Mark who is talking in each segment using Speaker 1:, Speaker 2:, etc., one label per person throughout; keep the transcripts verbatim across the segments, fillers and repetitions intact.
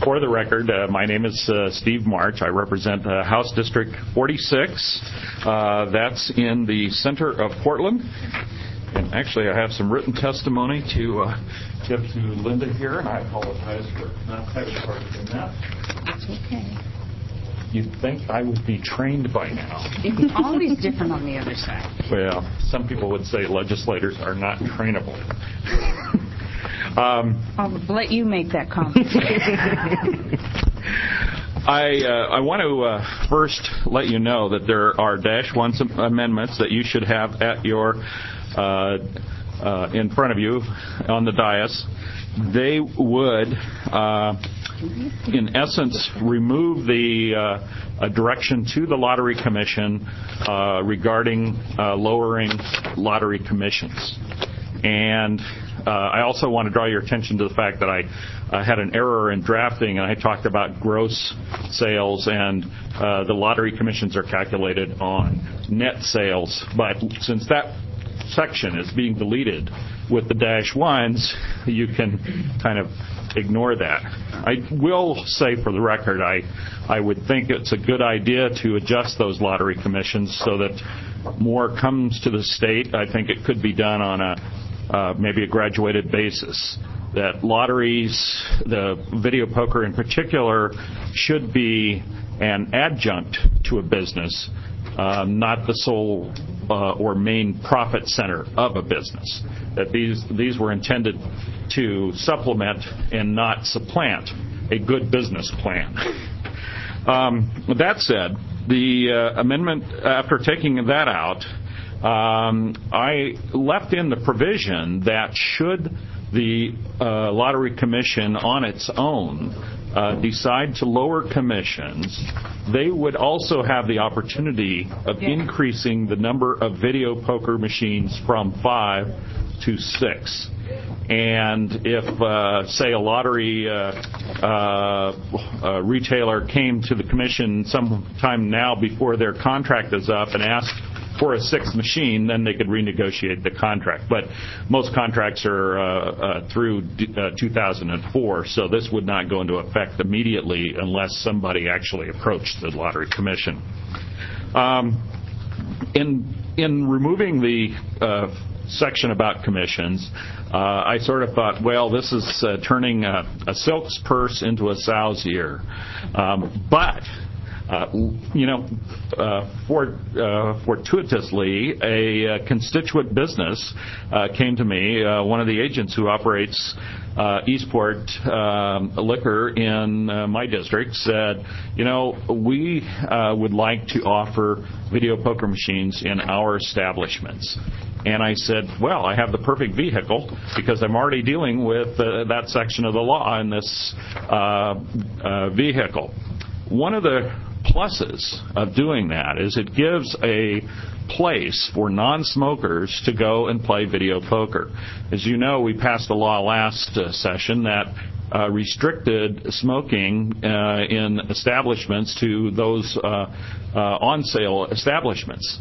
Speaker 1: for the record, uh, my name is uh, Steve March. I represent uh, House District forty-six. Uh, that's in the center of Portland. And actually, I have some written testimony to uh, give to Linda here, and I apologize for not having already done that.
Speaker 2: That's okay.
Speaker 1: You'd think I would be trained by now.
Speaker 2: It's always different on the other side.
Speaker 1: Well, some people would say legislators are not trainable. um,
Speaker 2: I'll let you make that comment.
Speaker 1: I uh, I want to uh, first let you know that there are Dash one amendments that you should have at your uh, uh, in front of you on the dais. They would, uh, in essence, remove the uh, direction to the Lottery Commission uh, regarding uh, lowering lottery commissions. And uh, I also want to draw your attention to the fact that I uh, had an error in drafting, and I talked about gross sales, and uh, the lottery commissions are calculated on net sales. But since that section is being deleted with the dash ones, you can kind of ignore that. I will say for the record, I I would think it's a good idea to adjust those lottery commissions so that more comes to the state. I think it could be done on a uh, maybe a graduated basis. That lotteries, the video poker in particular, should be an adjunct to a business, uh, not the sole uh, or main profit center of a business. That these these were intended to supplement and not supplant a good business plan. Um, with that said, the uh, amendment, after taking that out, um, I left in the provision that should the uh, Lottery Commission on its own uh, decide to lower commissions, they would also have the opportunity of yeah. increasing the number of video poker machines from five to six. And if, uh, say, a lottery uh, uh, uh, retailer came to the commission sometime now before their contract is up and asked for a sixth machine, then they could renegotiate the contract. But most contracts are uh, uh, through uh, two thousand four, so this would not go into effect immediately unless somebody actually approached the Lottery Commission. Um, in in removing the uh, section about commissions, uh, I sort of thought, well, this is uh, turning a, a silk's purse into a sow's ear. Um, but Uh, you know, uh, for, uh, fortuitously, a, a constituent business uh, came to me, uh, one of the agents who operates uh, Eastport um, Liquor in uh, my district said, you know, we uh, would like to offer video poker machines in our establishments. And I said, well, I have the perfect vehicle because I'm already dealing with uh, that section of the law in this uh, uh, vehicle. One of the pluses of doing that is it gives a place for non-smokers to go and play video poker. As you know, we passed a law last uh, session that uh, restricted smoking uh, in establishments to those uh, uh, on-sale establishments,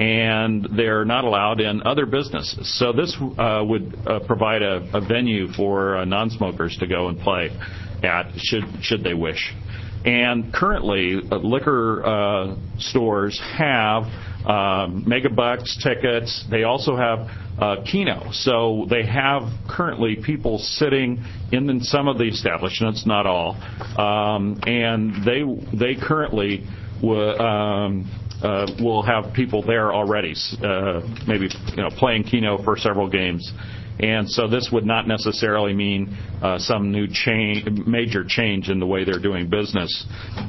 Speaker 1: and they're not allowed in other businesses. So this uh, would uh, provide a, a venue for uh, non-smokers to go and play at, should should they wish. And currently, uh, liquor uh, stores have uh, Megabucks tickets. They also have uh, Keno. So they have currently people sitting in, in some of the establishments, not all, um, and they they currently w- um, uh, will have people there already, uh, maybe you know playing Keno for several games. And so this would not necessarily mean uh, some new change, major change in the way they're doing business.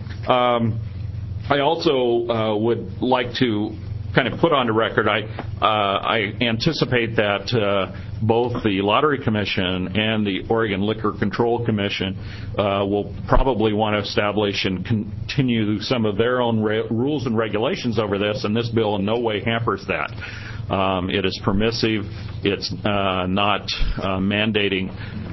Speaker 1: Um, I also uh, would like to kind of put on the record, I, uh, I anticipate that uh, both the Lottery Commission and the Oregon Liquor Control Commission uh, will probably want to establish and continue some of their own re- rules and regulations over this, and this bill in no way hampers that. Um, it is permissive, it's uh, not uh, mandating,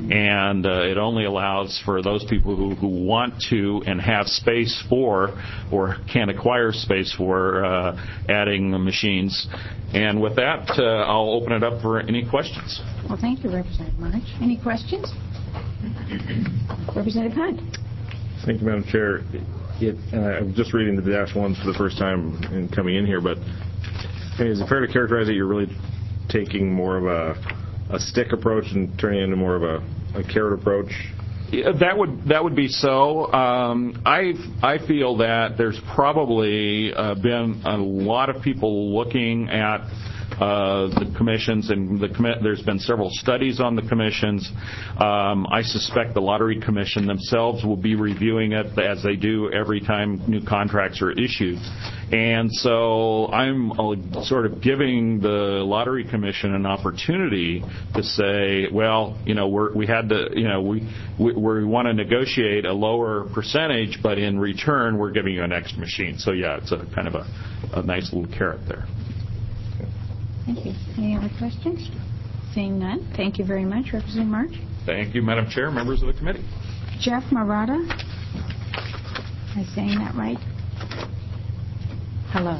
Speaker 1: and uh, it only allows for those people who, who want to and have space for or can acquire space for uh, adding machines. And with that, uh, I'll open it up for any questions.
Speaker 2: Well, thank you, Representative March. Any questions? Representative Hunt.
Speaker 3: Thank you, Madam Chair. It, uh, I'm just reading the dash ones for the first time and coming in here, but I mean, is it fair to characterize that you're really taking more of a, a stick approach and turning it into more of a, a carrot approach?
Speaker 1: Yeah, that would that would be so. Um, I I feel that there's probably uh, been a lot of people looking at Uh, the commissions, and the commi- there's been several studies on the commissions. Um, I suspect the Lottery Commission themselves will be reviewing it as they do every time new contracts are issued. And so I'm uh, sort of giving the Lottery Commission an opportunity to say, well, you know, we're, we had to, you know, we, we, we want to negotiate a lower percentage, but in return we're giving you an extra machine. So yeah, it's a kind of a, a nice little carrot there.
Speaker 2: Thank you. Any other questions? Seeing none, thank you very much, Representative March.
Speaker 1: Thank you, Madam Chair, members of the committee.
Speaker 2: Jeff Marotta. Am I saying that right? Hello.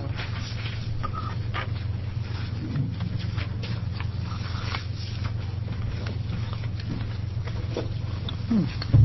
Speaker 2: Hmm.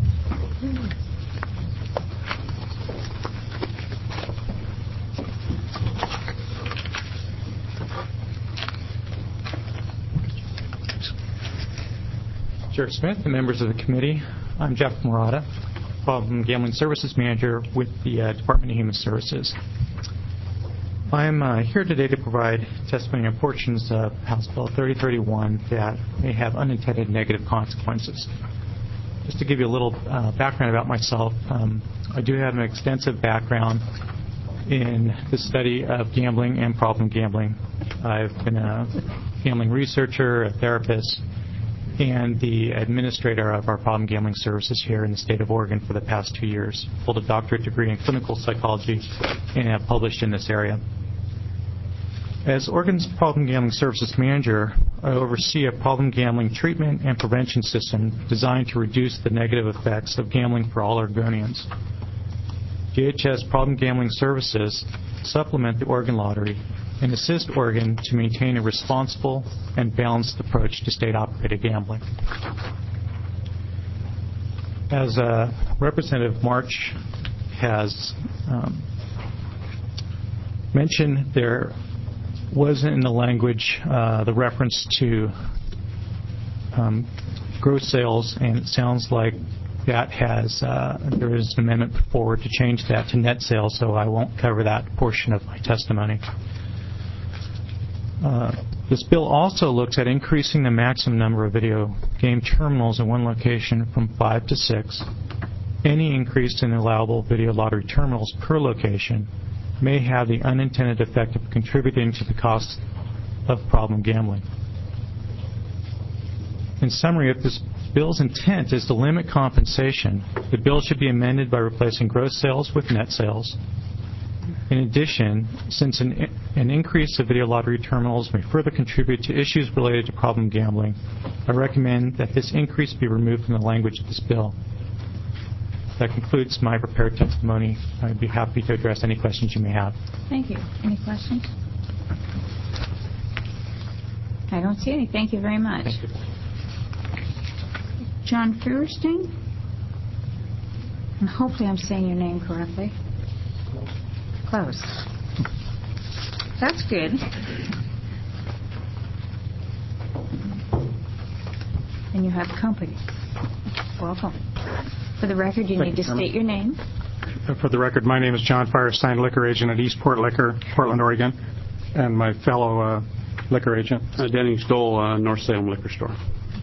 Speaker 4: Chair Smith and members of the committee, I'm Jeff Marotta, Problem Gambling Services Manager with the uh, Department of Human Services. I'm uh, here today to provide testimony on portions of House Bill thirty thirty-one that may have unintended negative consequences. Just to give you a little uh, background about myself, um, I do have an extensive background in the study of gambling and problem gambling. I've been a gambling researcher, a therapist, and the administrator of our problem gambling services here in the state of Oregon for the past two years. Hold a doctorate degree in clinical psychology and have published in this area. As Oregon's problem gambling services manager, I oversee a problem gambling treatment and prevention system designed to reduce the negative effects of gambling for all Oregonians. G H S Problem Gambling Services supplement the Oregon Lottery and assist Oregon to maintain a responsible and balanced approach to state-operated gambling. As uh, Representative March has um, mentioned, there was in the language uh, the reference to um, gross sales, and it sounds like that has uh, there is an amendment put forward to change that to net sales, so I won't cover that portion of my testimony. Uh, this bill also looks at increasing the maximum number of video game terminals in one location from five to six. Any increase in allowable video lottery terminals per location may have the unintended effect of contributing to the cost of problem gambling. In summary, if this bill's intent is to limit compensation, the bill should be amended by replacing gross sales with net sales. In addition, since an, an increase of video lottery terminals may further contribute to issues related to problem gambling, I recommend that this increase be removed from the language of this bill. That concludes my prepared testimony. I'd be happy to address any questions you may have.
Speaker 2: Thank you. Any questions? I don't see any. Thank you very much.
Speaker 4: Thank you.
Speaker 2: John Feuerstein? And hopefully I'm saying your name correctly. Close. That's good. And you have company. Welcome. For the record, you
Speaker 5: Thank
Speaker 2: need
Speaker 5: you,
Speaker 2: to
Speaker 5: Chairman.
Speaker 2: state your name.
Speaker 5: For the record, my name is John Firestein, liquor agent at Eastport Liquor, Portland, Oregon, and my fellow uh, liquor agent,
Speaker 6: Uh, Denning Stoll, uh, North Salem Liquor Store.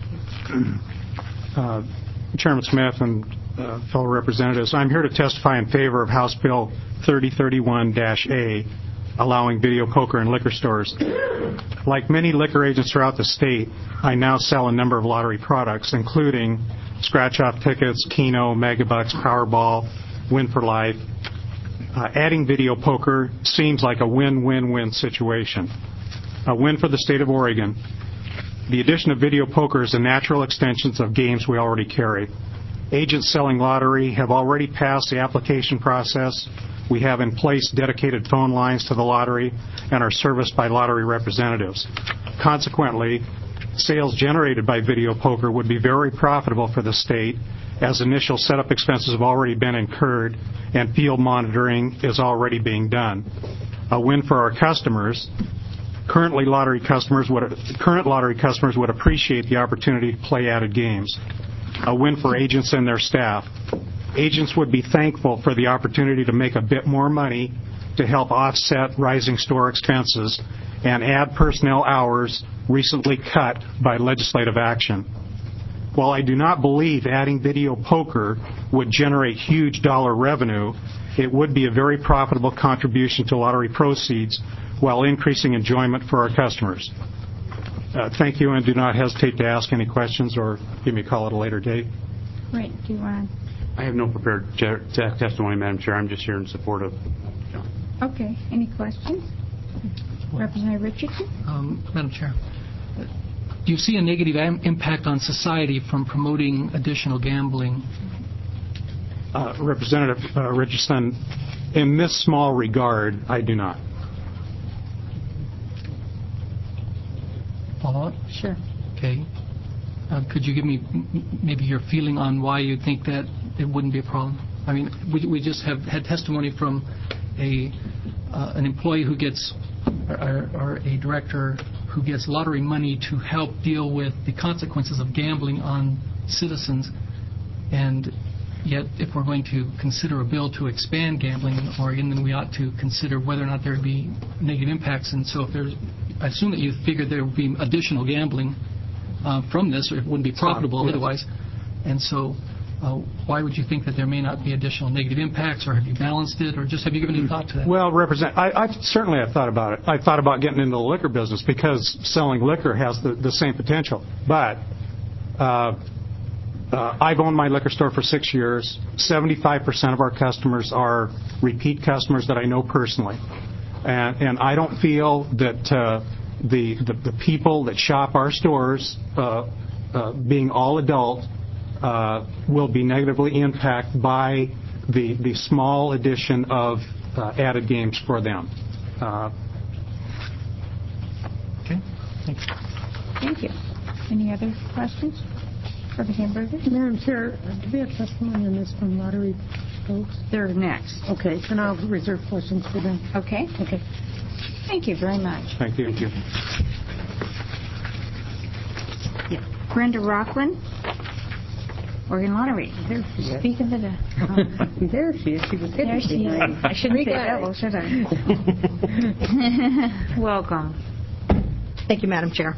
Speaker 5: uh, Chairman Smith and uh, fellow representatives. I'm here to testify in favor of House Bill thirty thirty-one A, allowing video poker in liquor stores. Like many liquor agents throughout the state, I now sell a number of lottery products, including scratch-off tickets, Keno, Megabucks, Powerball, Win for Life. Uh, adding video poker seems like a win-win-win situation. A win for the state of Oregon. The addition of video poker is a natural extension of games we already carry. Agents selling lottery have already passed the application process. We have in place dedicated phone lines to the lottery and are serviced by lottery representatives. Consequently, sales generated by video poker would be very profitable for the state, as initial setup expenses have already been incurred and field monitoring is already being done. A win for our customers. Currently, lottery customers would, current lottery customers would appreciate the opportunity to play added games. A win for agents and their staff. Agents would be thankful for the opportunity to make a bit more money to help offset rising store expenses and add personnel hours recently cut by legislative action. While I do not believe adding video poker would generate huge dollar revenue, it would be a very profitable contribution to lottery proceeds while increasing enjoyment for our customers. Uh, thank you, and do not hesitate to ask any questions or give me a call at a later date.
Speaker 2: Great. Do you want
Speaker 6: I have no prepared chair, testimony, Madam Chair. I'm just here in support of John.
Speaker 2: Okay. Any questions? Representative Richardson?
Speaker 7: Um, Madam Chair, do you see a negative am- impact on society from promoting additional gambling?
Speaker 5: Uh, Representative uh, Richardson, in this small regard, I do not.
Speaker 7: Follow-up?
Speaker 2: Sure.
Speaker 7: Okay. Uh, could you give me m- maybe your feeling on why you think that it wouldn't be a problem? I mean, we, we just have had testimony from a uh, an employee who gets, or, or a director who gets lottery money to help deal with the consequences of gambling on citizens, and yet if we're going to consider a bill to expand gambling in Oregon, then we ought to consider whether or not there would be negative impacts. And so if there's, I assume that you figured there would be additional gambling uh, from this, or it wouldn't be profitable
Speaker 5: Yes.
Speaker 7: otherwise. And so uh, why would you think that there may not be additional negative impacts, or have you balanced it, or just have you given any thought to that?
Speaker 5: Well, represent. I, I certainly have thought about it. I thought about getting into the liquor business because selling liquor has the, the same potential. But uh, uh, I've owned my liquor store for six years. seventy-five percent of our customers are repeat customers that I know personally, and and I don't feel that uh, the, the the people that shop our stores, uh, uh, being all adult, uh, will be negatively impacted by the the small addition of uh, added games for them. Uh,
Speaker 7: Okay. Thanks.
Speaker 2: Thank you. Any other questions? Representative Berger?
Speaker 8: Madam Chair, do we have testimony on this from lottery folks?
Speaker 2: They're next.
Speaker 8: Okay, then I'll reserve questions for them.
Speaker 2: Okay.
Speaker 8: Okay.
Speaker 2: Thank you very much.
Speaker 5: Thank you. Thank you.
Speaker 2: Brenda Rockland, Oregon Lottery. There she is. Speaking to the... Oh.
Speaker 8: There she is. She was hidden
Speaker 2: There she is.
Speaker 8: behind.
Speaker 2: I shouldn't say
Speaker 8: Regal.
Speaker 2: hello, should I? Welcome.
Speaker 9: Thank you, Madam Chair.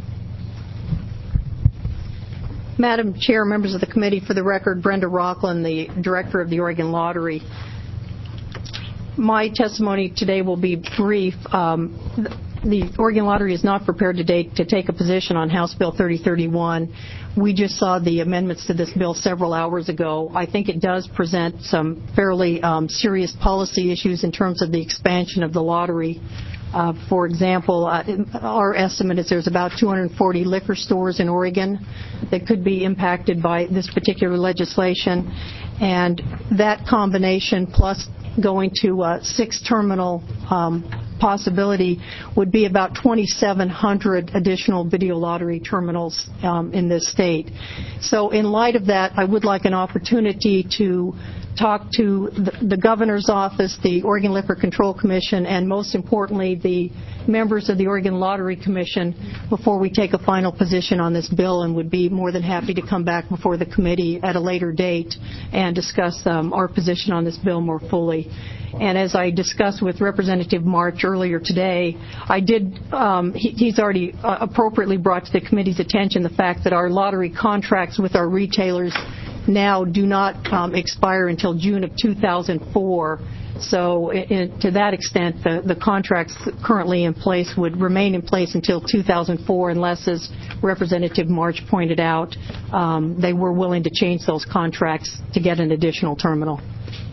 Speaker 9: Madam Chair, members of the committee, for the record, Brenda Rockland, the Director of the Oregon Lottery. My testimony today will be brief. Um, the Oregon Lottery is not prepared today to take a position on House Bill thirty thirty-one. We just saw the amendments to this bill several hours ago. I think it does present some fairly um, serious policy issues in terms of the expansion of the lottery. Uh, for example, uh, our estimate is there's about two hundred forty liquor stores in Oregon that could be impacted by this particular legislation, and that combination plus going to a six terminal um, possibility would be about twenty-seven hundred additional video lottery terminals um, in this state. So in light of that, I would like an opportunity to talk to the, the governor's office, the Oregon Liquor Control Commission, and most importantly, the members of the Oregon Lottery Commission before we take a final position on this bill, and would be more than happy to come back before the committee at a later date and discuss um, our position on this bill more fully. And as I discussed with Representative March earlier today, I did, um, he, he's already uh, appropriately brought to the committee's attention the fact that our lottery contracts with our retailers now do not um, expire until June of two thousand four. So in, to that extent, the, the contracts currently in place would remain in place until two thousand four unless, as Representative March pointed out, um, they were willing to change those contracts to get an additional terminal.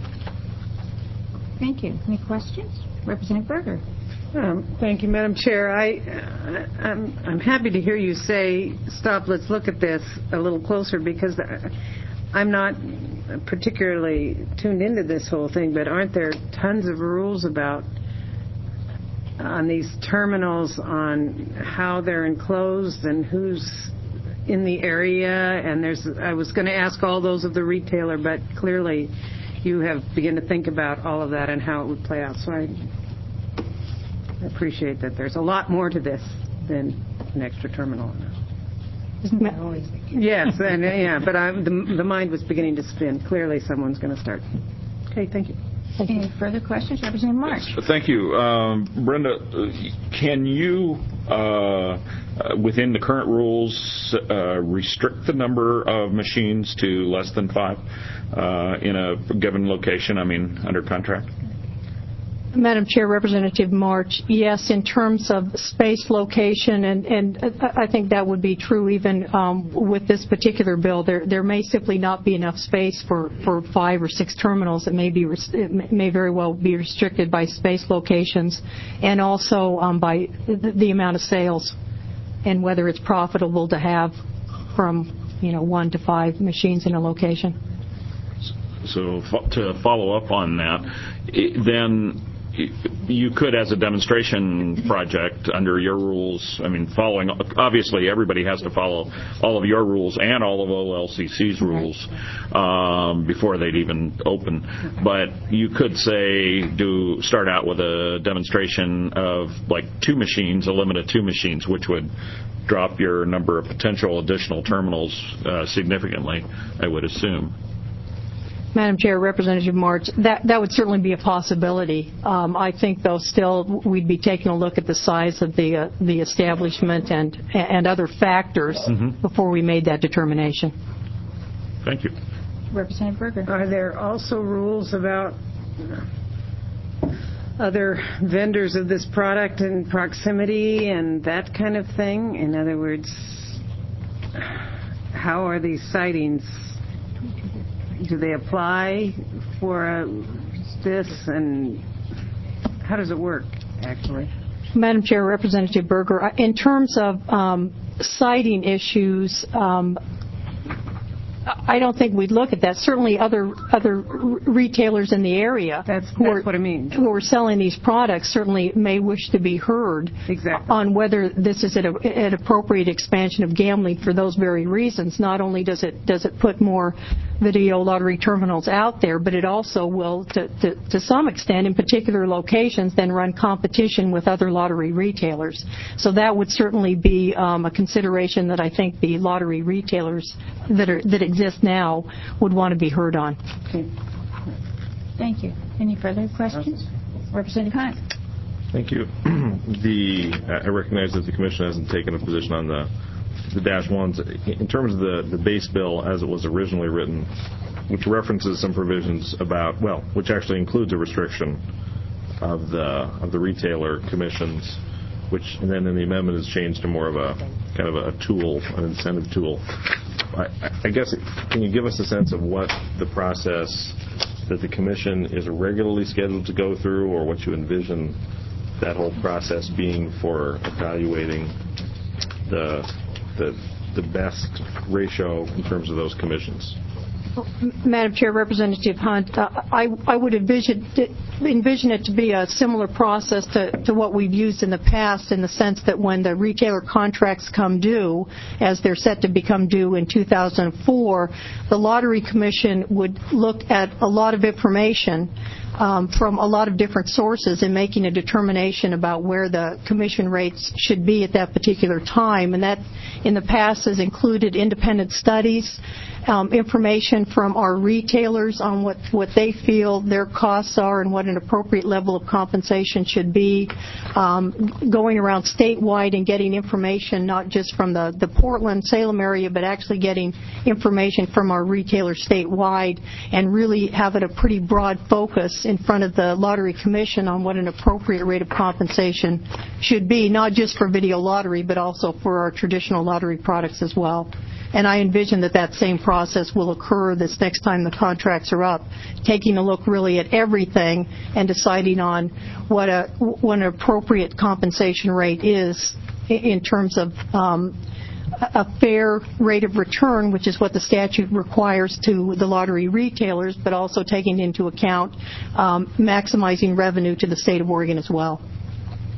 Speaker 2: Thank you. Any questions? Representative Berger.
Speaker 8: Um, thank you, Madam Chair. I, uh, I'm, I'm happy to hear you say, stop, let's look at this a little closer, because I'm not particularly tuned into this whole thing, but aren't there tons of rules about on these terminals on how they're enclosed and who's in the area, and there's, I was going to ask all those of the retailer, but clearly you have begun to think about all of that and how it would play out. So I appreciate that there's a lot more to this than an extra terminal.
Speaker 2: Isn't that always the case?
Speaker 8: Yes, and, yeah, but I'm, the, the mind was beginning to spin. Clearly someone's going to start. Okay, thank you.
Speaker 2: Any further questions? Representative March.
Speaker 1: Thank you. Um, Brenda, can you, uh, uh, within the current rules, uh, restrict the number of machines to less than five uh, in a given location, I mean, under contract?
Speaker 9: Madam Chair, Representative March, yes, in terms of space, location, and, and I think that would be true even um, with this particular bill. There, there may simply not be enough space for, for five or six terminals. It may be, it may very well be restricted by space, locations, and also um, by the, the amount of sales and whether it's profitable to have from, you know, one to five machines in a location.
Speaker 1: So to follow up on that, then you could, as a demonstration project under your rules, I mean, following, obviously everybody has to follow all of your rules and all of O L C C's rules um, before they'd even open. But you could say, do start out with a demonstration of like two machines, a limit of two machines, which would drop your number of potential additional terminals uh, significantly, I would assume.
Speaker 9: Madam Chair, Representative March, that, that would certainly be a possibility. Um, I think, though, still we'd be taking a look at the size of the uh, the establishment and and other factors mm-hmm. before we made that determination.
Speaker 1: Thank you.
Speaker 2: Representative Berger.
Speaker 8: Are there also rules about other vendors of this product and proximity and that kind of thing? In other words, how are these sightings? Do they apply for uh, this, and how does it work, actually?
Speaker 9: Madam Chair, Representative Berger, in terms of um, citing issues, um, I don't think we'd look at that. Certainly other other retailers in the area
Speaker 8: that's,
Speaker 9: who,
Speaker 8: that's
Speaker 9: are,
Speaker 8: what I mean.
Speaker 9: who are selling these products certainly may wish to be heard
Speaker 8: exactly.
Speaker 9: on whether this is an, an appropriate expansion of gambling for those very reasons. Not only does it does it put more video lottery terminals out there, but it also will, to, to, to some extent, in particular locations, then run competition with other lottery retailers. So that would certainly be um, a consideration that I think the lottery retailers that are that exist now would want to be heard on.
Speaker 8: Okay.
Speaker 2: Thank you. Any further questions? Representative Hunt.
Speaker 3: Thank you. The I recognize that the Commission hasn't taken a position on the the dash ones. In terms of the, the base bill as it was originally written, which references some provisions about, well, which actually includes a restriction of the of the retailer commissions, which and then in the amendment is changed to more of a kind of a tool, an incentive tool. I, I guess, can you give us a sense of what the process that the Commission is regularly scheduled to go through, or what you envision that whole process being for evaluating the the the best ratio in terms of those commissions?
Speaker 9: Madam Chair, Representative Hunt, uh, I, I would envision, envision it to be a similar process to, to what we've used in the past, in the sense that when the retailer contracts come due, as they're set to become due in two thousand four, the Lottery Commission would look at a lot of information Um, from a lot of different sources in making a determination about where the commission rates should be at that particular time. And that, in the past, has included independent studies, um, information from our retailers on what, what they feel their costs are and what an appropriate level of compensation should be, um, going around statewide and getting information not just from the, the Portland, Salem area, but actually getting information from our retailers statewide, and really having a pretty broad focus in front of the Lottery Commission on what an appropriate rate of compensation should be, not just for video lottery, but also for our traditional lottery products as well. And I envision that that same process will occur this next time the contracts are up, taking a look really at everything and deciding on what a what an appropriate compensation rate is in terms of um, a fair rate of return, which is what the statute requires to the lottery retailers, but also taking into account um, maximizing revenue to the state of Oregon as well.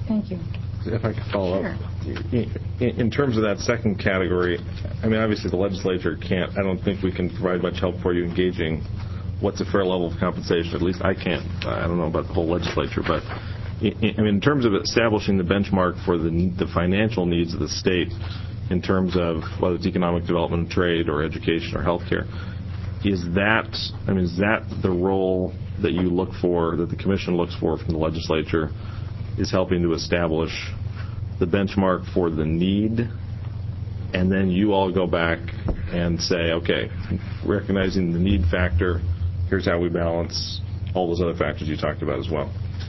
Speaker 2: Thank you.
Speaker 3: If I could follow
Speaker 2: Sure.
Speaker 3: up. In, in terms of that second category, I mean, obviously the legislature can't, I don't think we can provide much help for you engaging what's a fair level of compensation. At least I can't. I don't know about the whole legislature, but in, I mean, in terms of establishing the benchmark for the, the financial needs of the state in terms of whether it's economic development, trade, or education, or healthcare, is that, I mean, is that the role that you look for, that the commission looks for from the legislature, is helping to establish the benchmark for the need, and then you all go back and say, okay, recognizing the need factor, here's how we balance all those other factors you talked about as well.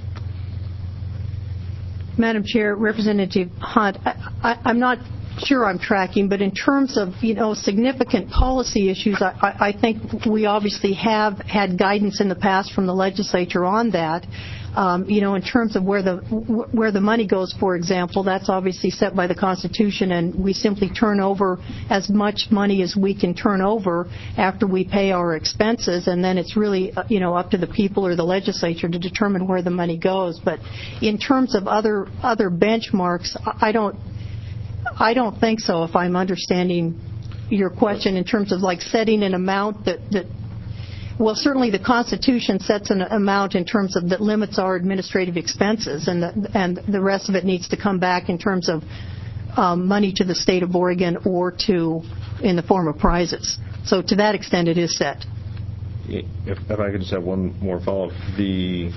Speaker 9: Madam Chair, Representative Hunt, I, I, I'm not sure I'm tracking, but in terms of, you know, significant policy issues, I, I, I think we obviously have had guidance in the past from the legislature on that. Um, you know, in terms of where the where the money goes, for example, that's obviously set by the Constitution, and we simply turn over as much money as we can turn over after we pay our expenses, and then it's really, you know, up to the people or the legislature to determine where the money goes. But in terms of other other benchmarks, I don't I don't think so. If I'm understanding your question in terms of like setting an amount that that. Well, certainly the Constitution sets an amount in terms of that limits our administrative expenses, and the, and the rest of it needs to come back in terms of um, money to the state of Oregon or to in the form of prizes. So to that extent, it is set.
Speaker 3: If, if I could just have one more follow-up, the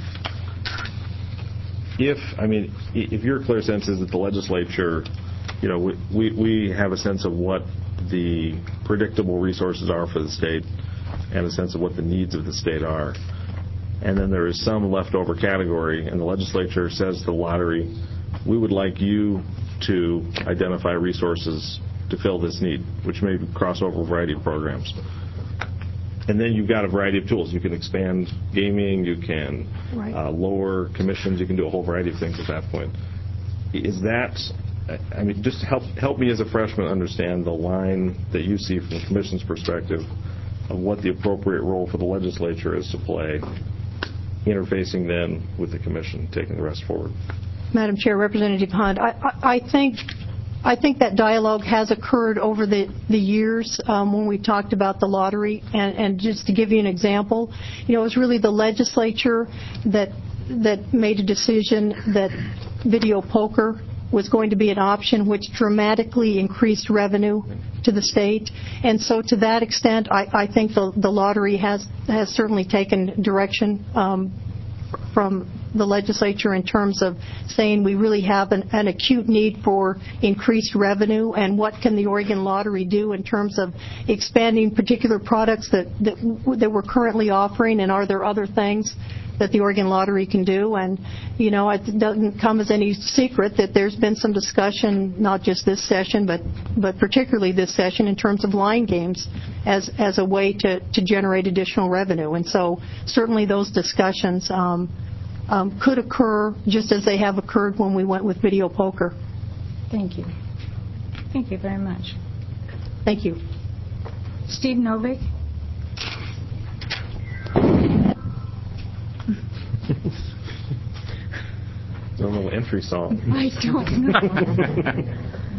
Speaker 3: if I mean if your clear sense is that the legislature, you know, we we, we have a sense of what the predictable resources are for the state, and a sense of what the needs of the state are. And then there is some leftover category, and the legislature says to the lottery, we would like you to identify resources to fill this need, which may cross over a variety of programs. And then you've got a variety of tools. You can expand gaming, you can right. uh, lower commissions, you can do a whole variety of things at that point. Is that, I mean, just help help me as a freshman understand the line that you see from the commission's perspective of what the appropriate role for the legislature is to play, interfacing then with the commission, taking the rest forward.
Speaker 9: Madam Chair, Representative Hunt, I, I, I think I think that dialogue has occurred over the, the years um, when we talked about the lottery. And, and just to give you an example, you know, it was really the legislature that that made a decision that video poker was going to be an option, which dramatically increased revenue to the state. And so to that extent, I, I think the, the lottery has, has certainly taken direction um, from the legislature in terms of saying we really have an, an acute need for increased revenue, and what can the Oregon Lottery do in terms of expanding particular products that, that, that we're currently offering, and are there other things that the Oregon Lottery can do. And, you know, it doesn't come as any secret that there's been some discussion, not just this session, but but particularly this session, in terms of line games as as a way to, to generate additional revenue. And so certainly those discussions um, um, could occur just as they have occurred when we went with video poker.
Speaker 2: Thank you. Thank you very much.
Speaker 9: Thank you.
Speaker 2: Steve Novick.
Speaker 3: A little entry song.
Speaker 2: I don't know.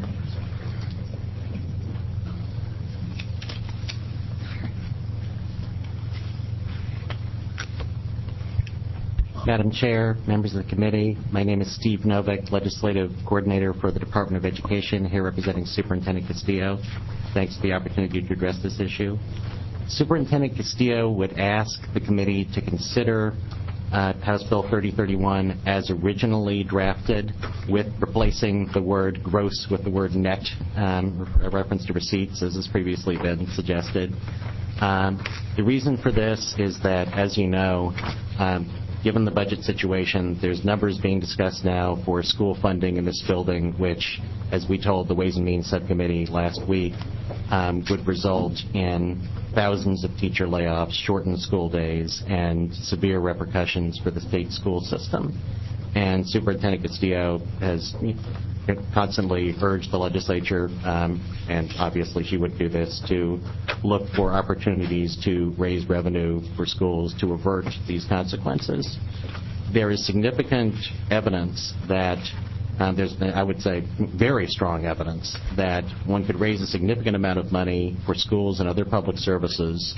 Speaker 10: Madam Chair, members of the committee, my name is Steve Novick, Legislative Coordinator for the Department of Education, here representing Superintendent Castillo. Thanks for the opportunity to address this issue. Superintendent Castillo would ask the committee to consider Uh, House Bill thirty thirty-one as originally drafted, with replacing the word gross with the word net, um, a reference to receipts, as has previously been suggested. Um, the reason for this is that, as you know, um, given the budget situation, there's numbers being discussed now for school funding in this building, which, as we told the Ways and Means Subcommittee last week, um, would result in thousands of teacher layoffs, shortened school days, and severe repercussions for the state school system. And Superintendent Castillo has constantly urged the legislature, um, and obviously she would do this, to look for opportunities to raise revenue for schools to avert these consequences. There is significant evidence that um, there's been, I would say, very strong evidence that one could raise a significant amount of money for schools and other public services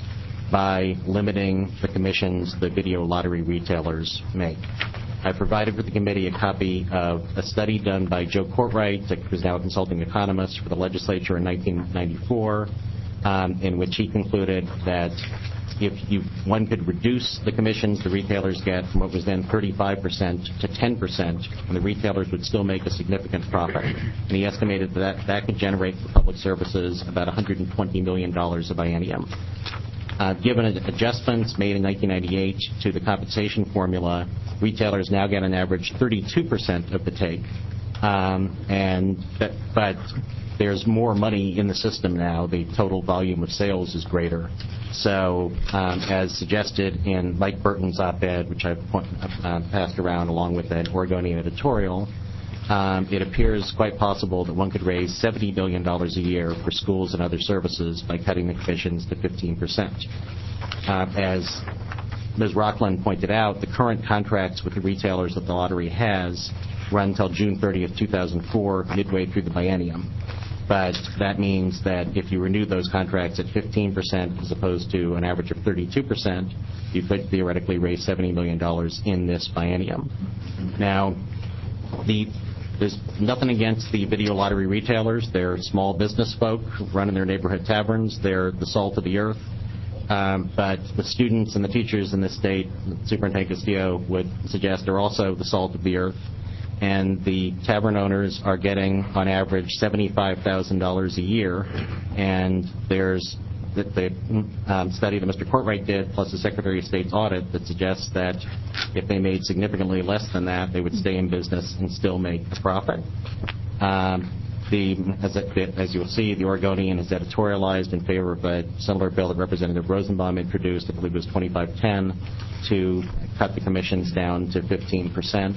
Speaker 10: by limiting the commissions the video lottery retailers make. I provided for the committee a copy of a study done by Joe Courtwright, who is now a consulting economist for the legislature in nineteen ninety-four, um, in which he concluded that if you, one could reduce the commissions the retailers get from what was then thirty-five percent to ten percent, and the retailers would still make a significant profit. And he estimated that that could generate for public services about one hundred twenty million dollars a biennium. Uh, given adjustments made in nineteen ninety-eight to the compensation formula, retailers now get on average thirty-two percent of the take. Um, and that, but there's more money in the system now. The total volume of sales is greater. So, um, as suggested in Mike Burton's op-ed, which I've uh, passed around along with an Oregonian editorial, um, it appears quite possible that one could raise seventy million dollars a year for schools and other services by cutting the commissions to fifteen percent. Uh, as Miz Rockland pointed out, the current contracts with the retailers that the lottery has run until June thirtieth, two thousand four, midway through the biennium. But that means that if you renew those contracts at fifteen percent as opposed to an average of thirty-two percent, you could theoretically raise seventy million dollars in this biennium. Now, the, there's nothing against the video lottery retailers. They're small business folk running their neighborhood taverns. They're the salt of the earth. Um, but the students and the teachers in this state, Superintendent Castillo would suggest, are also the salt of the earth. And the tavern owners are getting, on average, seventy-five thousand dollars a year. And there's the, the um, study that Mister Courtwright did, plus the Secretary of State's audit, that suggests that if they made significantly less than that, they would stay in business and still make a profit. Um, the, as, it, as you'll see, the Oregonian has editorialized in favor of a similar bill that Representative Rosenbaum introduced, I believe it was twenty-five ten, to cut the commissions down to fifteen percent.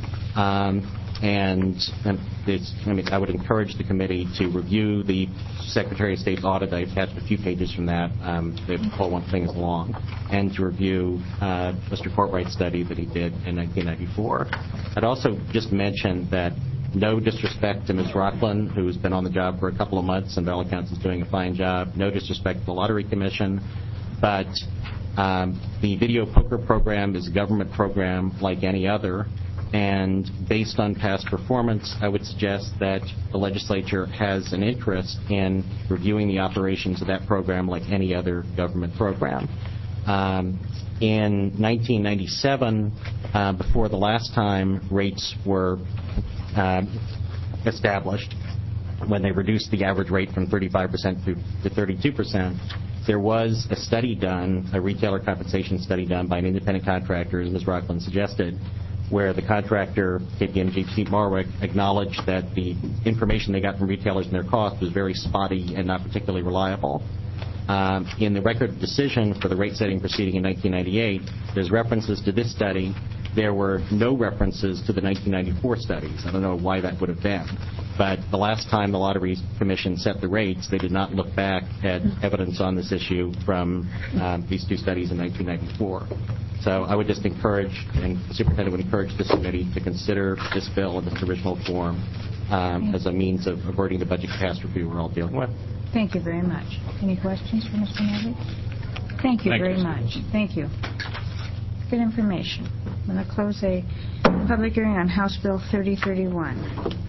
Speaker 10: Um, and and it's, I mean, I would encourage the committee to review the Secretary of State's audit. I attached a few pages from that. Um, the whole one thing is long. And to review uh, Mister Courtwright's study that he did in nineteen ninety-four. I'd also just mention that, no disrespect to Miz Rockland, who's been on the job for a couple of months and by all accounts is doing a fine job. No disrespect to the Lottery Commission. But um, the video poker program is a government program like any other. And based on past performance, I would suggest that the legislature has an interest in reviewing the operations of that program like any other government program. Um, in nineteen ninety-seven, uh, before the last time rates were uh, established, when they reduced the average rate from thirty-five percent to, to thirty-two percent, there was a study done, a retailer compensation study done by an independent contractor, as Miz Rockland suggested, where the contractor, K P M G Pete Marwick, acknowledged that the information they got from retailers and their cost was very spotty and not particularly reliable. Um, in the record of decision for the rate-setting proceeding in nineteen ninety-eight, there's references to this study. There were no references to the nineteen ninety-four studies. I don't know why that would have been. But the last time the Lottery Commission set the rates, they did not look back at evidence on this issue from um, these two studies in nineteen ninety-four. So I would just encourage, and the superintendent would encourage this committee to consider this bill in its original form um, as a means of averting the budget catastrophe we're all dealing with.
Speaker 2: Thank you very much. Any questions for Mister Novick? Thank you
Speaker 1: Thank
Speaker 2: very
Speaker 1: you.
Speaker 2: much. Thank you. Good information. I'm going to close a public hearing on House Bill thirty thirty-one.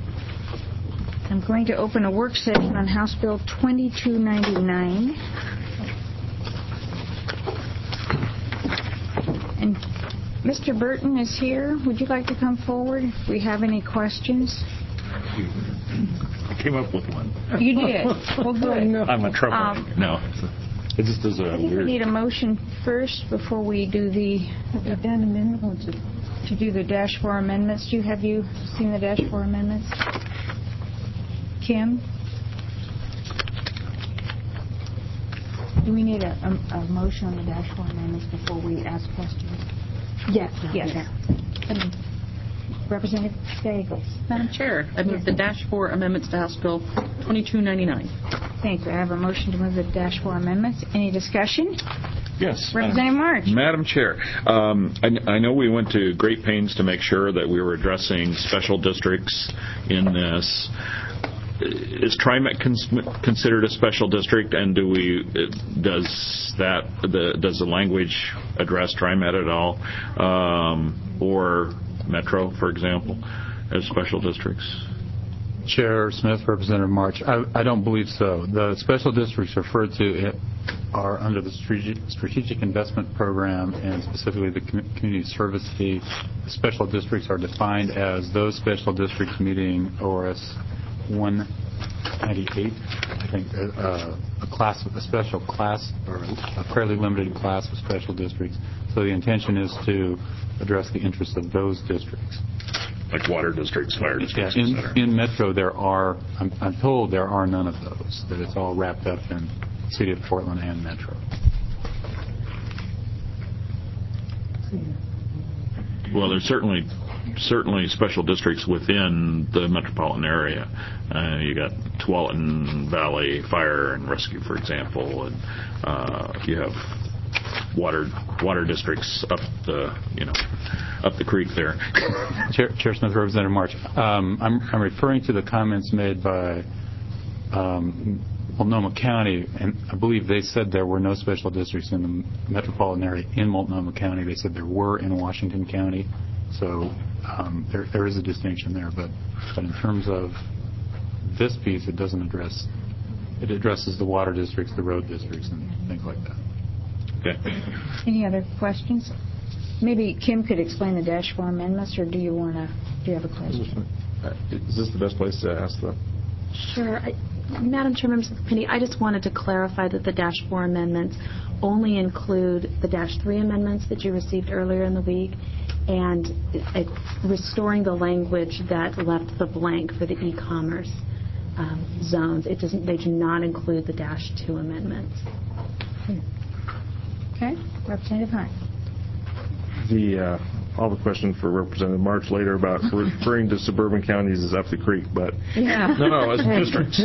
Speaker 2: I'm going to open a work session on House Bill twenty-two ninety-nine. And Mister Burton is here. Would you like to come forward if we have any questions?
Speaker 1: I came up with one.
Speaker 2: You did. Well, good.
Speaker 1: I'm a trouble.
Speaker 2: Um,
Speaker 1: no. It just is a
Speaker 2: I think we
Speaker 1: weird...
Speaker 2: need a motion first before we do the... Have you done amendments? To do the dash four amendments. Do you, have you seen the dash four amendments? Kim? Do we need a, a, a motion on the dash four amendments before we ask questions? Yes, yes. Um, Representative Davis.
Speaker 11: Madam Chair, I move the dash four amendments to House Bill twenty-two ninety-nine.
Speaker 2: Thank you. I have a motion to move the dash four amendments. Any discussion?
Speaker 1: Yes.
Speaker 2: Representative March.
Speaker 1: Madam Chair, um, I, I know we went to great pains to make sure that we were addressing special districts in this. Is TriMet cons- considered a special district, and do we does that the does the language address TriMet at all, um, or Metro, for example, as special districts?
Speaker 12: Chair Smith, Representative March, I, I don't believe so. The special districts referred to are under the strategic, strategic investment program and specifically the com- community service fee. The special districts are defined as those special districts meeting O R S one ninety-eight, I think, uh, a class, a special class or a fairly limited class of special districts. So the intention is to address the interests of those districts.
Speaker 1: Like water districts, fire districts,
Speaker 12: yeah, in,
Speaker 1: et cetera.
Speaker 12: in Metro, there are, I'm, I'm told there are none of those, that it's all wrapped up in City of Portland and Metro.
Speaker 1: Well, there's certainly certainly special districts within the metropolitan area. Uh, you got Tualatin Valley Fire and Rescue, for example, and uh, you have water water districts up the you know up the creek there.
Speaker 12: Chair, Chair Smith, Representative March, um, I'm, I'm referring to the comments made by um, Multnomah County, and I believe they said there were no special districts in the metropolitan area in Multnomah County. They said there were in Washington County, so um, there, there is a distinction there. But, but in terms of this piece, it doesn't address. It addresses the water districts, the road districts, and things like that.
Speaker 1: Okay.
Speaker 2: Any other questions? Maybe Kim could explain the dash four amendments, or do you want to? Do you have a question?
Speaker 3: Is this the best place to ask them?
Speaker 11: Sure. I, Madam Chair, members of the committee, I just wanted to clarify that the dash four amendments only include the dash three amendments that you received earlier in the week and uh, restoring the language that left the blank for the e-commerce um, zones. It doesn't. They do not include the dash two amendments.
Speaker 2: Okay. Representative Hunt.
Speaker 3: The uh, I'll have a question for Representative March later about referring to suburban counties as up the creek, but
Speaker 2: yeah.
Speaker 3: no, no, as districts.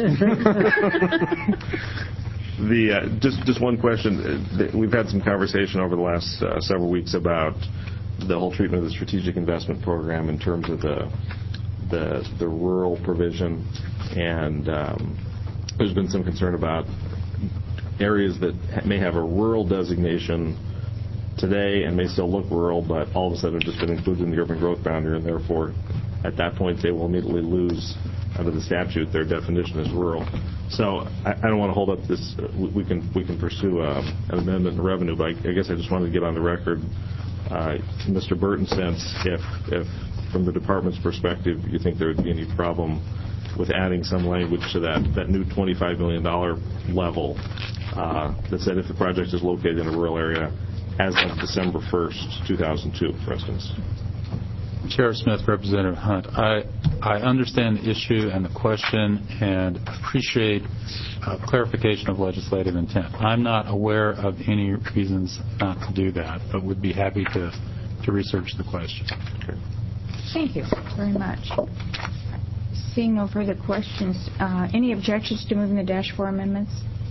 Speaker 3: the uh, just just one question. We've had some conversation over the last uh, several weeks about the whole treatment of the strategic investment program in terms of the the, the rural provision, and um, there's been some concern about areas that may have a rural designation today and may still look rural, but all of a sudden have just been included in the urban growth boundary, and therefore at that point they will immediately lose, under the statute, their definition as rural. So I, I don't want to hold up this. Uh, we, we can we can pursue uh, an amendment in revenue, but I, I guess I just wanted to get on the record, uh, Mister Burton's sense, if if from the department's perspective you think there would be any problem with adding some language to that, that new twenty-five million dollars level uh, that said if the project is located in a rural area as of December first, two thousand two, for instance.
Speaker 12: Chair Smith, Representative Hunt, I, I understand the issue and the question and appreciate uh, clarification of legislative intent. I'm not aware of any reasons not to do that, but would be happy to, to research the question.
Speaker 3: Okay.
Speaker 2: Thank you very much. Seeing no further questions, uh, any objections to moving the dash four amendments?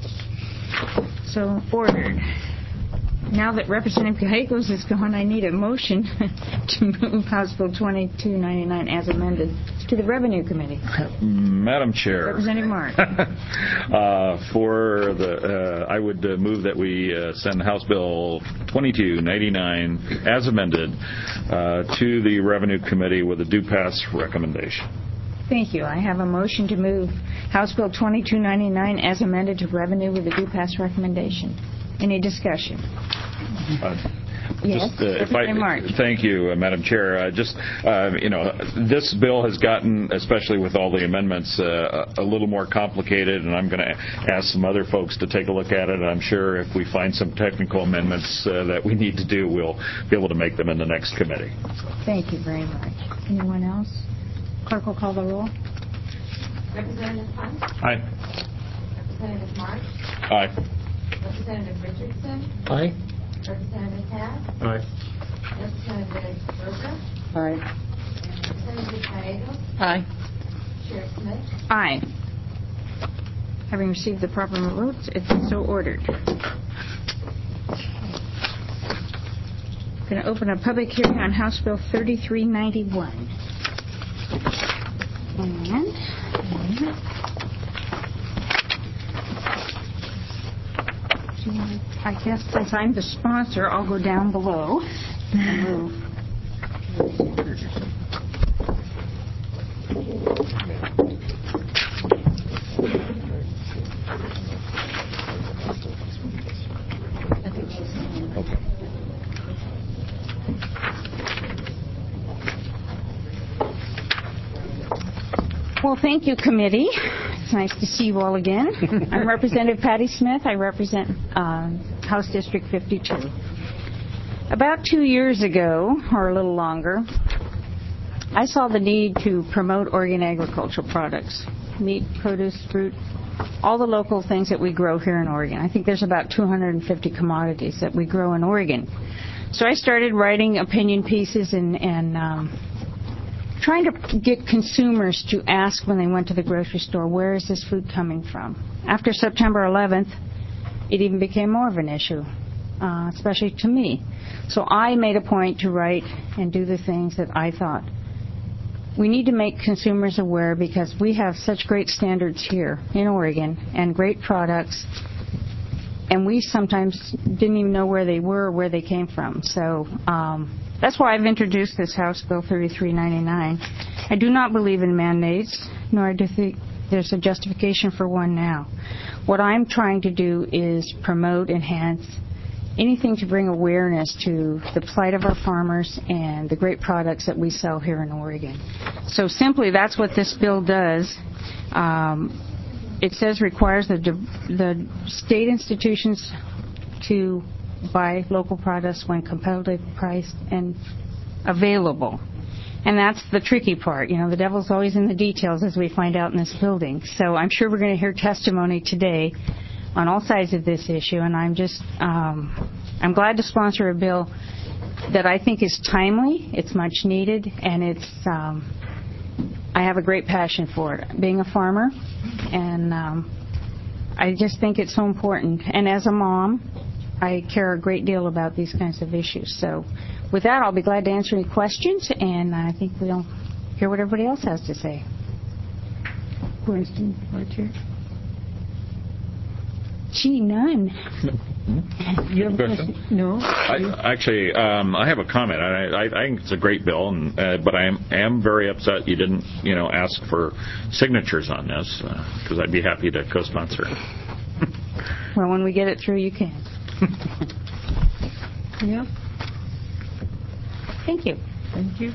Speaker 2: So ordered. Now that Representative Cajelos is gone, I need a motion to move House Bill twenty-two ninety-nine as amended to the Revenue Committee.
Speaker 1: Madam Chair.
Speaker 2: Representative Mark.
Speaker 1: uh, for the, uh, I would uh, move that we uh, send House Bill twenty-two ninety-nine as amended uh, to the Revenue Committee with a due pass recommendation.
Speaker 2: Thank you. I have a motion to move House Bill twenty-two ninety-nine as amended to Revenue with a due pass recommendation. Any discussion?
Speaker 1: Uh,
Speaker 2: Yes,
Speaker 1: just, uh, if I, thank you, uh, Madam Chair. Uh, just, uh, you know, this bill has gotten, especially with all the amendments, uh, a little more complicated, and I'm going to ask some other folks to take a look at it. I'm sure if we find some technical amendments uh, that we need to do, we'll be able to make them in the next committee.
Speaker 2: Thank you very much. Anyone else? Clerk will call the roll.
Speaker 13: Representative Hunt?
Speaker 1: Aye.
Speaker 13: Representative March?
Speaker 1: Aye.
Speaker 13: Representative Richardson?
Speaker 4: Aye.
Speaker 13: Representative Hatt?
Speaker 3: Aye.
Speaker 13: Representative Berger?
Speaker 8: Aye.
Speaker 13: Representative Cajelos?
Speaker 11: Aye.
Speaker 13: Chair Smith?
Speaker 2: Aye. Having received the proper votes, it's so ordered. going to open a public hearing on House Bill thirty-three ninety-one. And I guess since I'm the sponsor, I'll go down below and move. Well, thank you, committee. It's nice to see you all again. I'm Representative Patty Smith. I represent uh, House District fifty-two. About two years ago, or a little longer, I saw the need to promote Oregon agricultural products, meat, produce, fruit, all the local things that we grow here in Oregon. I think there's about two hundred fifty commodities that we grow in Oregon. So I started writing opinion pieces and, and um, trying to get consumers to ask when they went to the grocery store, where is this food coming from? After September eleventh, it even became more of an issue, uh, especially to me. So I made a point to write and do the things that I thought we need to make consumers aware, because we have such great standards here in Oregon and great products, and we sometimes didn't even know where they were or where they came from. So um, that's why I've introduced this House Bill thirty-three ninety-nine. I do not believe in mandates, nor do I think there's a justification for one now. What I'm trying to do is promote, enhance, anything to bring awareness to the plight of our farmers and the great products that we sell here in Oregon. So simply, that's what this bill does. Um, it says requires the, the state institutions to buy local products when competitively priced and available. And that's the tricky part. You know, the devil's always in the details, as we find out in this building. So I'm sure we're going to hear testimony today on all sides of this issue, and I'm just, um, I'm glad to sponsor a bill that I think is timely, it's much needed, and it's, um, I have a great passion for it, being a farmer, and um, I just think it's so important. And as a mom, I care a great deal about these kinds of issues. So with that, I'll be glad to answer any questions, and I think we'll hear what everybody else has to say. Question, right here. Gee, none.
Speaker 1: You have a question?
Speaker 2: No.
Speaker 1: I, actually, um, I have a comment. I, I, I think it's a great bill, and, uh, but I am, am very upset you didn't, you know, ask for signatures on this, because uh, I'd be happy to co-sponsor.
Speaker 2: Well, when we get it through, you can. Yeah. Thank you. Thank you.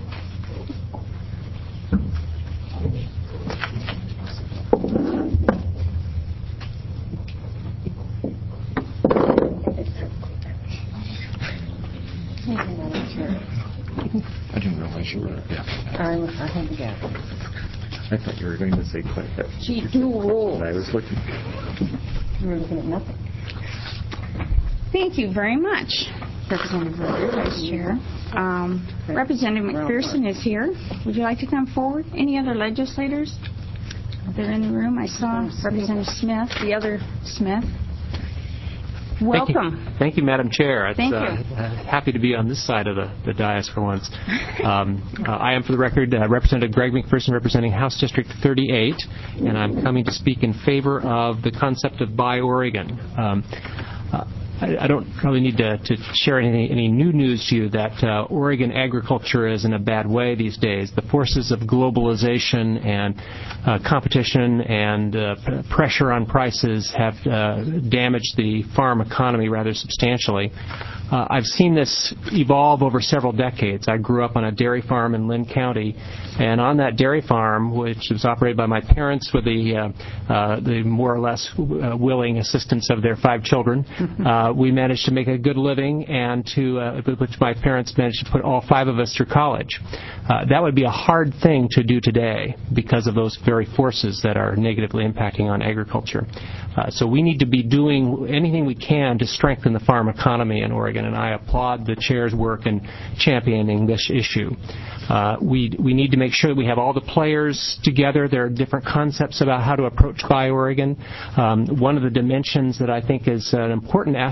Speaker 1: I didn't realize you were. Yeah.
Speaker 8: I, I had to get it.
Speaker 1: I thought you were going to say quite that.
Speaker 2: Gee, dual rules.
Speaker 1: I was looking.
Speaker 8: You were looking at nothing.
Speaker 2: Thank you very much, Representative Roder, Vice Chair. Um, Representative McPherson is here. Would you like to come forward? Any other legislators? They're in the room. I saw Representative Smith, the other Smith. Welcome.
Speaker 14: Thank you, Thank you Madam Chair. It's,
Speaker 2: Thank you.
Speaker 14: Uh, uh, happy to be on this side of the, the dais for once. Um, uh, I am, for the record, uh, Representative Greg McPherson, representing House District thirty-eight, and I'm coming to speak in favor of the concept of Buy Oregon. Um, uh, I, I don't probably need to, to share any, any new news to you that uh, Oregon agriculture is in a bad way these days. The forces of globalization and uh, competition and uh, p- pressure on prices have uh, damaged the farm economy rather substantially. Uh, I've seen this evolve over several decades. I grew up on a dairy farm in Lynn County, and on that dairy farm, which was operated by my parents with the, uh, uh, the more or less uh, willing assistance of their five children, uh, we managed to make a good living, and to uh, which my parents managed to put all five of us through college. Uh, that would be a hard thing to do today because of those very forces that are negatively impacting on agriculture. Uh, so we need to be doing anything we can to strengthen the farm economy in Oregon, and I applaud the Chair's work in championing this issue. Uh, we we need to make sure that we have all the players together. There are different concepts about how to approach Buy Oregon. Um, one of the dimensions that I think is an important aspect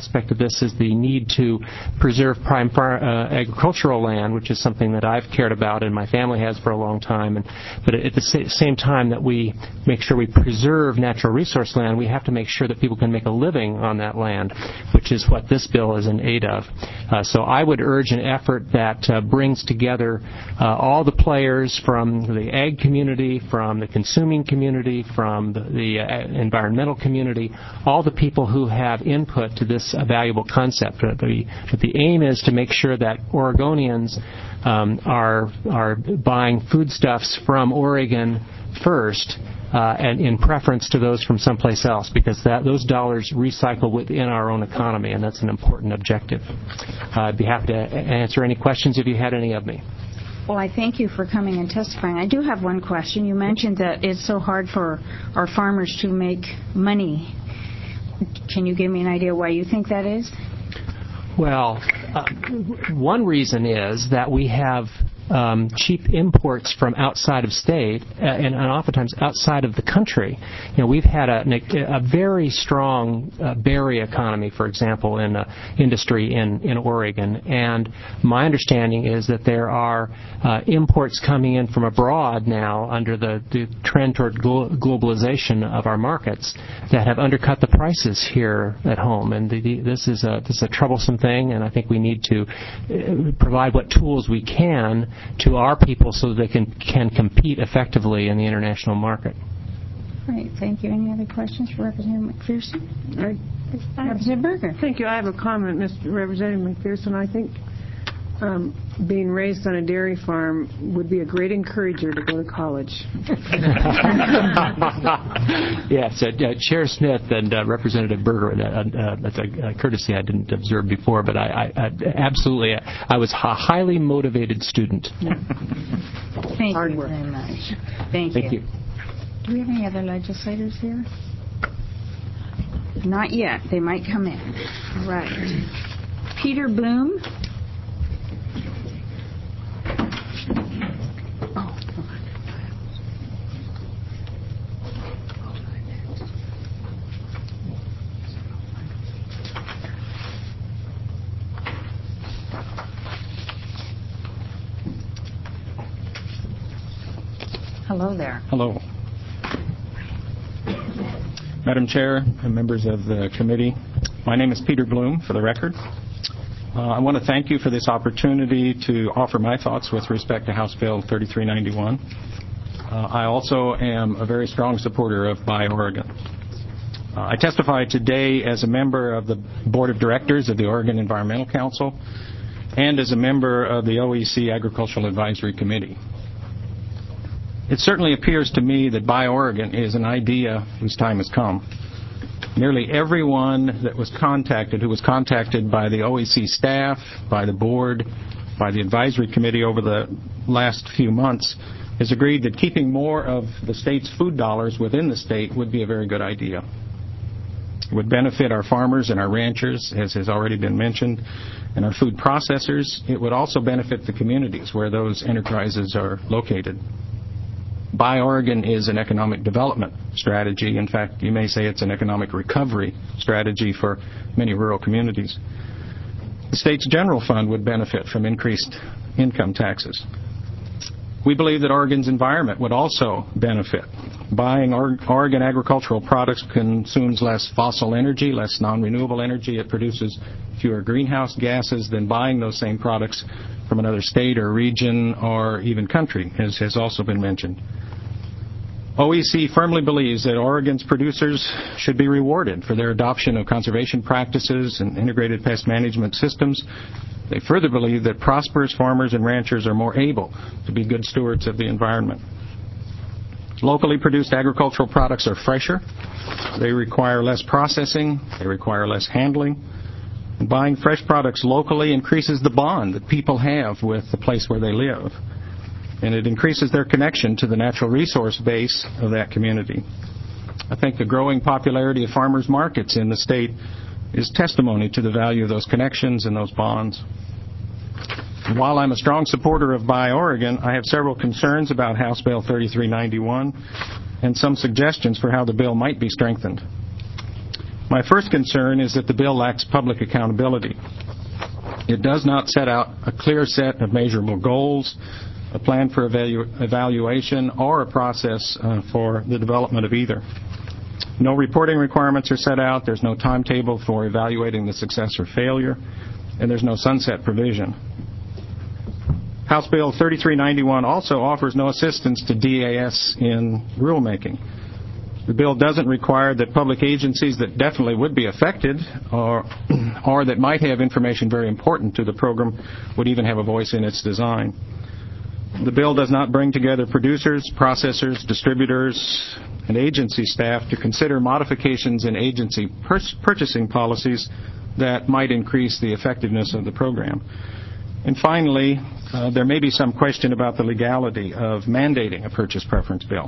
Speaker 14: aspect of this is the need to preserve prime far, uh, agricultural land, which is something that I've cared about and my family has for a long time. And, but at the sa- same time that we make sure we preserve natural resource land, we have to make sure that people can make a living on that land, which is what this bill is in aid of. Uh, so I would urge an effort that uh, brings together uh, all the players from the ag community, from the consuming community, from the, the uh, environmental community, all the people who have input to this uh, valuable concept. But the, but the aim is to make sure that Oregonians um, are are buying foodstuffs from Oregon first, uh, and in preference to those from someplace else, because that, those dollars recycle within our own economy, and that's an important objective. Uh, I'd be happy to answer any questions if you had any of me.
Speaker 2: Well, I thank you for coming and testifying. I do have one question. You mentioned that it's so hard for our farmers to make money. Can you give me an idea why you think that is?
Speaker 14: Well, uh, one reason is that we have um, cheap imports from outside of state uh, and, and oftentimes outside of the country. You know, we've had a, a very strong uh, berry economy, for example, in uh, industry in, in Oregon. And my understanding is that there are uh, imports coming in from abroad now under the, the trend toward glo- globalization of our markets that have undercut the prices here at home. And the, the, this is a this is a troublesome thing, and I think we need to uh, provide what tools we can to our people so that they can, can compete effectively in the international market.
Speaker 2: Great. Thank you. Any other questions for Representative McPherson?
Speaker 8: I, I,
Speaker 2: Representative Berger.
Speaker 8: Thank you. I have a comment, Mister Representative McPherson. I think um, being raised on a dairy farm would be a great encourager to go to college.
Speaker 14: Yes, uh, uh, Chair Smith and uh, Representative Berger, uh, uh, that's a, a courtesy I didn't observe before, but I, I, I absolutely, I was a highly motivated student.
Speaker 2: Thank Hard you work. very much. Thank,
Speaker 14: Thank
Speaker 2: you.
Speaker 14: you.
Speaker 2: Do we have any other legislators here? Not yet. They might come in. All right. Peter Bloom. Hello there.
Speaker 15: Hello. Madam Chair and members of the committee, my name is Peter Bloom, for the record. Uh, I want to thank you for this opportunity to offer my thoughts with respect to House Bill thirty-three ninety-one. Uh, I also am a very strong supporter of Buy Oregon. Uh, I testify today as a member of the Board of Directors of the Oregon Environmental Council and as a member of the O E C Agricultural Advisory Committee. It certainly appears to me that Buy Oregon is an idea whose time has come. Nearly everyone that was contacted, who was contacted by the O E C staff, by the board, by the advisory committee over the last few months, has agreed that keeping more of the state's food dollars within the state would be a very good idea. It would benefit our farmers and our ranchers, as has already been mentioned, and our food processors. It would also benefit the communities where those enterprises are located. Buy Oregon is an economic development strategy. In fact, you may say it's an economic recovery strategy for many rural communities. The state's general fund would benefit from increased income taxes. We believe that Oregon's environment would also benefit. Buying Oregon agricultural products consumes less fossil energy, less non-renewable energy. It produces fewer greenhouse gases than buying those same products from another state or region or even country, as has also been mentioned. O E C firmly believes that Oregon's producers should be rewarded for their adoption of conservation practices and integrated pest management systems. They further believe that prosperous farmers and ranchers are more able to be good stewards of the environment. Locally produced agricultural products are fresher. They require less processing. They require less handling. And buying fresh products locally increases the bond that people have with the place where they live. And it increases their connection to the natural resource base of that community. I think the growing popularity of farmers markets in the state is testimony to the value of those connections and those bonds. And while I'm a strong supporter of Buy Oregon, I have several concerns about House Bill thirty-three ninety-one and some suggestions for how the bill might be strengthened. My first concern is that the bill lacks public accountability. It does not set out a clear set of measurable goals, a plan for evalu- evaluation, or a process uh, for the development of either. No reporting requirements are set out, there's no timetable for evaluating the success or failure, and there's no sunset provision. House Bill thirty-three ninety-one also offers no assistance to D A S in rulemaking. The bill doesn't require that public agencies that definitely would be affected or, or that might have information very important to the program would even have a voice in its design. The bill does not bring together producers, processors, distributors, and agency staff to consider modifications in agency pur- purchasing policies that might increase the effectiveness of the program. And finally, uh, there may be some question about the legality of mandating a purchase preference bill.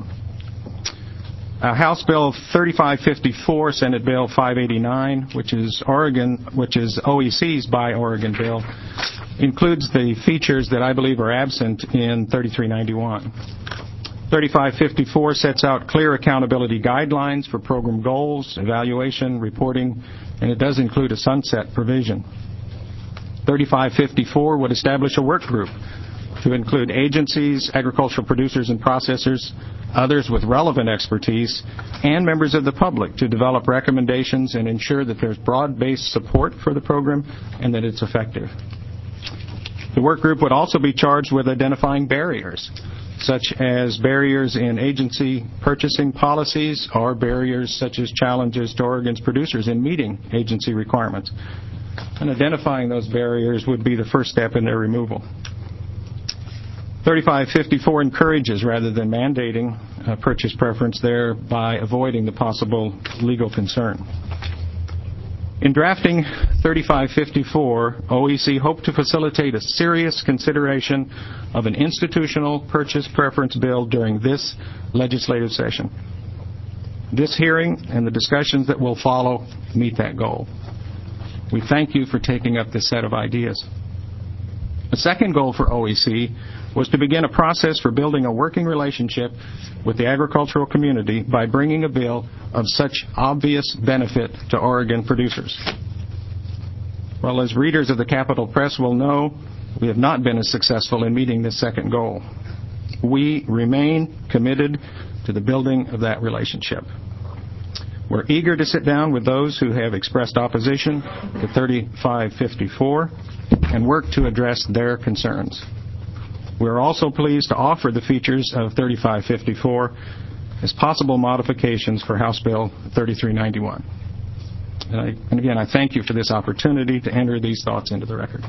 Speaker 15: Uh, House Bill thirty-five fifty-four, Senate Bill five eighty-nine, which is Oregon, which is O E C's Buy Oregon bill, includes the features that I believe are absent in thirty-three ninety-one. thirty-five fifty-four sets out clear accountability guidelines for program goals, evaluation, reporting, and it does include a sunset provision. thirty-five fifty-four would establish a work group to include agencies, agricultural producers and processors, others with relevant expertise, and members of the public to develop recommendations and ensure that there's broad-based support for the program and that it's effective. The work group would also be charged with identifying barriers, such as barriers in agency purchasing policies or barriers such as challenges to Oregon's producers in meeting agency requirements. And identifying those barriers would be the first step in their removal. thirty-five fifty-four encourages rather than mandating a purchase preference, thereby avoiding the possible legal concern. In drafting thirty-five fifty-four, O E C hoped to facilitate a serious consideration of an institutional purchase preference bill during this legislative session. This hearing and the discussions that will follow meet that goal. We thank you for taking up this set of ideas. A second goal for O E C was to begin a process for building a working relationship with the agricultural community by bringing a bill of such obvious benefit to Oregon producers. Well, as readers of the Capitol Press will know, we have not been as successful in meeting this second goal. We remain committed to the building of that relationship. We're eager to sit down with those who have expressed opposition to thirty-five fifty-four and work to address their concerns. We're also pleased to offer the features of thirty-five fifty-four as possible modifications for House Bill thirty-three ninety-one. And, I, and again, I thank you for this opportunity to enter these thoughts into the record.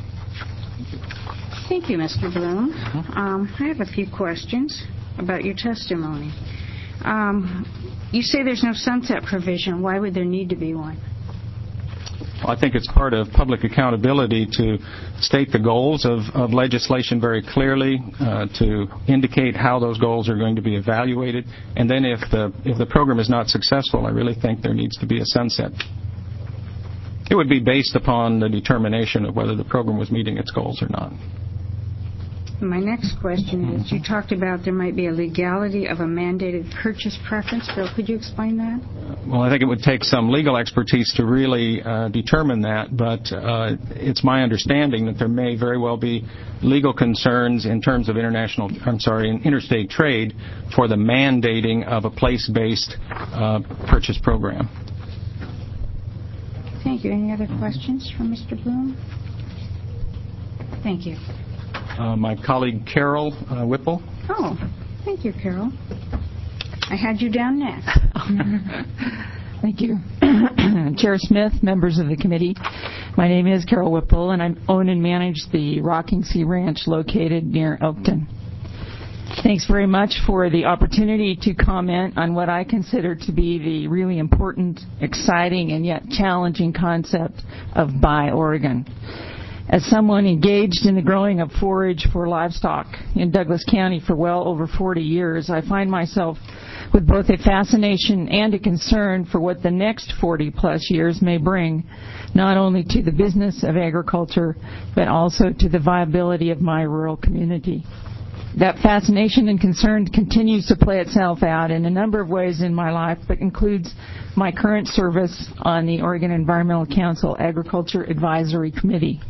Speaker 2: Thank you, Mister Bloom. Um, I have a few questions about your testimony. Um, you say there's no sunset provision. Why would there need to be one?
Speaker 15: Well, I think it's part of public accountability to state the goals of, of legislation very clearly, uh, to indicate how those goals are going to be evaluated, and then if the if the program is not successful, I really think there needs to be a sunset. It would be based upon the determination of whether the program was meeting its goals or not.
Speaker 2: My next question is, you talked about there might be a legality of a mandated purchase preference bill. Could you explain that?
Speaker 15: Well, I think it would take some legal expertise to really uh, determine that, but uh, it's my understanding that there may very well be legal concerns in terms of international, I'm sorry, in interstate trade for the mandating of a place-based uh, purchase program.
Speaker 2: Thank you. Any other questions from Mister Bloom? Thank you.
Speaker 15: Uh, my colleague Carol uh, Whipple.
Speaker 2: Oh, thank you, Carol. I had you down next.
Speaker 16: Thank you. Chair Smith, members of the committee, my name is Carol Whipple, and I own and manage the Rocking Sea Ranch located near Elkton. Thanks very much for the opportunity to comment on what I consider to be the really important, exciting, and yet challenging concept of Buy Oregon. As someone engaged in the growing of forage for livestock in Douglas County for well over forty years, I find myself with both a fascination and a concern for what the next forty plus years may bring, not only to the business of agriculture, but also to the viability of my rural community. That fascination and concern continues to play itself out in a number of ways in my life, but includes my current service on the Oregon Environmental Council Agriculture Advisory Committee.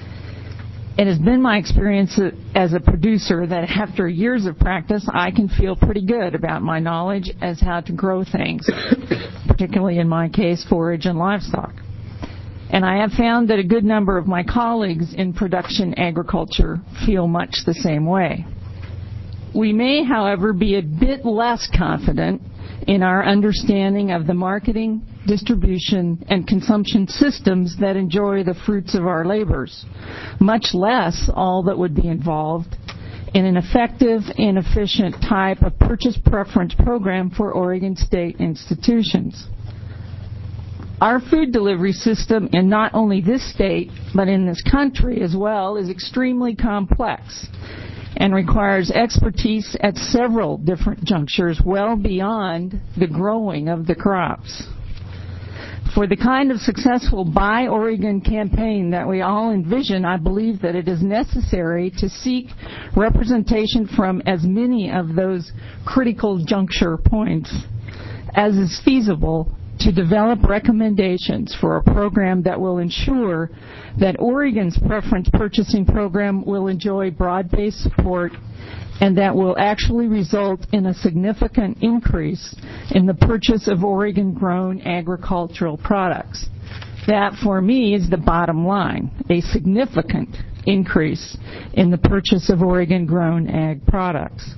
Speaker 16: It has been my experience as a producer that after years of practice, I can feel pretty good about my knowledge as how to grow things, particularly in my case, forage and livestock. And I have found that a good number of my colleagues in production agriculture feel much the same way. We may, however, be a bit less confident in our understanding of the marketing, distribution, and consumption systems that enjoy the fruits of our labors, much less all that would be involved in an effective and efficient type of purchase preference program for Oregon State institutions. Our food delivery system in not only this state, but in this country as well, is extremely complex and requires expertise at several different junctures well beyond the growing of the crops. For the kind of successful Buy Oregon campaign that we all envision, I believe that it is necessary to seek representation from as many of those critical juncture points as is feasible to develop recommendations for a program that will ensure that Oregon's preference purchasing program will enjoy broad-based support and that will actually result in a significant increase in the purchase of Oregon-grown agricultural products. That, for me, is the bottom line, a significant increase in the purchase of Oregon-grown ag products.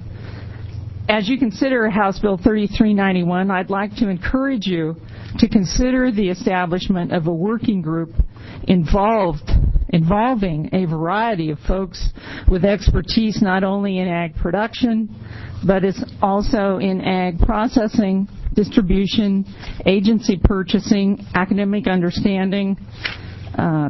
Speaker 16: As you consider House Bill thirty-three ninety-one, I'd like to encourage you to consider the establishment of a working group involved, involving a variety of folks with expertise not only in ag production, but is also in ag processing, distribution, agency purchasing, academic understanding, uh,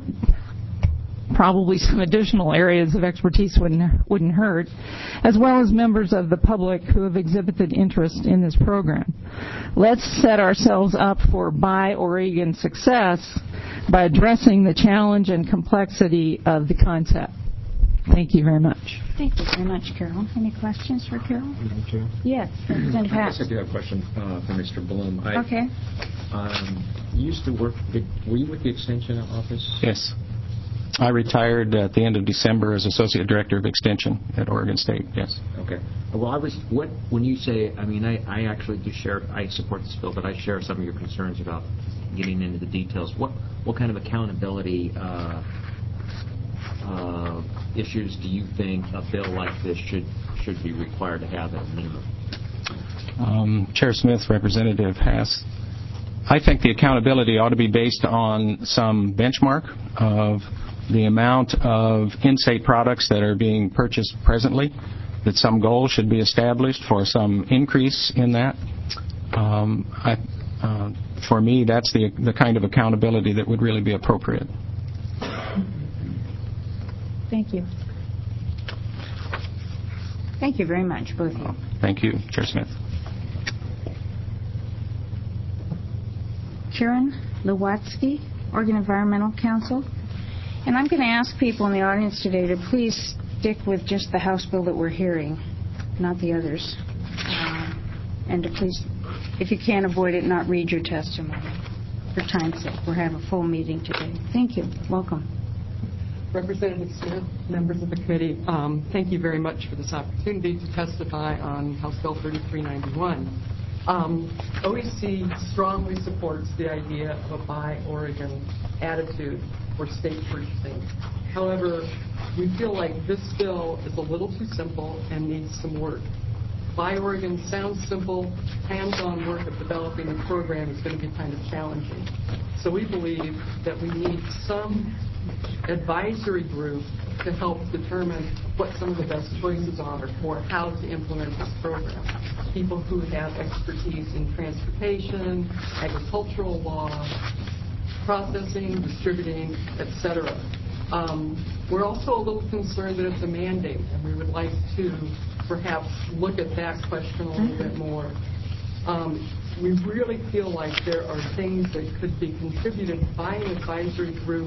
Speaker 16: probably some additional areas of expertise wouldn't, wouldn't hurt, as well as members of the public who have exhibited interest in this program. Let's set ourselves up for Buy Oregon success by addressing the challenge and complexity of the concept. Thank you very much.
Speaker 2: Thank you very much, Carol. Any questions for Carol?
Speaker 17: Madam Chair?
Speaker 2: Yes, Representative
Speaker 17: I
Speaker 2: Hass.
Speaker 17: guess I do have a question uh, for Mister Bloom. I,
Speaker 2: Okay.
Speaker 17: Um, you used to work, did, were you with the Extension Office?
Speaker 15: Yes. I retired at the end of December as Associate Director of Extension at Oregon State, yes.
Speaker 17: Okay. Well, I was, what, when you say, I mean, I, I actually do share, I support this bill, but I share some of your concerns about getting into the details. What, what kind of accountability uh, uh, issues do you think a bill like this should, should be required to have at a minimum?
Speaker 15: Um, Chair Smith, Representative Hass, I think the accountability ought to be based on some benchmark of the amount of in-state products that are being purchased presently, that some goal should be established for some increase in that. Um, I, uh, for me, that's the, the kind of accountability that would really be appropriate.
Speaker 2: Thank you. Thank you very much, both of you.
Speaker 15: Thank you, Chair Smith.
Speaker 2: Karen Lewatsky, Oregon Environmental Council. And I'm going to ask people in the audience today to please stick with just the House bill that we're hearing, not the others. Uh, and to please, if you can't avoid it, not read your testimony for time's sake. We're having a full meeting today. Thank you. Welcome.
Speaker 18: Representative Smith, members of the committee, um, thank you very much for this opportunity to testify on House Bill thirty-three ninety-one. Um, O E C strongly supports the idea of a Buy Oregon attitude for state purchasing. However, we feel like this bill is a little too simple and needs some work. Buy Oregon sounds simple. Hands-on work of developing the program is going to be kind of challenging. So we believe that we need some advisory group to help determine what some of the best choices are for how to implement this program. People who have expertise in transportation, agricultural law, processing, distributing, et cetera. Um, we're also a little concerned that it's a mandate, and we would like to perhaps look at that question a little bit more. Um, we really feel like there are things that could be contributed by an advisory group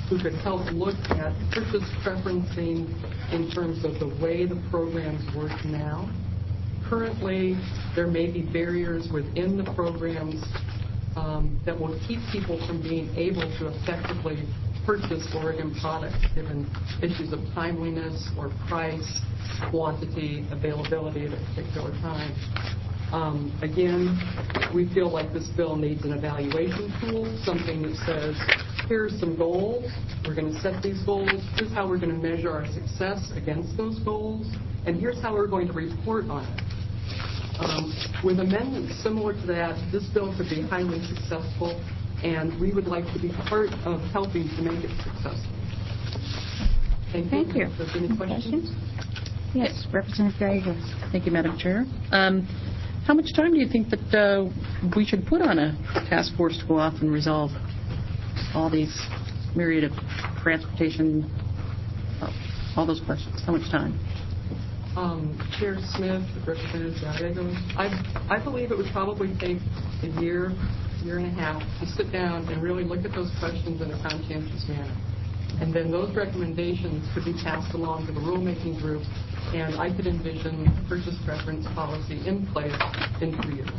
Speaker 18: who could help look at purchase preferencing in terms of the way the programs work now. Currently, there may be barriers within the programs um, that will keep people from being able to effectively purchase Oregon products given issues of timeliness or price, quantity, availability at a particular time. Um, again, we feel like this bill needs an evaluation tool, something that says, here's some goals, we're going to set these goals, here's how we're going to measure our success against those goals, and here's how we're going to report on it. Um, with amendments similar to that, this bill could be highly successful, and we would like to be part of helping to make it successful. Thank you.
Speaker 2: Thank you.
Speaker 18: If there's any questions?
Speaker 2: Yes, Representative Gallegos.
Speaker 19: Thank you, Madam Chair. Um, how much time do you think that uh, we should put on a task force to go off and resolve all these myriad of transportation, uh, all those questions? How much time?
Speaker 18: Um, Chair Smith, Representative Gallegos, I, I believe it would probably take a year, year and a half to sit down and really look at those questions in a conscientious manner. And then those recommendations could be passed along to the rulemaking group, and I could envision a purchase preference policy in place in two years.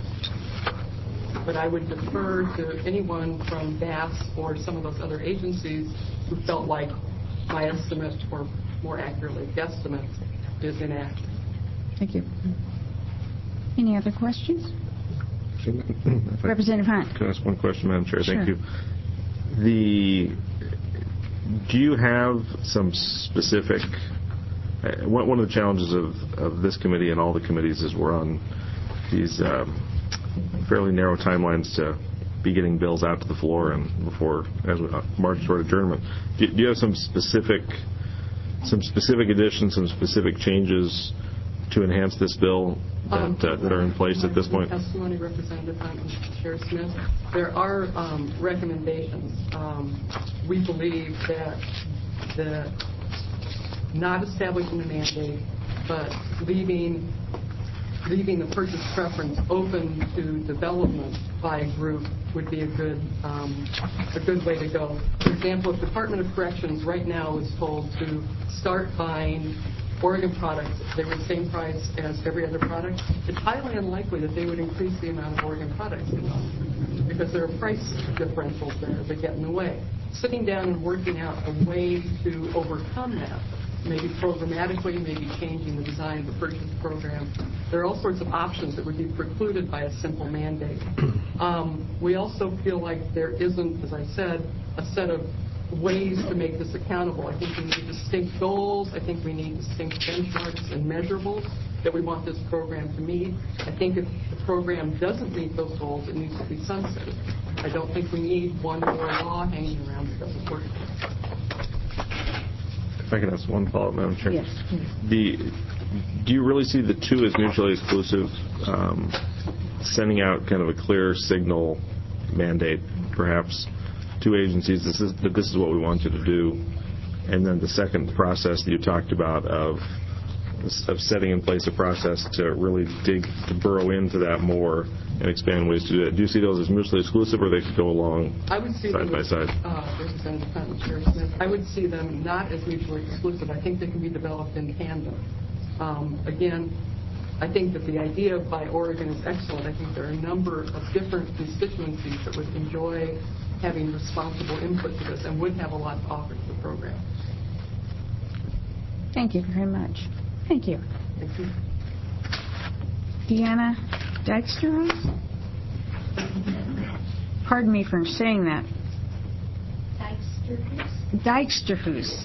Speaker 18: But I would defer to anyone from B A S or some of those other agencies who felt like my estimate, or more accurately, guesstimate, is inaccurate.
Speaker 19: Thank you.
Speaker 2: Any other questions? Representative Hunt.
Speaker 3: Can I ask one question, Madam Chair?
Speaker 2: Sure.
Speaker 3: Thank you. The do you have some specific? Uh, one one of the challenges of, of this committee and all the committees is we're on these um, fairly narrow timelines to be getting bills out to the floor and before as we uh, march toward adjournment. Do, do you have some specific some specific additions, some specific changes to enhance this bill that,
Speaker 18: Um,
Speaker 3: uh, that are in place at this point?
Speaker 18: Testimony, Representative Hunt and Chair Smith. There are um, recommendations. Um, we believe that the not establishing a mandate, but leaving leaving the purchase preference open to development by a group would be a good um, a good way to go. For example, if Department of Corrections right now is told to start buying Oregon products, they were the same price as every other product, it's highly unlikely that they would increase the amount of Oregon products they buy because there are price differentials there that get in the way. Sitting down and working out a way to overcome that, maybe programmatically, maybe changing the design of the purchase program. There are all sorts of options that would be precluded by a simple mandate. Um, we also feel like there isn't, as I said, a set of ways to make this accountable. I think we need distinct goals. I think we need distinct benchmarks and measurables that we want this program to meet. I think if the program doesn't meet those goals, it needs to be sunsetted. I don't think we need one more law hanging around that doesn't work.
Speaker 3: If I can ask one follow-up, Madam Chair.
Speaker 19: Yes.
Speaker 3: The, do you really see the two as mutually exclusive, um, sending out kind of a clear signal mandate, perhaps, to agencies this is, that this is what we want you to do, and then the second process that you talked about of of setting in place a process to really dig, to burrow into that more and expand ways to do it. Do you see those as mutually exclusive, or they could go along
Speaker 18: I would see
Speaker 3: side
Speaker 18: them
Speaker 3: by
Speaker 18: as,
Speaker 3: side?
Speaker 18: Uh, Representative Hunt and Chair Smith, I would see them not as mutually exclusive. I think they can be developed in tandem. Um, again, I think that the idea of Buy Oregon is excellent. I think there are a number of different constituencies that would enjoy having responsible input to this and would have a lot to offer to the program.
Speaker 2: Thank you very much. Thank you.
Speaker 18: Thank you.
Speaker 2: Deanna Dijksterhoos? Pardon me for saying that.
Speaker 13: Dijksterhoos.
Speaker 2: Dijksterhoos.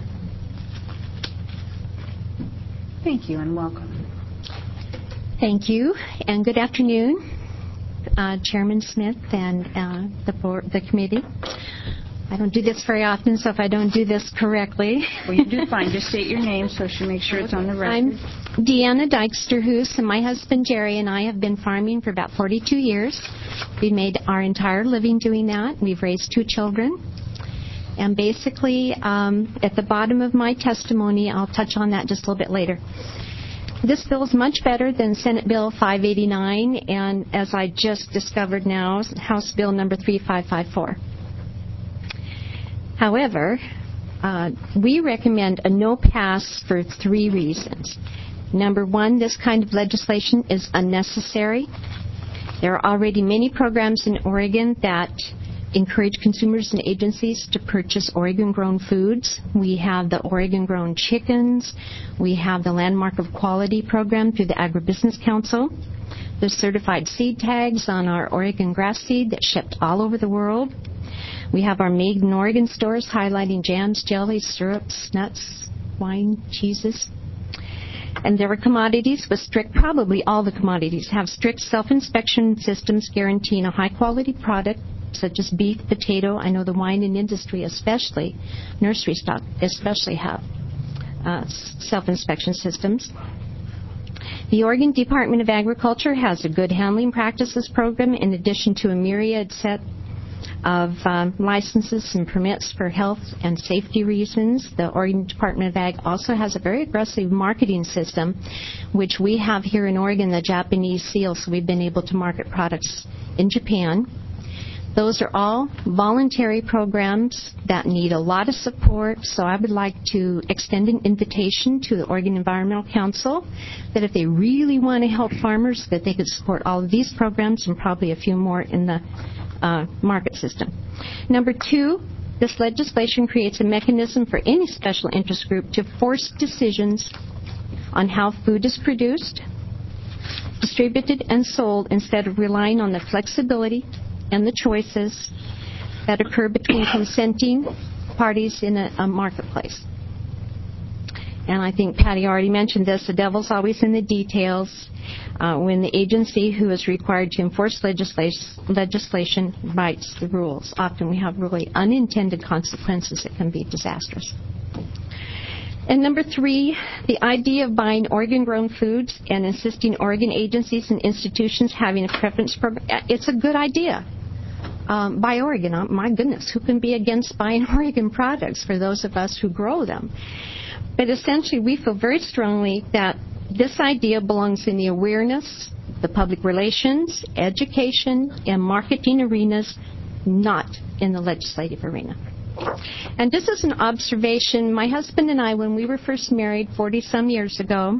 Speaker 2: Thank you and welcome.
Speaker 20: Thank you, and good afternoon, uh, Chairman Smith and uh, the board, the committee. I don't do this very often, so if I don't do this correctly.
Speaker 2: Well, you do fine. Just state your name so she makes sure it's on the record.
Speaker 20: I'm Deanna Dijksterhoos, and my husband Jerry and I have been farming for about forty-two years. We made our entire living doing that. We've raised two children. And basically, um, at the bottom of my testimony, I'll touch on that just a little bit later. This bill is much better than Senate Bill five eighty-nine, and as I just discovered now, House Bill number three five five four. However, uh, we recommend a no pass for three reasons. Number one, this kind of legislation is unnecessary. There are already many programs in Oregon that encourage consumers and agencies to purchase Oregon-grown foods. We have the Oregon-grown chickens. We have the Landmark of Quality program through the Agribusiness Council. There's certified seed tags on our Oregon grass seed that's shipped all over the world. We have our Made in Oregon stores highlighting jams, jellies, syrups, nuts, wine, cheeses. And there are commodities with strict, probably all the commodities have strict self-inspection systems guaranteeing a high-quality product, such as beef, potato. I know the wine and industry especially, nursery stock especially have uh, self-inspection systems. The Oregon Department of Agriculture has a good handling practices program in addition to a myriad set of um, licenses and permits for health and safety reasons. The Oregon Department of Ag also has a very aggressive marketing system, which we have here in Oregon, the Japanese seal, so we've been able to market products in Japan. Those are all voluntary programs that need a lot of support, so I would like to extend an invitation to the Oregon Environmental Council that if they really want to help farmers, that they could support all of these programs and probably a few more in the uh, market system. Number two, this legislation creates a mechanism for any special interest group to force decisions on how food is produced, distributed, and sold instead of relying on the flexibility and the choices that occur between consenting parties in a, a marketplace. And I think Patty already mentioned this, the devil's always in the details. Uh, when the agency who is required to enforce legisla- legislation writes the rules, often we have really unintended consequences that can be disastrous. And number three, the idea of buying Oregon-grown foods and insisting Oregon agencies and institutions having a preference program, it's a good idea. Um, buy Oregon. Oh, my goodness, who can be against buying Oregon products for those of us who grow them? But essentially, we feel very strongly that this idea belongs in the awareness, the public relations, education, and marketing arenas, not in the legislative arena. And just as an observation, my husband and I, when we were first married forty-some years ago,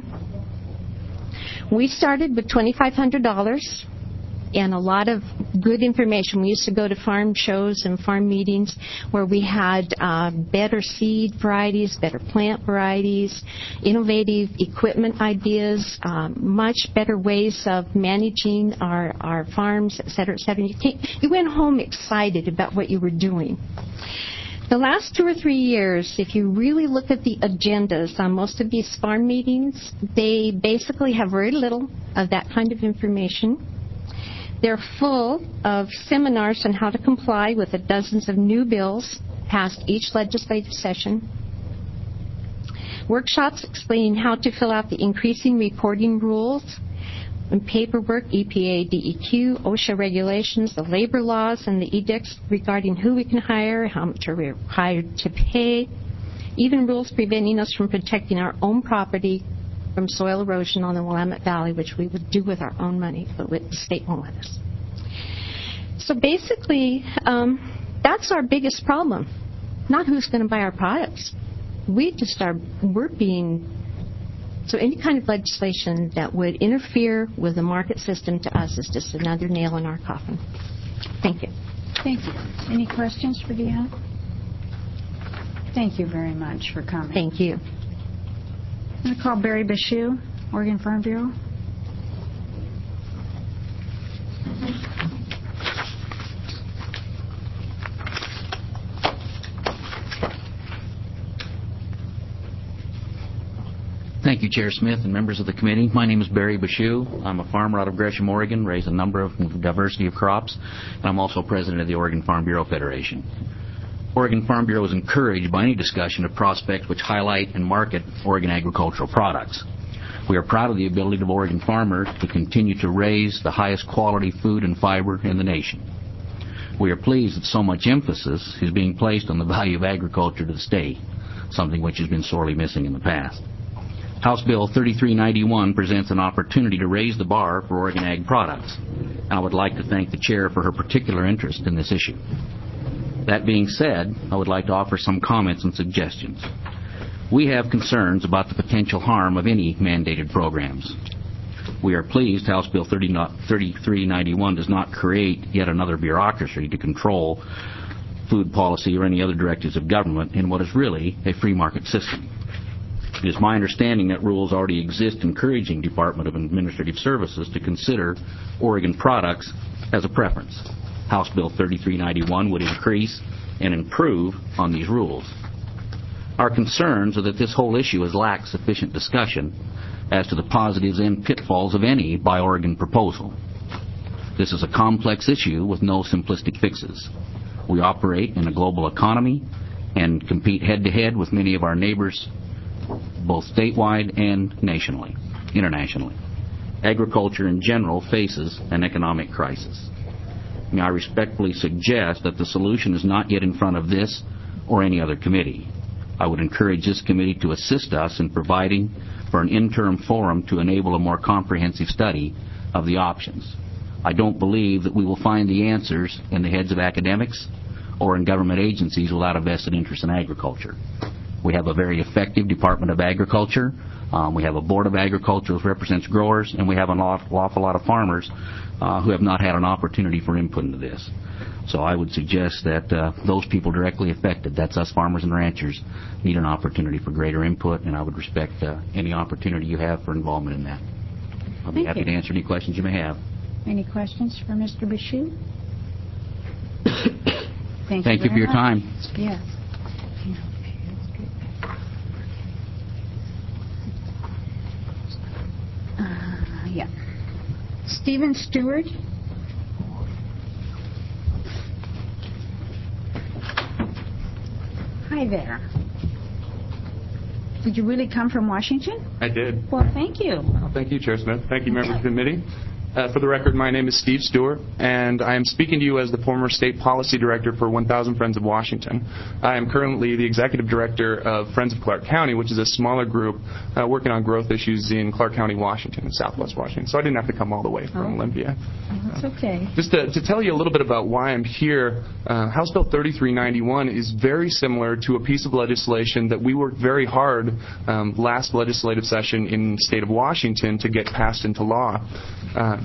Speaker 20: we started with twenty-five hundred dollars and a lot of good information. We used to go to farm shows and farm meetings where we had uh, better seed varieties, better plant varieties, innovative equipment ideas, um, much better ways of managing our, our farms, et cetera, et cetera. You, came, you went home excited about what you were doing. The last two or three years, if you really look at the agendas on most of these farm meetings, they basically have very little of that kind of information. They're full of seminars on how to comply with the dozens of new bills passed each legislative session, workshops explaining how to fill out the increasing reporting rules and paperwork, E P A, D E Q, OSHA regulations, the labor laws, and the edicts regarding who we can hire, how much are we hired to pay, even rules preventing us from protecting our own property from soil erosion on the Willamette Valley, which we would do with our own money, but the state won't let us. So basically, um, that's our biggest problem, not who's going to buy our products. We just are, we're being, so any kind of legislation that would interfere with the market system to us is just another nail in our coffin. Thank you.
Speaker 2: Thank you. Any questions for Deanna? Thank you very much for coming.
Speaker 20: Thank you.
Speaker 2: I'm going to call Barry Bashew, Oregon Farm Bureau.
Speaker 17: Thank you, Chair Smith and members of the committee. My name is Barry Bashew. I'm a farmer out of Gresham, Oregon, raise a number of diversity of crops, and I'm also president of the Oregon Farm Bureau Federation. Oregon Farm Bureau is encouraged by any discussion of prospects which highlight and market Oregon agricultural products. We are proud of the ability of Oregon farmers to continue to raise the highest quality food and fiber in the nation. We are pleased that so much emphasis is being placed on the value of agriculture to the state, something which has been sorely missing in the past. House Bill thirty-three ninety-one presents an opportunity to raise the bar for Oregon ag products. I would like to thank the Chair for her particular interest in this issue. That being said, I would like to offer some comments and suggestions. We have concerns about the potential harm of any mandated programs. We are pleased House Bill thirty-three ninety-one does not create yet another bureaucracy to control food policy or any other directives of government in what is really a free market system. It is my understanding that rules already exist encouraging Department of Administrative Services to consider Oregon products as a preference. House Bill thirty-three ninety-one would increase and improve on these rules. Our concerns are that this whole issue has lacked sufficient discussion as to the positives and pitfalls of any Buy Oregon proposal. This is a complex issue with no simplistic fixes. We operate in a global economy and compete head-to-head with many of our neighbors, both statewide and nationally, internationally. Agriculture in general faces an economic crisis. May I respectfully suggest that the solution is not yet in front of this or any other committee. I would encourage this committee to assist us in providing for an interim forum to enable a more comprehensive study of the options. I don't believe that we will find the answers in the heads of academics or in government agencies without a vested interest in agriculture. We have a very effective Department of Agriculture. Um, we have a Board of Agriculture which represents growers, and we have an awful lot of farmers uh, who have not had an opportunity for input into this. So I would suggest that uh, those people directly affected, that's us farmers and ranchers, need an opportunity for greater input, and I would respect uh, any opportunity you have for involvement in that. I'll be
Speaker 2: Thank
Speaker 17: happy
Speaker 2: you.
Speaker 17: to answer any questions you may have.
Speaker 2: Any questions for Mister Bashir? Thank,
Speaker 17: Thank you
Speaker 2: very
Speaker 17: for your
Speaker 2: much.
Speaker 17: time.
Speaker 2: Yes. Uh, yeah. Stephen Stewart. Hi there. Did you really come from Washington?
Speaker 21: I did.
Speaker 2: Well, thank you.
Speaker 21: Well, thank you, Chair Smith. Thank you, members of the committee. Uh, for the record, my name is Steve Stewart, and I am speaking to you as the former State Policy Director for one thousand Friends of Washington. I am currently the Executive Director of Friends of Clark County, which is a smaller group uh, working on growth issues in Clark County, Washington, and Southwest Washington. So I didn't have to come all the way from
Speaker 2: Oh.
Speaker 21: Olympia.
Speaker 2: Oh, that's okay.
Speaker 21: Just to, to tell you a little bit about why I'm here, uh, House Bill thirty-three ninety-one is very similar to a piece of legislation that we worked very hard um, last legislative session in the state of Washington to get passed into law. Uh,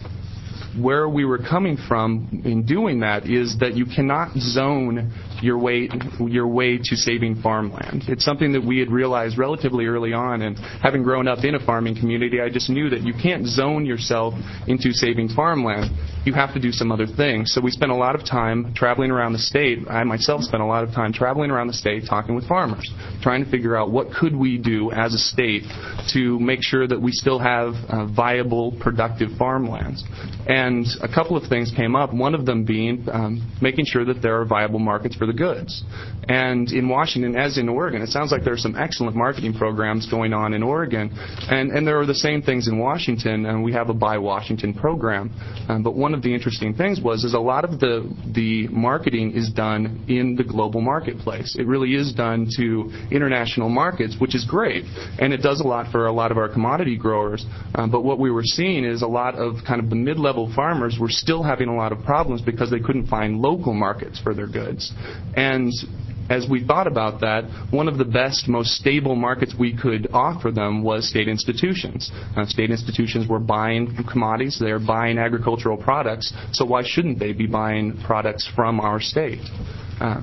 Speaker 21: where we were coming from in doing that is that you cannot zone your way your way to saving farmland. It's something that we had realized relatively early on, and having grown up in a farming community, I just knew that you can't zone yourself into saving farmland. You have to do some other things. So we spent a lot of time traveling around the state. I myself spent a lot of time traveling around the state talking with farmers, trying to figure out what could we do as a state to make sure that we still have uh, viable, productive farmlands. And a couple of things came up, one of them being um, making sure that there are viable markets for the goods. And in Washington, as in Oregon, it sounds like there are some excellent marketing programs going on in Oregon, and, and there are the same things in Washington, and we have a Buy Washington program. Um, but one of the interesting things was is a lot of the, the marketing is done in the global marketplace. It really is done to international markets, which is great, and it does a lot for a lot of our commodity growers. Um, but what we were seeing is a lot of kind of the mid-level farmers were still having a lot of problems because they couldn't find local markets for their goods. And as we thought about that, one of the best, most stable markets we could offer them was state institutions. Uh, state institutions were buying commodities, they're buying agricultural products, so why shouldn't they be buying products from our state? Uh,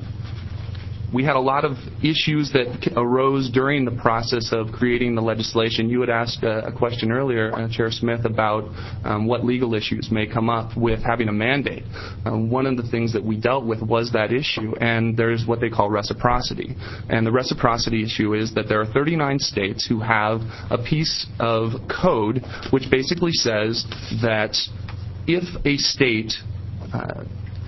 Speaker 21: We had a lot of issues that arose during the process of creating the legislation. You had asked a, a question earlier, uh, Chair Smith, about um, what legal issues may come up with having a mandate. Uh, one of the things that we dealt with was that issue, and there's what they call reciprocity. And the reciprocity issue is that there are thirty-nine states who have a piece of code which basically says that if a state uh,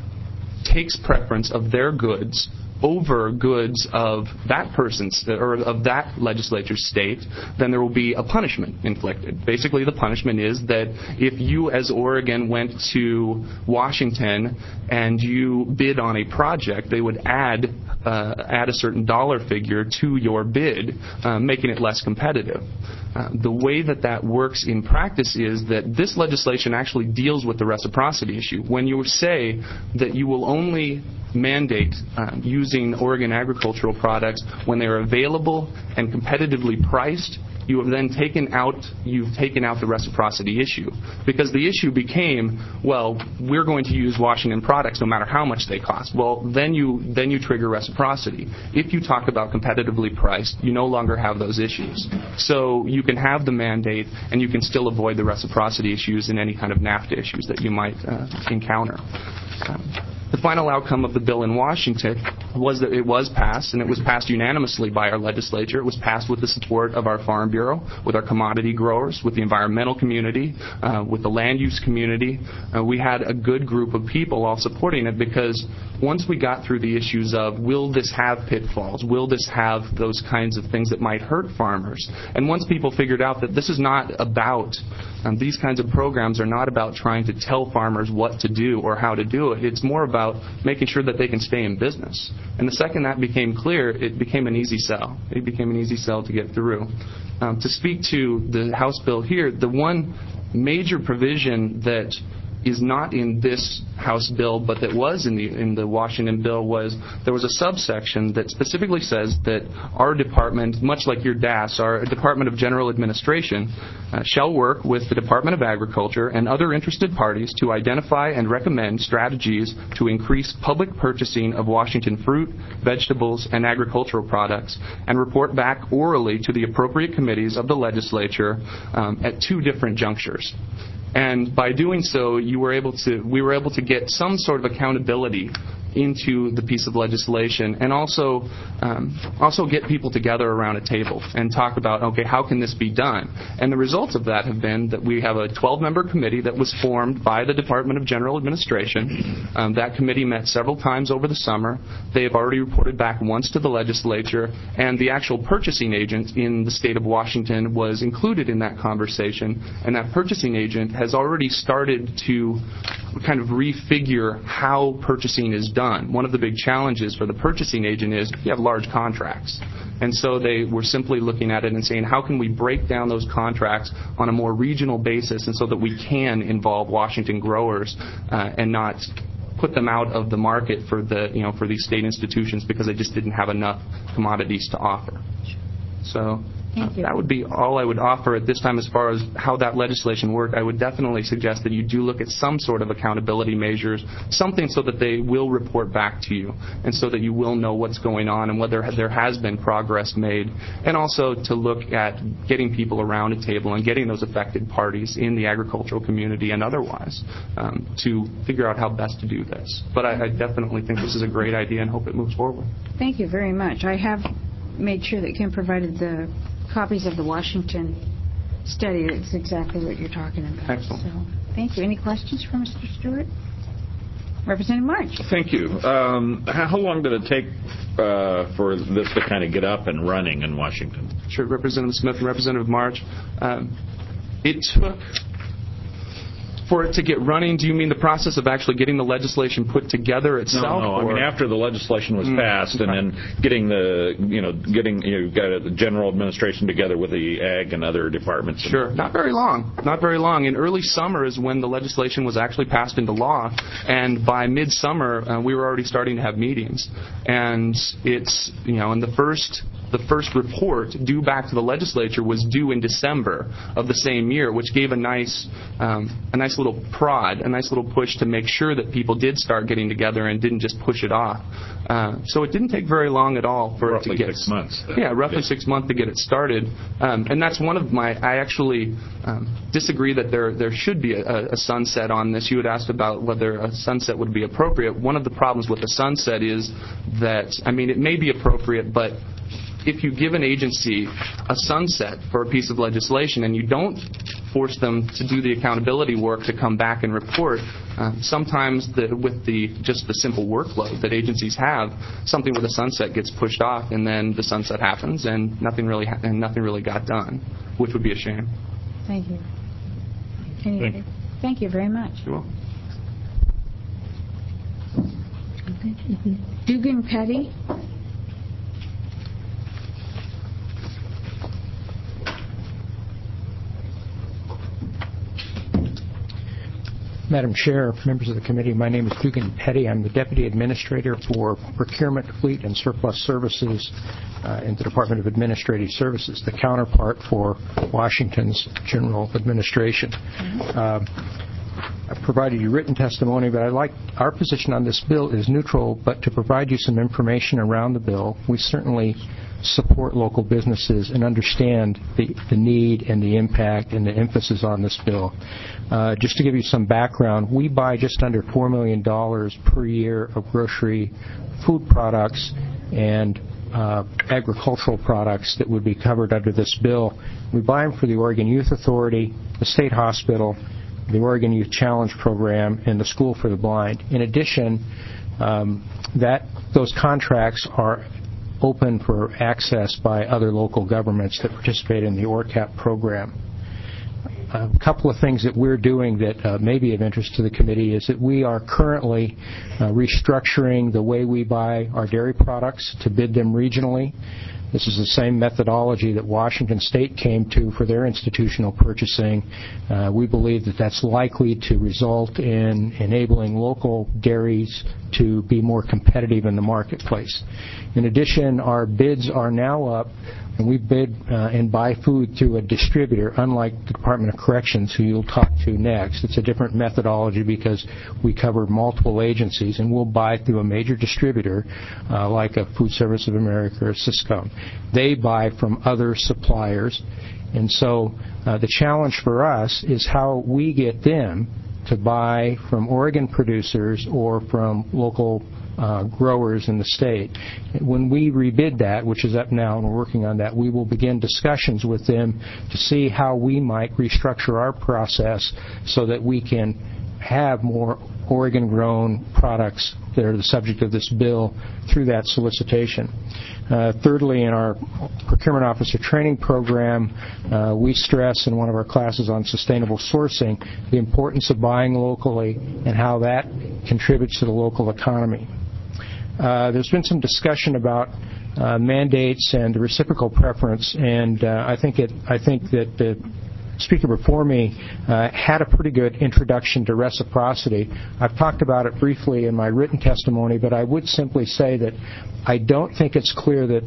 Speaker 21: takes preference of their goods over goods of that person's or of that legislature's state, then there will be a punishment inflicted. Basically, the punishment is that if you, as Oregon, went to Washington and you bid on a project, they would add uh, add a certain dollar figure to your bid, uh, making it less competitive. Uh, the way that that works in practice is that this legislation actually deals with the reciprocity issue. When you say that you will only mandate um, using Oregon agricultural products when they're available and competitively priced, you have then taken out you've taken out the reciprocity issue, because the issue became, well, we're going to use Washington products no matter how much they cost. Well, then you then you trigger reciprocity. If you talk about competitively priced, you no longer have those issues. So you can have the mandate and you can still avoid the reciprocity issues and any kind of NAFTA issues that you might uh, encounter. Um, The final outcome of the bill in Washington was that it was passed, and it was passed unanimously by our legislature. It was passed with the support of our Farm Bureau, with our commodity growers, with the environmental community, uh, with the land use community. Uh, we had a good group of people all supporting it, because once we got through the issues of, will this have pitfalls? Will this have those kinds of things that might hurt farmers? And once people figured out that this is not about, um, these kinds of programs are not about trying to tell farmers what to do or how to do it. It's more about making sure that they can stay in business. And the second that became clear, it became an easy sell. It became an easy sell to get through. Um, to speak to the House bill here, the one major provision that is not in this House bill, but that was in the in the Washington bill, was there was a subsection that specifically says that our department, much like your D A S, our Department of General Administration, uh, shall work with the Department of Agriculture and other interested parties to identify and recommend strategies to increase public purchasing of Washington fruit, vegetables, and agricultural products, and report back orally to the appropriate committees of the legislature um, at two different junctures. And by doing so, you were able to, we were able to get some sort of accountability into the piece of legislation, and also um, also get people together around a table and talk about, okay, how can this be done? And the results of that have been that we have a twelve-member committee that was formed by the Department of General Administration. Um, that committee met several times over the summer. They have already reported back once to the legislature, and the actual purchasing agent in the state of Washington was included in that conversation, and that purchasing agent has already started to kind of refigure how purchasing is done. One of the big challenges for the purchasing agent is you have large contracts. And so they were simply looking at it and saying, how can we break down those contracts on a more regional basis, and so that we can involve Washington growers uh, and not put them out of the market for the you know for these state institutions because they just didn't have enough commodities to offer. So Uh, that would be all I would offer at this time as far as how that legislation worked. I would definitely suggest that you do look at some sort of accountability measures, something so that they will report back to you, and so that you will know what's going on and whether there has been progress made, and also to look at getting people around a table and getting those affected parties in the agricultural community and otherwise um, to figure out how best to do this. But I, I definitely think this is a great idea and hope it moves forward.
Speaker 2: Thank you very much. I have made sure that Kim provided the copies of the Washington study. That's exactly what you're talking about.
Speaker 21: Excellent.
Speaker 2: So, thank you. Any questions for Mister Stewart? Representative March.
Speaker 1: Thank you. Um, how long did it take uh, for this to kind of get up and running in Washington?
Speaker 21: Sure, Representative Smith and Representative March. Um, it took... For it to get running, do you mean the process of actually getting the legislation put together itself?
Speaker 1: No, no.
Speaker 21: Or?
Speaker 1: I mean after the legislation was
Speaker 21: Mm,
Speaker 1: passed,
Speaker 21: okay.
Speaker 1: and then getting the, you know, getting you got the general administration together with the ag and other departments.
Speaker 21: Sure, not very long. Not very long. In early summer is when the legislation was actually passed into law, and by midsummer uh, we were already starting to have meetings. And it's, you know, in the first. The first report due back to the legislature was due in December of the same year, which gave a nice, um, a nice little prod, a nice little push to make sure that people did start getting together and didn't just push it off. Uh, so it didn't take very long at all for
Speaker 1: roughly
Speaker 21: it to get
Speaker 1: six months. Then.
Speaker 21: Yeah, roughly yeah. six months to get it started. Um, and that's one of my. I actually um, disagree that there there should be a, a sunset on this. You had asked about whether a sunset would be appropriate. One of the problems with a sunset is that, I mean, it may be appropriate, but if you give an agency a sunset for a piece of legislation and you don't force them to do the accountability work to come back and report, uh, sometimes the, with the just the simple workload that agencies have, something with a sunset gets pushed off, and then the sunset happens and nothing really ha- and nothing really got done, which would be a shame.
Speaker 2: Thank you. Anybody? Thank you, Thank you very much.
Speaker 21: You're welcome.
Speaker 2: Dugan Petty.
Speaker 4: Madam Chair, members of the committee, my name is Dugan Petty. I'm the Deputy Administrator for Procurement, Fleet, and Surplus Services uh, in the Department of Administrative Services, the counterpart for Washington's General Administration. Uh, I've provided you written testimony, but I'd like our position on this bill is neutral, but to provide you some information around the bill. We certainly support local businesses and understand the, the need and the impact and the emphasis on this bill. Uh, just to give you some background, we buy just under four million dollars per year of grocery food products and uh, agricultural products that would be covered under this bill. We buy them for the Oregon Youth Authority, the State Hospital, the Oregon Youth Challenge Program, and the School for the Blind. In addition, um, that those contracts are open for access by other local governments that participate in the O R C A P program. A couple of things that we're doing that uh, may be of interest to the committee is that we are currently uh, restructuring the way we buy our dairy products to bid them regionally. This is the same methodology that Washington State came to for their institutional purchasing. Uh, we believe that that's likely to result in enabling local dairies to be more competitive in the marketplace. In addition, our bids are now up, and we bid uh, and buy food through a distributor, unlike the Department of Corrections, who you'll talk to next. It's a different methodology because we cover multiple agencies, and we'll buy through a major distributor uh, like a Food Service of America or Sysco. They buy from other suppliers, and so uh, the challenge for us is how we get them to buy from Oregon producers or from local Uh, growers in the state. When we rebid that, which is up now and we're working on that, we will begin discussions with them to see how we might restructure our process so that we can have more Oregon-grown products that are the subject of this bill through that solicitation. Uh, thirdly, in our procurement officer training program, uh, we stress in one of our classes on sustainable sourcing the importance of buying locally and how that contributes to the local economy. Uh, there's been some discussion about uh, mandates and the reciprocal preference, and uh, I think it. I think that the speaker before me uh, had a pretty good introduction to reciprocity. I've talked about it briefly in my written testimony, but I would simply say that I don't think it's clear that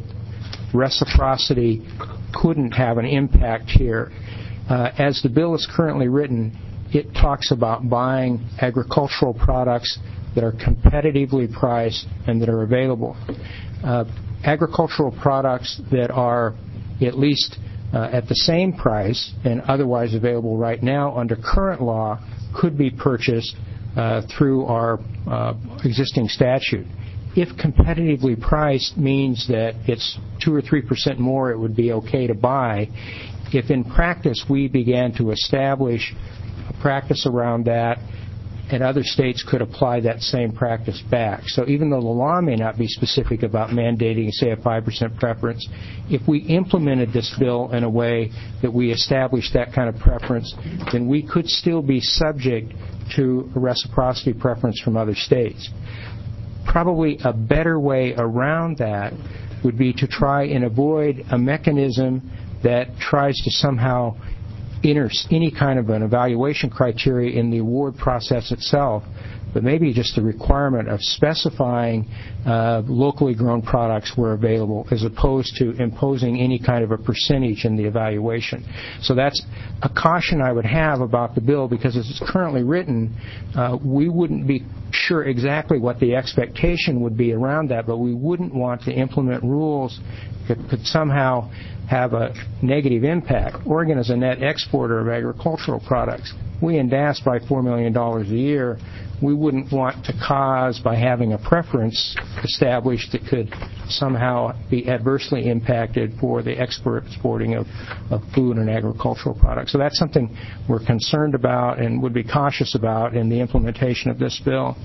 Speaker 4: reciprocity couldn't have an impact here. Uh, as the bill is currently written, it talks about buying agricultural products that are competitively priced and that are available. Uh, agricultural products that are at least uh, at the same price and otherwise available right now under current law could be purchased uh, through our uh, existing statute. If competitively priced means that it's two or three percent more, it would be okay to buy. If in practice we began to establish a practice around that, and other states could apply that same practice back. So even though the law may not be specific about mandating, say, a five percent preference, if we implemented this bill in a way that we established that kind of preference, then we could still be subject to a reciprocity preference from other states. Probably a better way around that would be to try and avoid a mechanism that tries to somehow enters any kind of an evaluation criteria in the award process itself, but maybe just the requirement of specifying uh, locally grown products where available as opposed to imposing any kind of a percentage in the evaluation. So that's a caution I would have about the bill, because as it's currently written, uh, we wouldn't be sure exactly what the expectation would be around that, but we wouldn't want to implement rules that could somehow have a negative impact. Oregon is a net exporter of agricultural products. We N D A S buy four million dollars a year. We wouldn't want to cause, by having a preference established, that could somehow be adversely impacted for the export exporting of, of food and agricultural products. So that's something we're concerned about and would be cautious about in the implementation of this bill.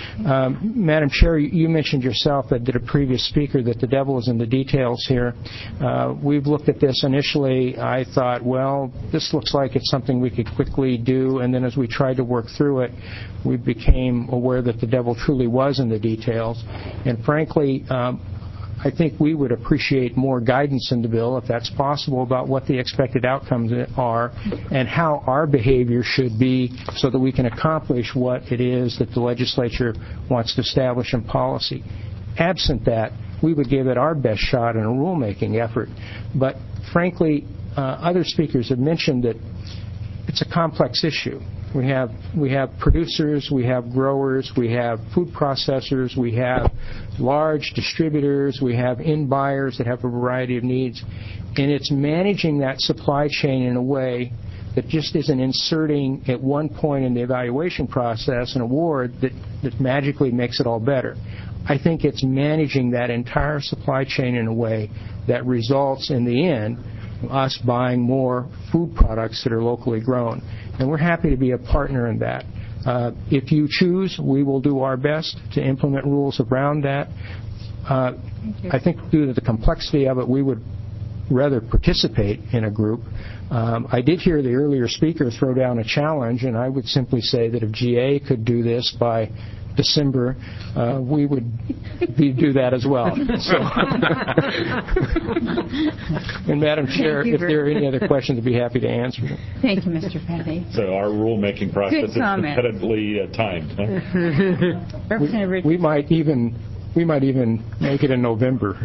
Speaker 4: Um, Madam Chair, you mentioned yourself that did a previous speaker that the devil is in the details here. Uh, we've looked at this initially. I thought, well, this looks like it's something we could quickly do, and then as we tried to work through it, we became aware that the devil truly was in the details. And frankly, um,
Speaker 6: I think we would appreciate more guidance in the bill, if that's possible, about what the expected outcomes are and how our behavior should be so that we can accomplish what it is that the legislature wants to establish in policy. Absent that, we would give it our best shot in a rulemaking effort. But frankly, uh, other speakers have mentioned that it's a complex issue. We have we have producers, we have growers, we have food processors, we have large distributors, we have end buyers that have a variety of needs. And it's managing that supply chain in a way that just isn't inserting at one point in the evaluation process an award that, that magically makes it all better. I think it's managing that entire supply chain in a way that results in the end us buying more food products that are locally grown. And we're happy to be a partner in that. Uh, if you choose, we will do our best to implement rules around that. Uh, I think due to the complexity of it, we would rather participate in a group. Um, I did hear the earlier speaker throw down a challenge, and I would simply say that if G A could do this by December, uh, we would be, do that as well. So, and Madam Chair, if there are any other questions, I'd be happy to answer them.
Speaker 2: Thank you, Mister Petty.
Speaker 22: So our rulemaking process is competitively uh, timed. Huh?
Speaker 6: we, we might even we might even make it in November.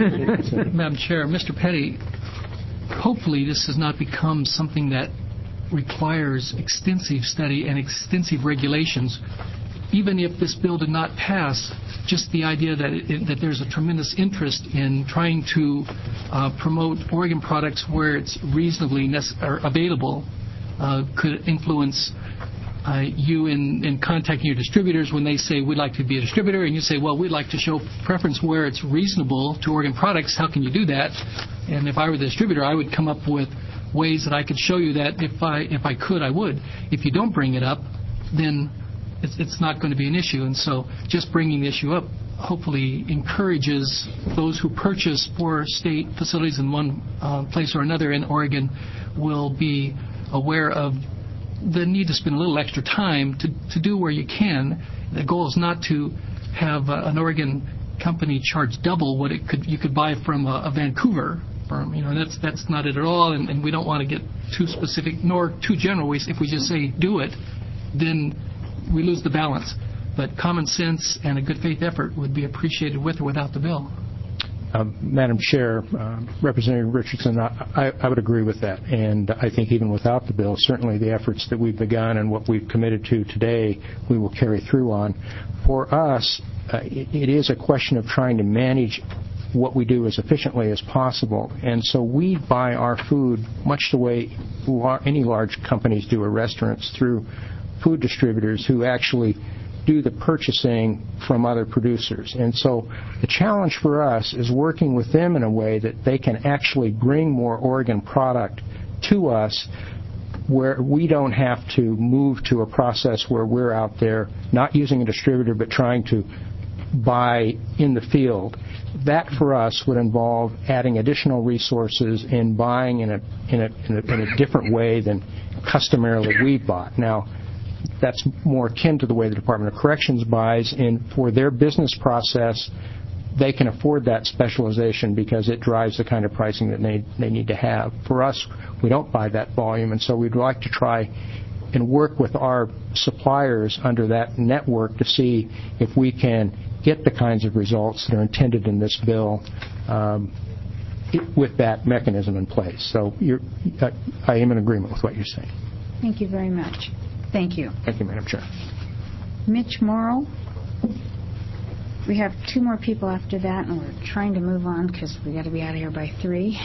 Speaker 7: Madam Chair, Mister Petty, hopefully this has not become something that requires extensive study and extensive regulations. Even if this bill did not pass, just the idea that it, that there's a tremendous interest in trying to uh, promote Oregon products where it's reasonably nece- or available uh, could influence uh, you in, in contacting your distributors when they say, we'd like to be a distributor, and you say, well, we'd like to show preference where it's reasonable to Oregon products. How can you do that? And if I were the distributor, I would come up with ways that I could show you that. If I, if I could, I would. If you don't bring it up, then It's, it's not going to be an issue. And so just bringing the issue up hopefully encourages those who purchase for state facilities in one uh, place or another in Oregon will be aware of the need to spend a little extra time to, to do where you can. The goal is not to have uh, an Oregon company charge double what it could you could buy from a, a Vancouver firm. You know, that's that's not it at all, and, and we don't want to get too specific nor too general. If we just say do it, then we lose the balance. But common sense and a good faith effort would be appreciated with or without the bill.
Speaker 6: Uh, Madam Chair, uh, Representative Richardson, I, I would agree with that. And I think even without the bill, certainly the efforts that we've begun and what we've committed to today, we will carry through on. For us, uh, it, it is a question of trying to manage what we do as efficiently as possible. And so we buy our food much the way lar- any large companies do, or restaurants, through food distributors who actually do the purchasing from other producers. And so the challenge for us is working with them in a way that they can actually bring more Oregon product to us where we don't have to move to a process where we're out there not using a distributor but trying to buy in the field. That for us would involve adding additional resources and buying in a, in a, in a, in a different way than customarily we bought. Now, that's more akin to the way the Department of Corrections buys, and for their business process, they can afford that specialization because it drives the kind of pricing that they, they need to have. For us, we don't buy that volume, and so we'd like to try and work with our suppliers under that network to see if we can get the kinds of results that are intended in this bill um, with that mechanism in place. So you're, I, I am in agreement with what you're saying.
Speaker 2: Thank you very much. Thank you.
Speaker 6: Thank you, Madam Chair.
Speaker 2: Mitch Morrow. We have two more people after that, and we're trying to move on because we got to be out of here by three.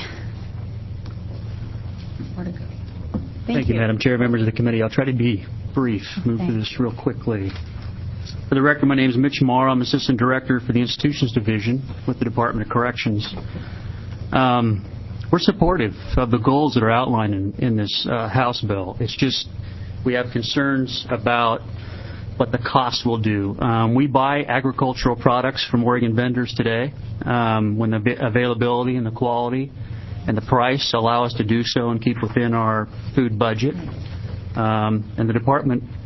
Speaker 2: Where to go? Thank,
Speaker 23: Thank you, Madam Chair, members of the committee. I'll try to be brief, move through this real quickly. For the record, my name is Mitch Morrow. I'm Assistant Director for the Institutions Division with the Department of Corrections. Um, we're supportive of the goals that are outlined in, in this uh, House bill. It's just we have concerns about what the cost will do. Um, we buy agricultural products from Oregon vendors today um, when the availability and the quality and the price allow us to do so and keep within our food budget. Um, and the department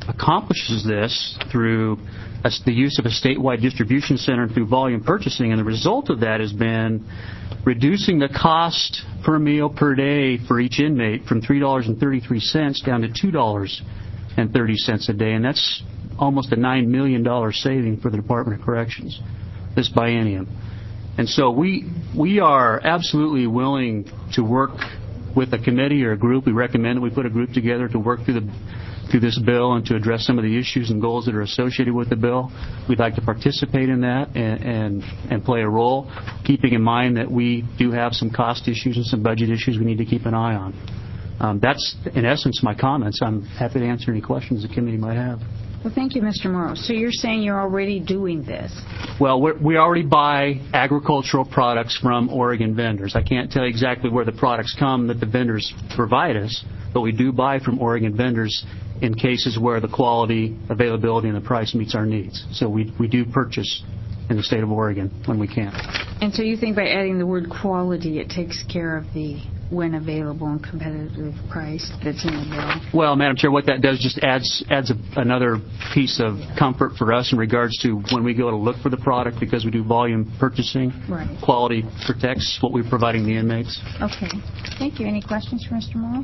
Speaker 23: accomplishes this through a, the use of a statewide distribution center through volume purchasing, and the result of that has been reducing the cost per meal per day for each inmate from three dollars and thirty-three cents down to two dollars and thirty cents a day, and that's almost a nine million dollars saving for the Department of Corrections this biennium. And so we we are absolutely willing to work with a committee or a group. We recommend that we put a group together to work through the through this bill and to address some of the issues and goals that are associated with the bill. We'd like to participate in that and, and, and play a role, keeping in mind that we do have some cost issues and some budget issues we need to keep an eye on. Um, that's, in essence, my comments. I'm happy to answer any questions the committee might have.
Speaker 2: Well, thank you, Mister Morrow. So you're saying you're already doing this?
Speaker 23: Well, we're, we already buy agricultural products from Oregon vendors. I can't tell you exactly where the products come that the vendors provide us, but we do buy from Oregon vendors in cases where the quality, availability, and the price meets our needs. So we, we do purchase in the state of Oregon when we can.
Speaker 2: And so you think by adding the word quality, it takes care of the when available and competitive price that's in the bill?
Speaker 23: Well, Madam Chair, what that does just adds adds a, another piece of comfort for us in regards to when we go to look for the product, because we do volume purchasing.
Speaker 2: Right.
Speaker 23: Quality protects what we're providing the inmates.
Speaker 2: Okay. Thank you. Any questions for Mister Morrow?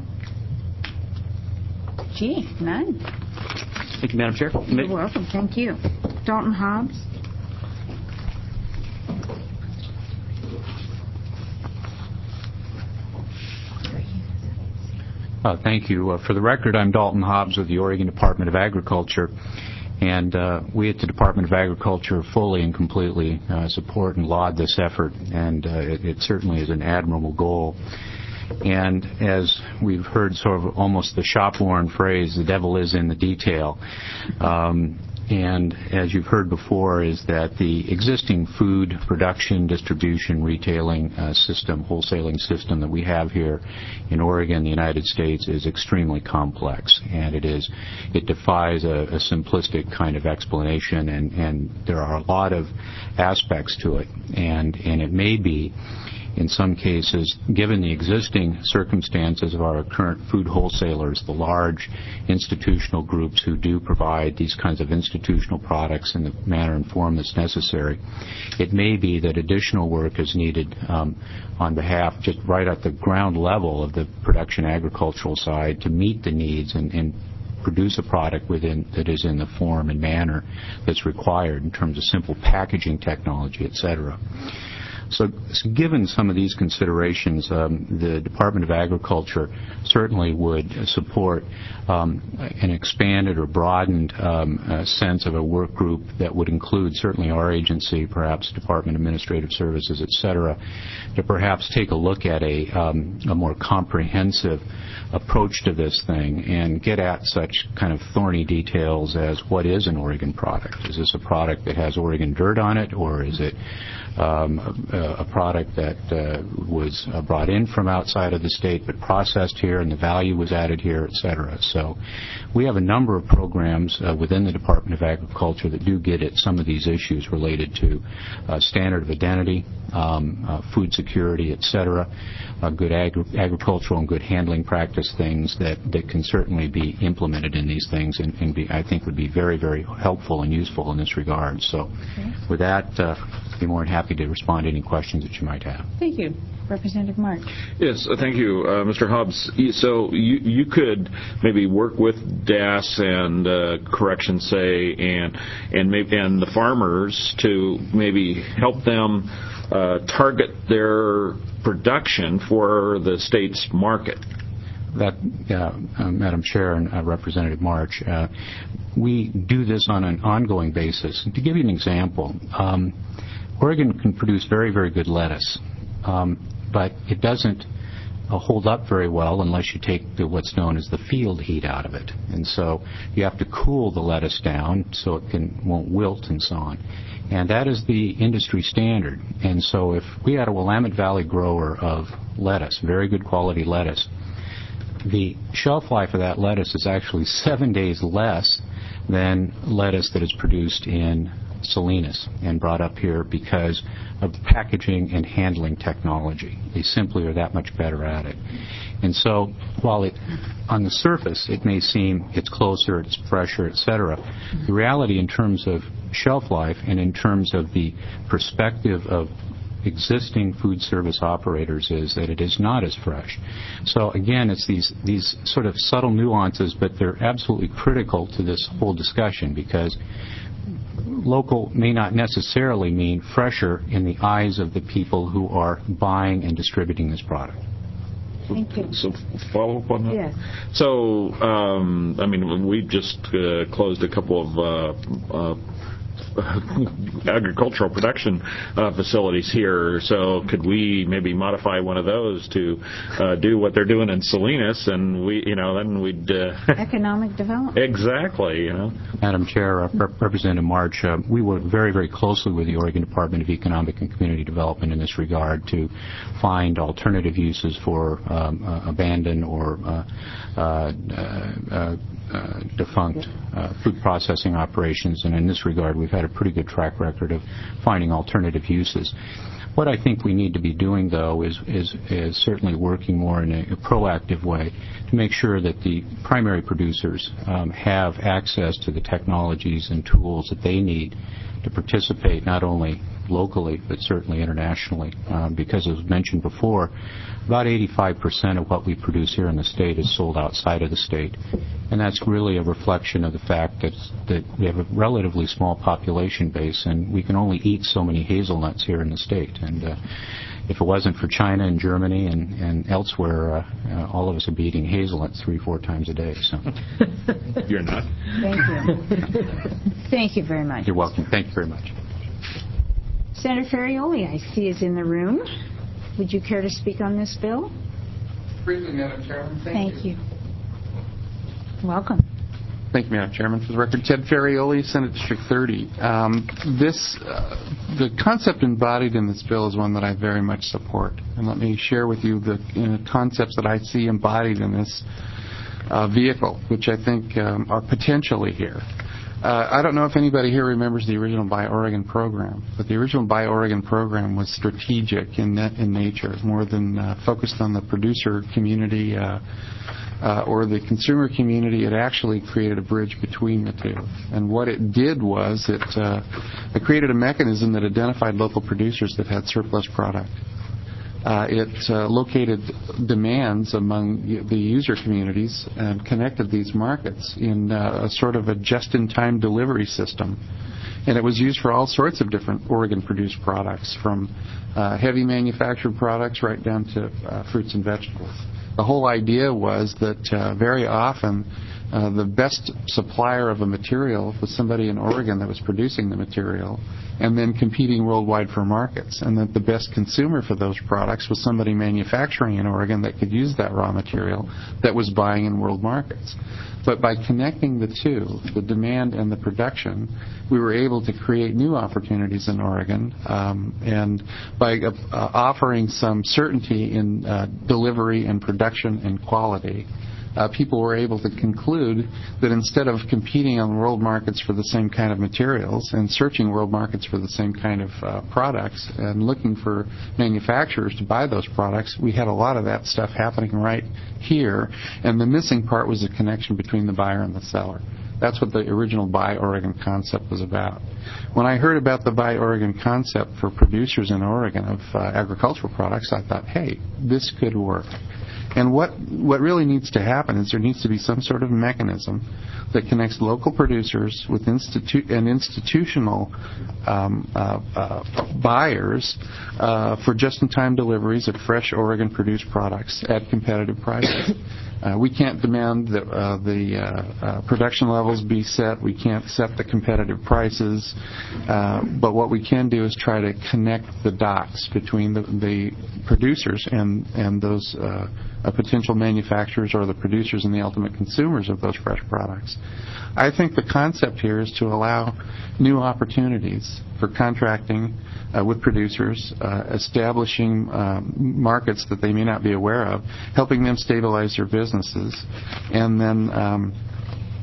Speaker 2: Gee, none.
Speaker 23: Thank you, Madam Chair.
Speaker 2: You're welcome. Thank you. Dalton Hobbs.
Speaker 5: Uh, thank you. Uh, for the record, I'm Dalton Hobbs with the Oregon Department of Agriculture, and uh, we at the Department of Agriculture fully and completely uh, support and laud this effort, and uh, it, it certainly is an admirable goal. And as we've heard sort of almost the shop-worn phrase, the devil is in the detail. Um, and as you've heard before, is that the existing food production, distribution, retailing uh, system, wholesaling system that we have here in Oregon, the United States, is extremely complex. And it is, it defies a, a simplistic kind of explanation, and, and there are a lot of aspects to it. And, and it may be, in some cases, given the existing circumstances of our current food wholesalers, the large institutional groups who do provide these kinds of institutional products in the manner and form that's necessary, it may be that additional work is needed um, on behalf, just right at the ground level of the production agricultural side, to meet the needs and, and produce a product within that is in the form and manner that's required in terms of simple packaging technology, et cetera. So, so given some of these considerations, um, the Department of Agriculture certainly would support um, an expanded or broadened um, uh, sense of a work group that would include certainly our agency, perhaps Department of Administrative Services, et cetera, to perhaps take a look at a, um, a more comprehensive approach to this thing and get at such kind of thorny details as what is an Oregon product. Is this a product that has Oregon dirt on it, or is it um, a, a product that uh, was uh, brought in from outside of the state but processed here and the value was added here, et cetera. So we have a number of programs uh, within the Department of Agriculture that do get at some of these issues related to uh, standard of identity, um, uh, food security, et cetera, uh, good agri- agricultural and good handling practice things that, that can certainly be implemented in these things and, and be, I think would be very, very helpful and useful in this regard. So okay. With that, uh, I'd be more than happy to respond to any questions that you might have.
Speaker 2: Thank you. Representative March.
Speaker 1: Yes, uh, thank you, uh, Mister Hobbs. So you, you could maybe work with D A S and uh, Corrections, say, and and maybe and the farmers to maybe help them uh, target their production for the state's market.
Speaker 5: That, uh, uh, Madam Chair and uh, Representative March, uh, we do this on an ongoing basis. To give you an example, um, Oregon can produce very, very good lettuce, um, but it doesn't uh, hold up very well unless you take the, what's known as the field heat out of it. And so you have to cool the lettuce down so it can won't wilt and so on. And that is the industry standard. And so if we had a Willamette Valley grower of lettuce, very good quality lettuce, the shelf life of that lettuce is actually seven days less than lettuce that is produced in Salinas and brought up here because of packaging and handling technology. They simply are that much better at it. And so while it, on the surface, it may seem it's closer, it's fresher, et cetera, the reality in terms of shelf life and in terms of the perspective of existing food service operators is that it is not as fresh. So again, it's these these sort of subtle nuances, but they're absolutely critical to this whole discussion, because local may not necessarily mean fresher in the eyes of the people who are buying and distributing this product.
Speaker 2: Thank you.
Speaker 1: So follow up on that?
Speaker 2: Yes.
Speaker 1: So, um, I mean, we've just uh, closed a couple of uh, uh, agricultural production uh, facilities here, so could we maybe modify one of those to uh, do what they're doing in Salinas, and we, you know, then we'd uh,
Speaker 2: economic development.
Speaker 1: Exactly, you know.
Speaker 5: Madam Chair, uh, Rep- Representative March, uh, we work very, very closely with the Oregon Department of Economic and Community Development in this regard to find alternative uses for um, uh, abandoned or uh, uh, uh, uh, defunct uh, food processing operations, and in this regard, we've had a pretty good track record of finding alternative uses. What I think we need to be doing, though, is, is, is certainly working more in a, a proactive way to make sure that the primary producers um, have access to the technologies and tools that they need to participate not only locally but certainly internationally, um, because as mentioned before, about eighty-five percent of what we produce here in the state is sold outside of the state, and that's really a reflection of the fact that that we have a relatively small population base and we can only eat so many hazelnuts here in the state. And uh, if it wasn't for China and Germany and, and elsewhere, uh, uh, all of us would be eating hazelnuts three, four times a day. So
Speaker 1: you're not.
Speaker 2: Thank you. Thank you very much.
Speaker 5: You're welcome. Thank you very much.
Speaker 2: Senator Ferrioli, I see, is in the room. Would you care to speak on this bill?
Speaker 9: Briefly, Madam Chairman. Thank,
Speaker 2: Thank you. you. Welcome.
Speaker 9: Thank you, Madam Chairman. For the record, Ted Ferrioli, Senate District thirty. Um, this, uh, the concept embodied in this bill is one that I very much support. And let me share with you the uh, concepts that I see embodied in this uh, vehicle, which I think um, are potentially here. Uh, I don't know if anybody here remembers the original Buy Oregon program, but the original Buy Oregon program was strategic in, net, in nature, more than uh, focused on the producer community uh, uh, or the consumer community. It actually created a bridge between the two. And what it did was it, uh, it created a mechanism that identified local producers that had surplus product. Uh, it uh, located demands among the user communities and connected these markets in uh, a sort of a just-in-time delivery system. And it was used for all sorts of different Oregon-produced products, from uh, heavy manufactured products right down to uh, fruits and vegetables. The whole idea was that uh, very often uh, the best supplier of a material was somebody in Oregon that was producing the material and then competing worldwide for markets, and that the best consumer for those products was somebody manufacturing in Oregon that could use that raw material that was buying in world markets. But by connecting the two, the demand and the production, we were able to create new opportunities in Oregon, um, and by uh, uh, offering some certainty in uh, delivery and production and quality, Uh, people were able to conclude that instead of competing on world markets for the same kind of materials and searching world markets for the same kind of uh, products and looking for manufacturers to buy those products, we had a lot of that stuff happening right here, and the missing part was the connection between the buyer and the seller. That's what the original Buy Oregon concept was about. When I heard about the Buy Oregon concept for producers in Oregon of uh, agricultural products, I thought, hey, this could work. And what what really needs to happen is there needs to be some sort of mechanism that connects local producers with institu- and institutional um, uh, uh, buyers uh, for just-in-time deliveries of fresh Oregon-produced products at competitive prices. Uh, we can't demand that uh, the uh, uh, production levels be set. We can't set the competitive prices. Uh, but what we can do is try to connect the dots between the, the producers and, and those uh, uh, potential manufacturers or the producers and the ultimate consumers of those fresh products. I think the concept here is to allow new opportunities for contracting uh, with producers, uh, establishing um, markets that they may not be aware of, helping them stabilize their businesses, and then um,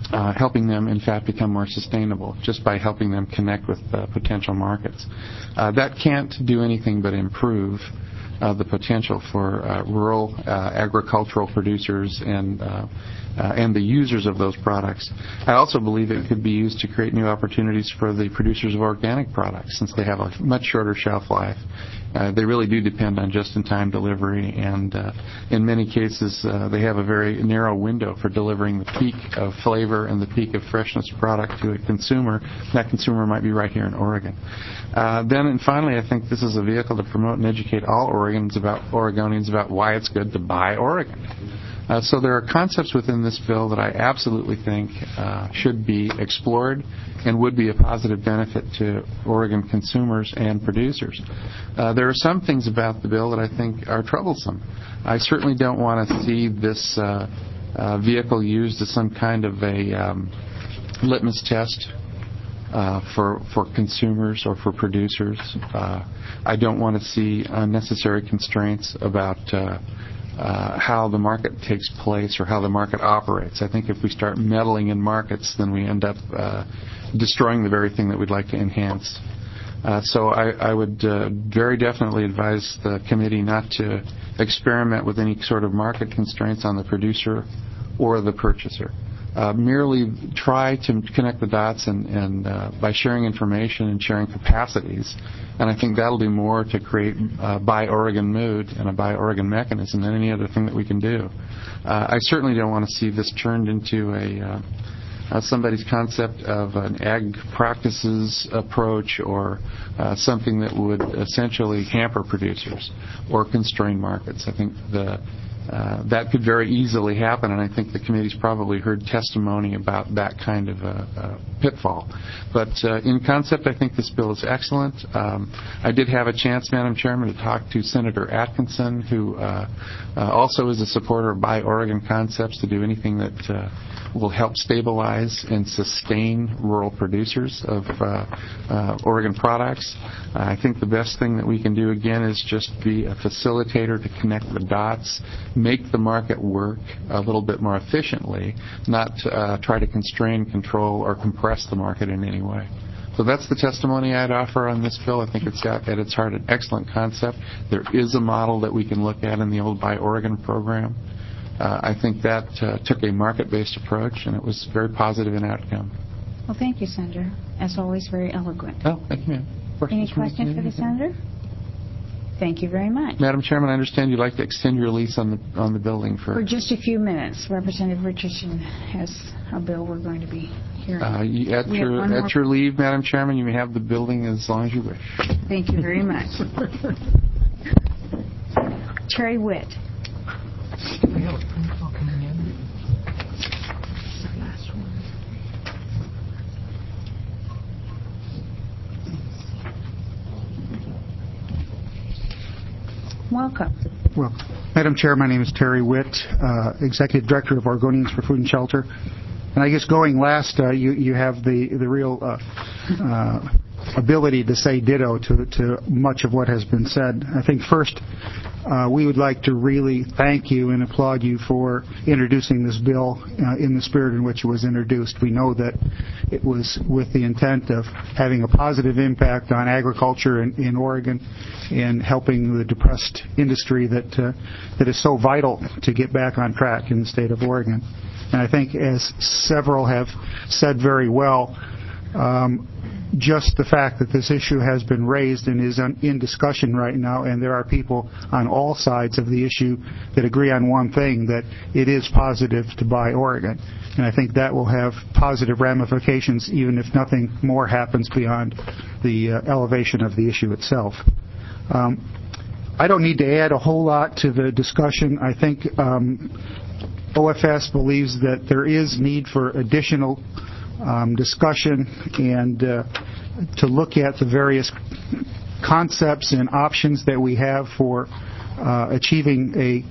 Speaker 9: uh, helping them, in fact, become more sustainable just by helping them connect with uh, potential markets. Uh, that can't do anything but improve uh, the potential for uh, rural uh, agricultural producers and uh, uh, and the users of those products. I also believe it could be used to create new opportunities for the producers of organic products, since they have a much shorter shelf life. Uh, they really do depend on just-in-time delivery, and uh, in many cases uh, they have a very narrow window for delivering the peak of flavor and the peak of freshness product to a consumer. That consumer might be right here in Oregon. Uh, then and finally, I think this is a vehicle to promote and educate all Oregonians about, Oregonians about why it's good to buy Oregon. Uh, so there are concepts within this bill that I absolutely think uh, should be explored and would be a positive benefit to Oregon consumers and producers. Uh, there are some things about the bill that I think are troublesome. I certainly don't want to see this uh, uh, vehicle used as some kind of a um, litmus test Uh, for for consumers or for producers. Uh, I don't want to see unnecessary constraints about uh, uh, how the market takes place or how the market operates. I think if we start meddling in markets, then we end up uh, destroying the very thing that we'd like to enhance. Uh, so I, I would uh, very definitely advise the committee not to experiment with any sort of market constraints on the producer or the purchaser. Uh, merely try to connect the dots and, and uh, by sharing information and sharing capacities. And I think that'll do more to create a Buy Oregon mood and a Buy Oregon mechanism than any other thing that we can do. Uh, I certainly don't want to see this turned into a uh, uh, somebody's concept of an ag practices approach or uh, something that would essentially hamper producers or constrain markets. I think the Uh, that could very easily happen, and I think the committee's probably heard testimony about that kind of a, a pitfall. But uh, in concept, I think this bill is excellent. Um, I did have a chance, Madam Chairman, to talk to Senator Atkinson, who uh, uh, also is a supporter of Buy Oregon concepts to do anything that uh, will help stabilize and sustain rural producers of uh, uh, Oregon products. Uh, I think the best thing that we can do, again, is just be a facilitator to connect the dots, make the market work a little bit more efficiently, not uh, try to constrain, control, or compress the market in any way. So that's the testimony I'd offer on this bill. I think it's got at its heart an excellent concept. There is a model that we can look at in the old Buy Oregon program. Uh, I think that uh, took a market-based approach, and it was very positive in outcome.
Speaker 2: Well, thank you, Senator. As always, very eloquent.
Speaker 9: Oh, thank you, ma'am.
Speaker 2: Any questions for the Senator? Thank you very much.
Speaker 9: Madam Chairman, I understand you'd like to extend your lease on the on the building for...
Speaker 2: For just a few minutes. Representative Richardson has a bill we're going to be hearing.
Speaker 9: Uh, you, at your at your leave, Madam Chairman, you may have the building as long as you wish.
Speaker 2: Thank you very much. Terry Witt. Welcome.
Speaker 10: Well, Madam Chair, my name is Terry Witt, uh, Executive Director of Oregonians for Food and Shelter. And I guess going last, uh, you, you have the, the real uh, uh, ability to say ditto to, to much of what has been said. I think first, uh, we would like to really thank you and applaud you for introducing this bill uh, in the spirit in which it was introduced. We know that it was with the intent of having a positive impact on agriculture in, in Oregon and helping the depressed industry that uh, that is so vital to get back on track in the state of Oregon. And I think, as several have said very well, um, just the fact that this issue has been raised and is on, in discussion right now, and there are people on all sides of the issue that agree on one thing, that it is positive to buy Oregon. And I think that will have positive ramifications, even if nothing more happens beyond the uh, elevation of the issue itself. Um, I don't need to add a whole lot to the discussion. I think um, O F S believes that there is need for additional um, discussion and uh, to look at the various concepts and options that we have for uh, achieving a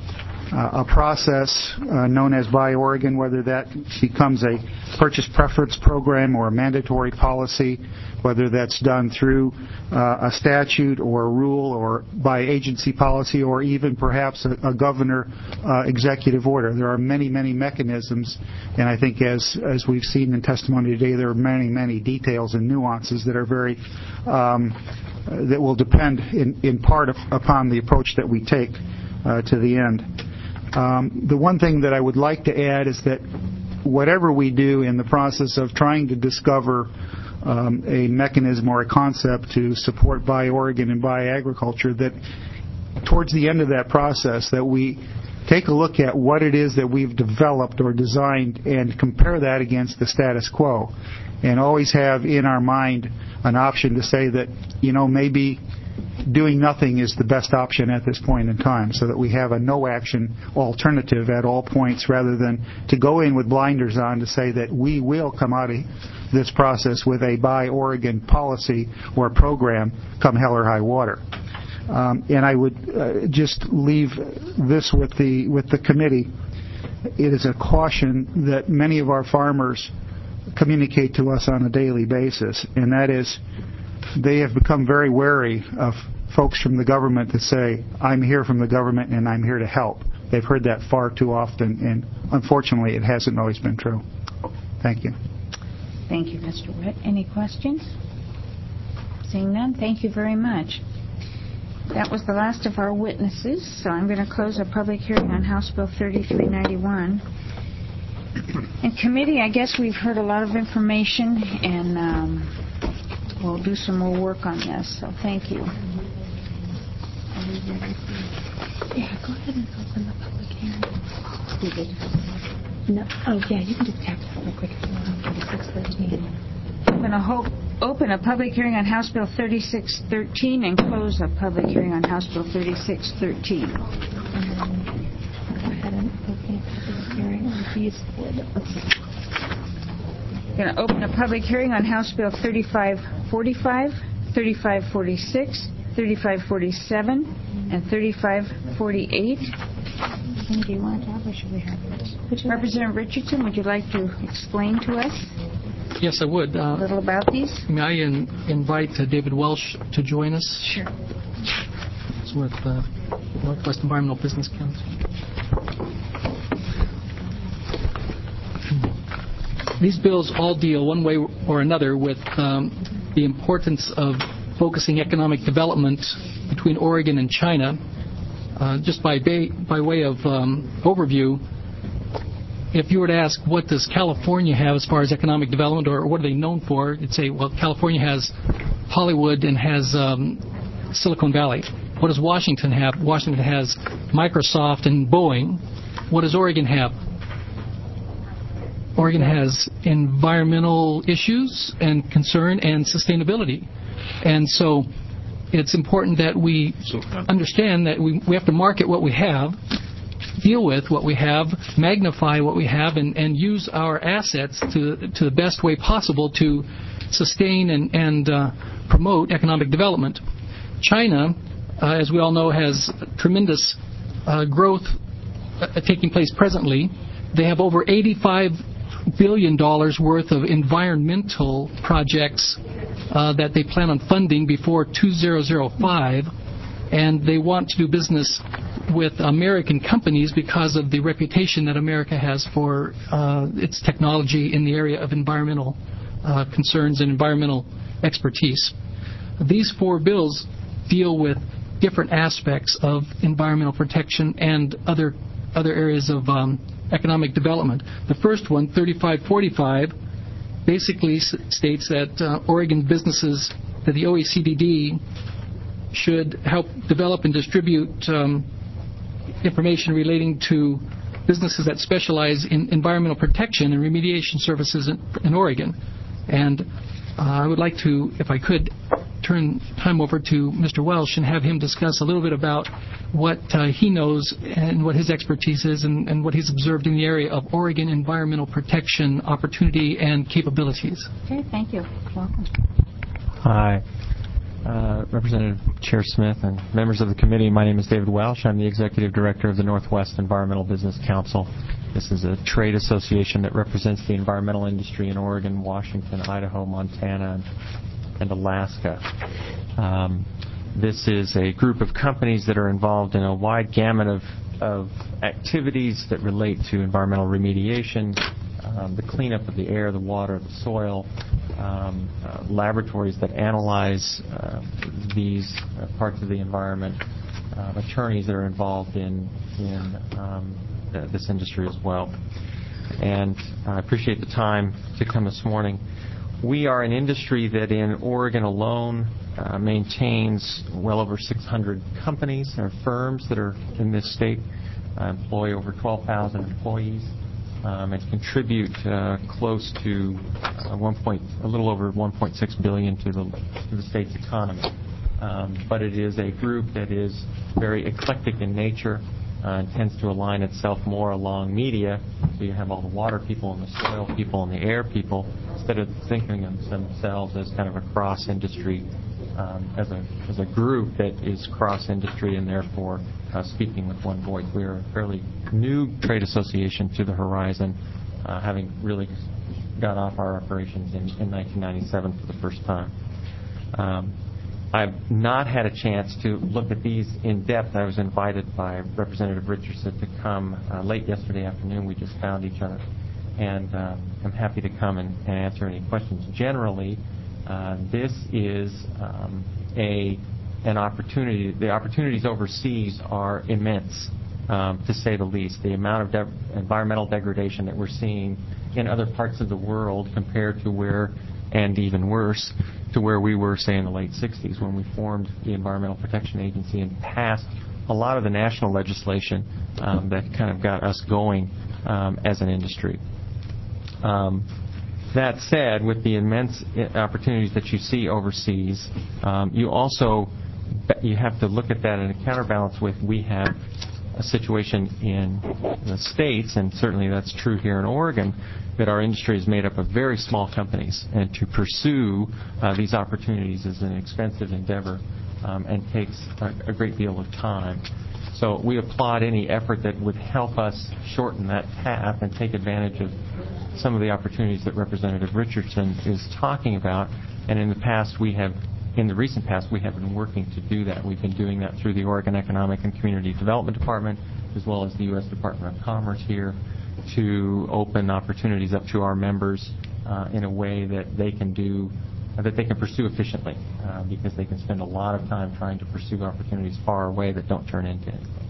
Speaker 10: uh, a process uh, known as Buy Oregon, whether that becomes a purchase preference program or a mandatory policy, whether that's done through uh, a statute or a rule or by agency policy or even perhaps a, a governor uh, executive order. There are many, many mechanisms, and I think as, as we've seen in testimony today, there are many, many details and nuances that are very, um, that will depend in, in part of, upon the approach that we take uh, to the end. Um, the one thing that I would like to add is that whatever we do in the process of trying to discover um, a mechanism or a concept to support Buy Oregon and Buy Agriculture, that towards the end of that process that we take a look at what it is that we've developed or designed and compare that against the status quo, and always have in our mind an option to say that, you know, maybe doing nothing is the best option at this point in time, so that we have a no-action alternative at all points rather than to go in with blinders on to say that we will come out of this process with a Buy Oregon policy or program come hell or high water. Um, and I would uh, just leave this with the with the committee. It is a caution that many of our farmers communicate to us on a daily basis, and that is they have become very wary of folks from the government that say, I'm here from the government and I'm here to help. They've heard that far too often, and unfortunately it hasn't always been true. Thank you.
Speaker 2: Thank you, Mister Witt. Any questions? Seeing none, thank you very much. That was the last of our witnesses, so I'm going to close our public hearing on House Bill thirty-three ninety-one. In committee, I guess we've heard a lot of information, and um, we'll do some more work on this, so thank you.
Speaker 8: Yeah, go ahead and open the public hearing. You did. No. Oh, yeah, you can just tap that real quick if you want. thirty-six thirteen.
Speaker 2: I'm going to hope, open a public hearing on House Bill thirty-six thirteen and close a public hearing on House Bill thirty-six thirteen.
Speaker 8: Go ahead and open a public hearing on these.
Speaker 2: I'm going to open a public hearing on House Bill thirty-five forty-five, thirty-five forty-six, thirty-five forty-seven, and thirty-five forty-eight.
Speaker 8: Do you want to talk, or should we have this?
Speaker 2: Representative Richardson, would you like to explain to us
Speaker 7: Yes, I would. Uh,
Speaker 2: a little about these?
Speaker 7: May I in, invite uh, David Welsh to join us?
Speaker 2: Sure.
Speaker 7: He's with uh, Northwest Environmental Business Council. These bills all deal one way or another with um, the importance of focusing economic development between Oregon and China. Uh, just by, ba- by way of um, overview, if you were to ask what does California have as far as economic development, or what are they known for, you'd say, well, California has Hollywood and has um, Silicon Valley. What does Washington have? Washington has Microsoft and Boeing. What does Oregon have? Oregon has environmental issues and concern and sustainability. And so it's important that we understand that we, we have to market what we have, deal with what we have, magnify what we have, and, and use our assets to to the best way possible to sustain and, and uh, promote economic development. China, uh, as we all know, has tremendous uh, growth uh, taking place presently. They have over eighty-five billion dollars worth of environmental projects uh, that they plan on funding before two thousand five, and they want to do business with American companies because of the reputation that America has for uh, its technology in the area of environmental uh, concerns and environmental expertise. These four bills deal with different aspects of environmental protection and other other areas of um, economic development. The first one, thirty-five forty-five, basically s- states that uh, Oregon businesses, that the O E C D should help develop and distribute um, information relating to businesses that specialize in environmental protection and remediation services in, in Oregon. And uh, I would like to, if I could, turn time over to Mister Welsh and have him discuss a little bit about what uh, he knows and what his expertise is and, and what he's observed in the area of Oregon environmental protection opportunity and capabilities.
Speaker 2: Okay, thank you. Welcome.
Speaker 11: Hi. Uh, Representative Chair Smith and members of the committee, my name is David Welsh. I'm the Executive Director of the Northwest Environmental Business Council. This is a trade association that represents the environmental industry in Oregon, Washington, Idaho, Montana, and, and Alaska. Um, this is a group of companies that are involved in a wide gamut of, of activities that relate to environmental remediation, um, the cleanup of the air, the water, the soil, Um, uh, laboratories that analyze uh, these uh, parts of the environment, uh, attorneys that are involved in, in um, th- this industry as well. And I appreciate the time to come this morning. We are an industry that in Oregon alone uh, maintains well over six hundred companies or firms that are in this state, uh, employ over twelve thousand employees. Um, and contribute uh, close to uh, one point, a little over one point six billion to the to the state's economy. Um, but it is a group that is very eclectic in nature uh, and tends to align itself more along media. So you have all the water people and the soil people and the air people, instead of thinking of themselves as kind of a cross-industry, um, as a as a group that is cross-industry and therefore uh, speaking with one voice. We are a fairly new trade association to the horizon, uh, having really got off our operations in, in nineteen ninety-seven for the first time. Um, I've not had a chance to look at these in depth. I was invited by Representative Richardson to come uh, late yesterday afternoon. We just found each other. And uh, I'm happy to come and, and answer any questions. Generally, uh, this is um, a an opportunity. The opportunities overseas are immense, um, to say the least. The amount of de- environmental degradation that we're seeing in other parts of the world compared to where, and even worse, to where we were, say, in the late sixties when we formed the Environmental Protection Agency and passed a lot of the national legislation um, that kind of got us going um, as an industry. Um, that said, with the immense opportunities that you see overseas, um, you also you have to look at that in a counterbalance with we have a situation in the States, and certainly that's true here in Oregon, that our industry is made up of very small companies, and to pursue uh, these opportunities is an expensive endeavor um, and takes a, a great deal of time. So we applaud any effort that would help us shorten that path and take advantage of some of the opportunities that Representative Richardson is talking about. And in the past, we have, in the recent past, we have been working to do that. We've been doing that through the Oregon Economic and Community Development Department, as well as the U S Department of Commerce here, to open opportunities up to our members uh, in a way that they can do, uh, that they can pursue efficiently, uh, because they can spend a lot of time trying to pursue opportunities far away that don't turn into anything.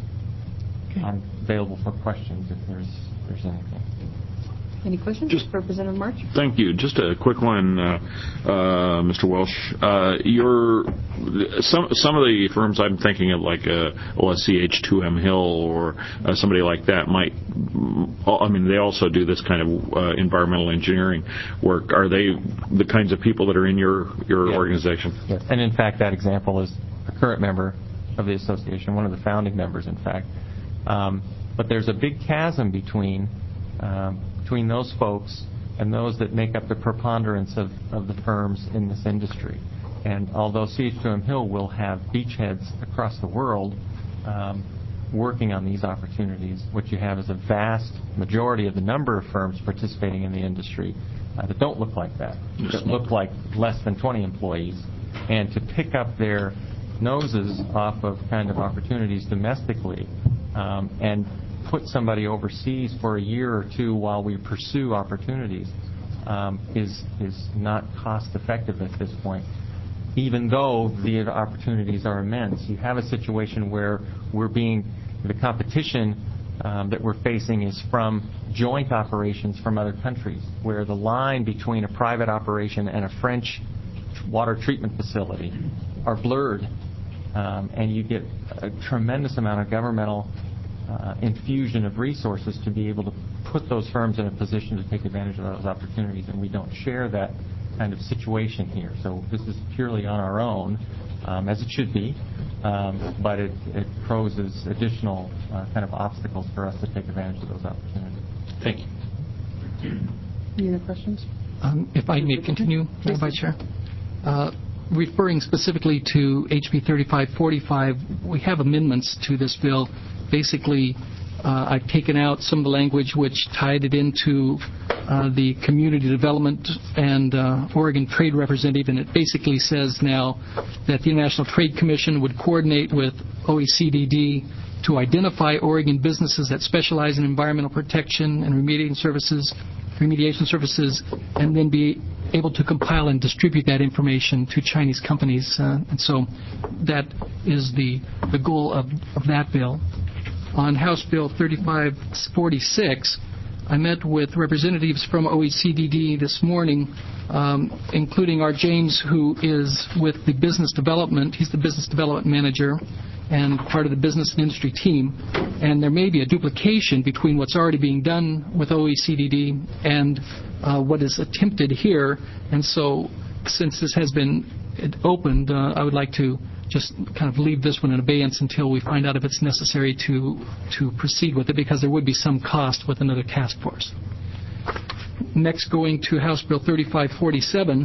Speaker 11: Okay. I'm available for questions if there's if there's anything.
Speaker 19: Any questions?
Speaker 22: Just,
Speaker 19: Representative March?
Speaker 22: Thank you. Just a quick one, uh, uh, Mister Welsh. Uh, your some some of the firms I'm thinking of, like uh, O S C H two M Hill or uh, somebody like that, might. I mean, they also do this kind of uh, environmental engineering work. Are they the kinds of people that are in your your
Speaker 11: yes.
Speaker 22: organization?
Speaker 11: Yes. And in fact, that example is a current member of the association, one of the founding members, in fact. Um, but there's a big chasm between. Um, between those folks and those that make up the preponderance of, of the firms in this industry. And although C H two M Hill will have beachheads across the world um, working on these opportunities, what you have is a vast majority of the number of firms participating in the industry uh, that don't look like that, that look like less than twenty employees. And to pick up their noses off of kind of opportunities domestically um, and put somebody overseas for a year or two while we pursue opportunities um, is is not cost effective at this point. Even though the opportunities are immense, you have a situation where we're being the competition um, that we're facing is from joint operations from other countries, where the line between a private operation and a French water treatment facility are blurred, um, and you get a tremendous amount of governmental Uh, infusion of resources to be able to put those firms in a position to take advantage of those opportunities, and we don't share that kind of situation here. So this is purely on our own, um, as it should be, um, but it, it poses additional uh, kind of obstacles for us to take advantage of those opportunities.
Speaker 22: Thank you.
Speaker 19: Any other questions?
Speaker 7: Um, if I may continue, Madam Vice Chair. Uh, referring specifically to H B thirty-five forty-five, we have amendments to this bill. Basically, uh, I've taken out some of the language which tied it into uh, the community development and uh, Oregon Trade Representative, and it basically says now that the International Trade Commission would coordinate with O E C D D to identify Oregon businesses that specialize in environmental protection and remediation services, remediation services, and then be able to compile and distribute that information to Chinese companies. Uh, and so that is the, the goal of, of that bill. On House Bill thirty-five forty-six, I met with representatives from O E C D D this morning, um, including Art James, who is with the business development. He's the business development manager and part of the business and industry team. And there may be a duplication between what's already being done with O E C D D and uh, what is attempted here. And so since this has been opened, uh, I would like to just kind of leave this one in abeyance until we find out if it's necessary to to proceed with it, because there would be some cost with another task force. Next, going to House Bill thirty-five forty-seven.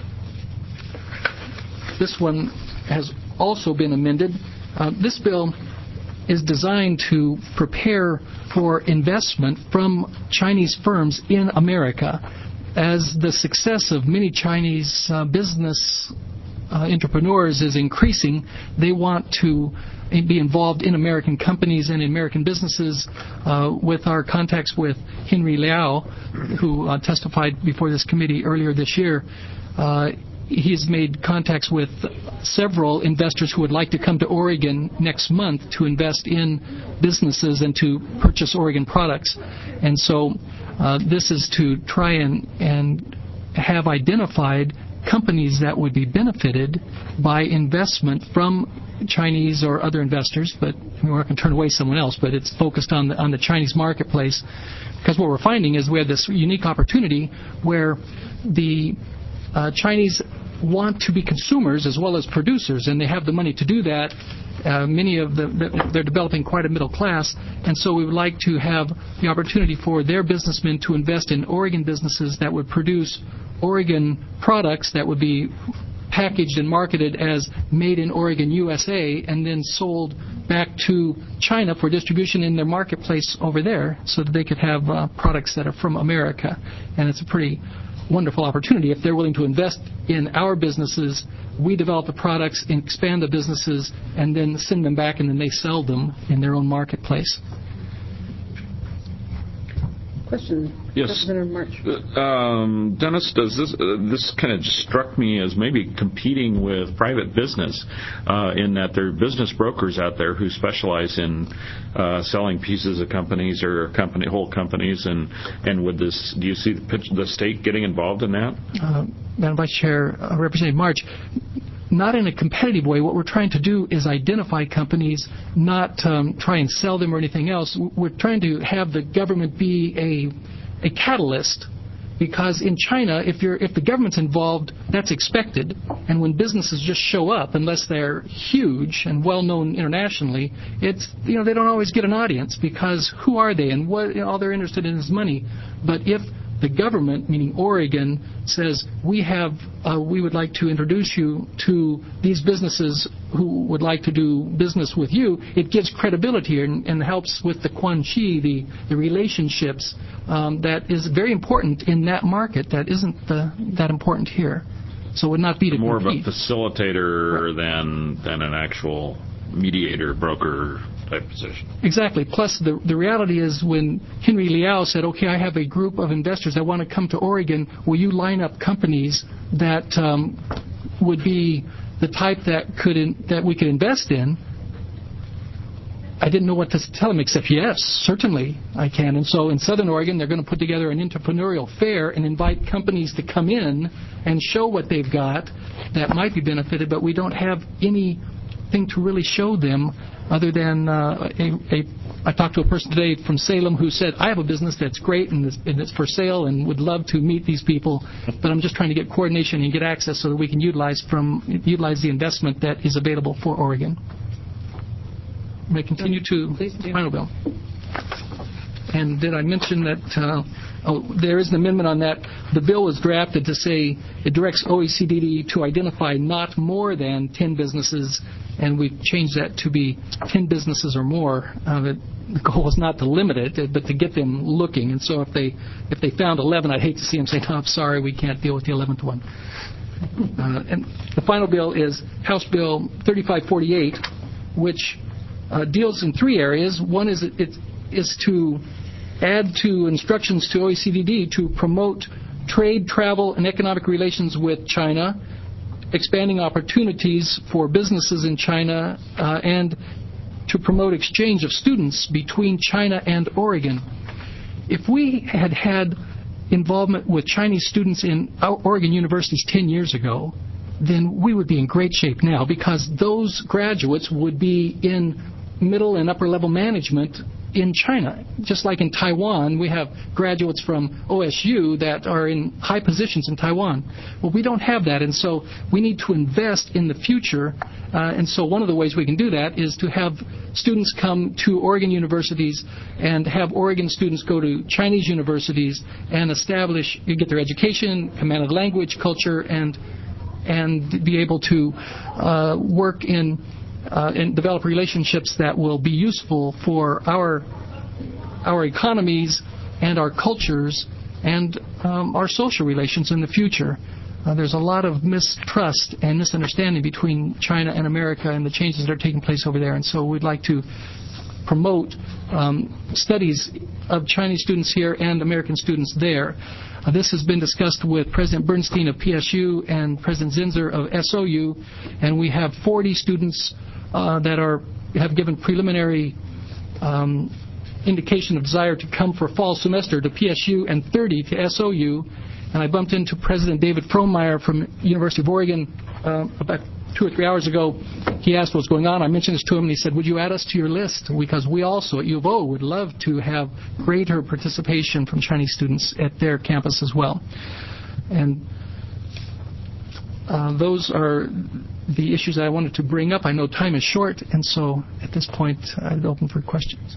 Speaker 7: This one has also been amended. Uh, this bill is designed to prepare for investment from Chinese firms in America. As the success of many Chinese uh, business uh, entrepreneurs is increasing, they want to be involved in American companies and in American businesses. Uh, with our contacts with Henry Liao, who uh, testified before this committee earlier this year, uh, he's made contacts with several investors who would like to come to Oregon next month to invest in businesses and to purchase Oregon products. And so uh, this is to try and, and have identified companies that would be benefited by investment from Chinese or other investors, but we're not going to turn away someone else, but it's focused on the, on the Chinese marketplace. Because what we're finding is we have this unique opportunity where the uh, Chinese want to be consumers as well as producers, and they have the money to do that. Uh, many of them, they're developing quite a middle class, and so we would like to have the opportunity for their businessmen to invest in Oregon businesses that would produce Oregon products that would be packaged and marketed as made in Oregon, U S A, and then sold back to China for distribution in their marketplace over there so that they could have uh, products that are from America. And it's a pretty wonderful opportunity. If they're willing to invest in our businesses, we develop the products, expand the businesses, and then send them back, and then they sell them in their own marketplace.
Speaker 19: Question.
Speaker 22: Yes.
Speaker 19: Representative March.
Speaker 22: Um, Dennis, does this uh, this kind of struck me as maybe competing with private business uh, in that there are business brokers out there who specialize in uh, selling pieces of companies or company whole companies, and and would this do you see the, the state getting involved in that?
Speaker 7: Uh, Madam Vice Chair, uh, Representative March. Not in a competitive way. What we're trying to do is identify companies, not um, try and sell them or anything else. We're trying to have the government be a a catalyst, because in China, if you're if the government's involved, that's expected. And when businesses just show up, unless they're huge and well known internationally, it's you know they don't always get an audience, because who are they and what you know, all they're interested in is money. But if the government, meaning Oregon, says we have, uh, we would like to introduce you to these businesses who would like to do business with you, it gives credibility and, and helps with the Quan-Chi, the, the relationships um, that is very important in that market that isn't the, that important here. So it would not be to
Speaker 22: more
Speaker 7: compete.
Speaker 22: of a facilitator right. than than an actual mediator, broker type position.
Speaker 7: Exactly. Plus, the the reality is when Henry Liao said, okay, I have a group of investors that want to come to Oregon, will you line up companies that um, would be the type that could in, that we could invest in? I didn't know what to tell him except, yes, certainly I can. And so in Southern Oregon, they're going to put together an entrepreneurial fair and invite companies to come in and show what they've got that might be benefited, but we don't have anything to really show them other than uh, a, a, I talked to a person today from Salem who said, I have a business that's great and it's, and it's for sale and would love to meet these people, but I'm just trying to get coordination and get access so that we can utilize from utilize the investment that is available for Oregon. May continue to the final bill. And did I mention that uh, oh, there is an amendment on that? The bill was drafted to say it directs O E C D to identify not more than ten businesses, and we've changed that to be ten businesses or more. Uh, the, the goal was not to limit it, but to get them looking. And so if they if they found eleven, I'd hate to see them say, no, I'm sorry, we can't deal with the eleventh one. Uh, and the final bill is House Bill thirty-five forty-eight, which uh, deals in three areas. One is it, it is to add to instructions to O E C D to promote trade, travel, and economic relations with China, expanding opportunities for businesses in China, uh, and to promote exchange of students between China and Oregon. If we had had involvement with Chinese students in Oregon universities ten years ago, then we would be in great shape now, because those graduates would be in middle and upper level management in China. Just like in Taiwan, we have graduates from O S U that are in high positions in Taiwan. Well, we don't have that, and so we need to invest in the future. Uh, and so one of the ways we can do that is to have students come to Oregon universities and have Oregon students go to Chinese universities and establish, you get their education, command of language, culture, and and be able to uh, work in uh, and develop relationships that will be useful for our our economies and our cultures and um, our social relations in the future. Uh, there's a lot of mistrust and misunderstanding between China and America and the changes that are taking place over there, and so we'd like to promote um, studies of Chinese students here and American students there. Uh, this has been discussed with President Bernstein of P S U and President Zinser of S O U, and we have forty students uh, that are have given preliminary um, indication of desire to come for fall semester to P S U and thirty to S O U. And I bumped into President David Frohmeyer from University of Oregon uh, about two or three hours ago. He asked what's going on. I mentioned this to him, and he said, would you add us to your list? Because we also at U of O would love to have greater participation from Chinese students at their campus as well. And uh, those are the issues that I wanted to bring up. I know time is short, and so at this point, I'd open for questions.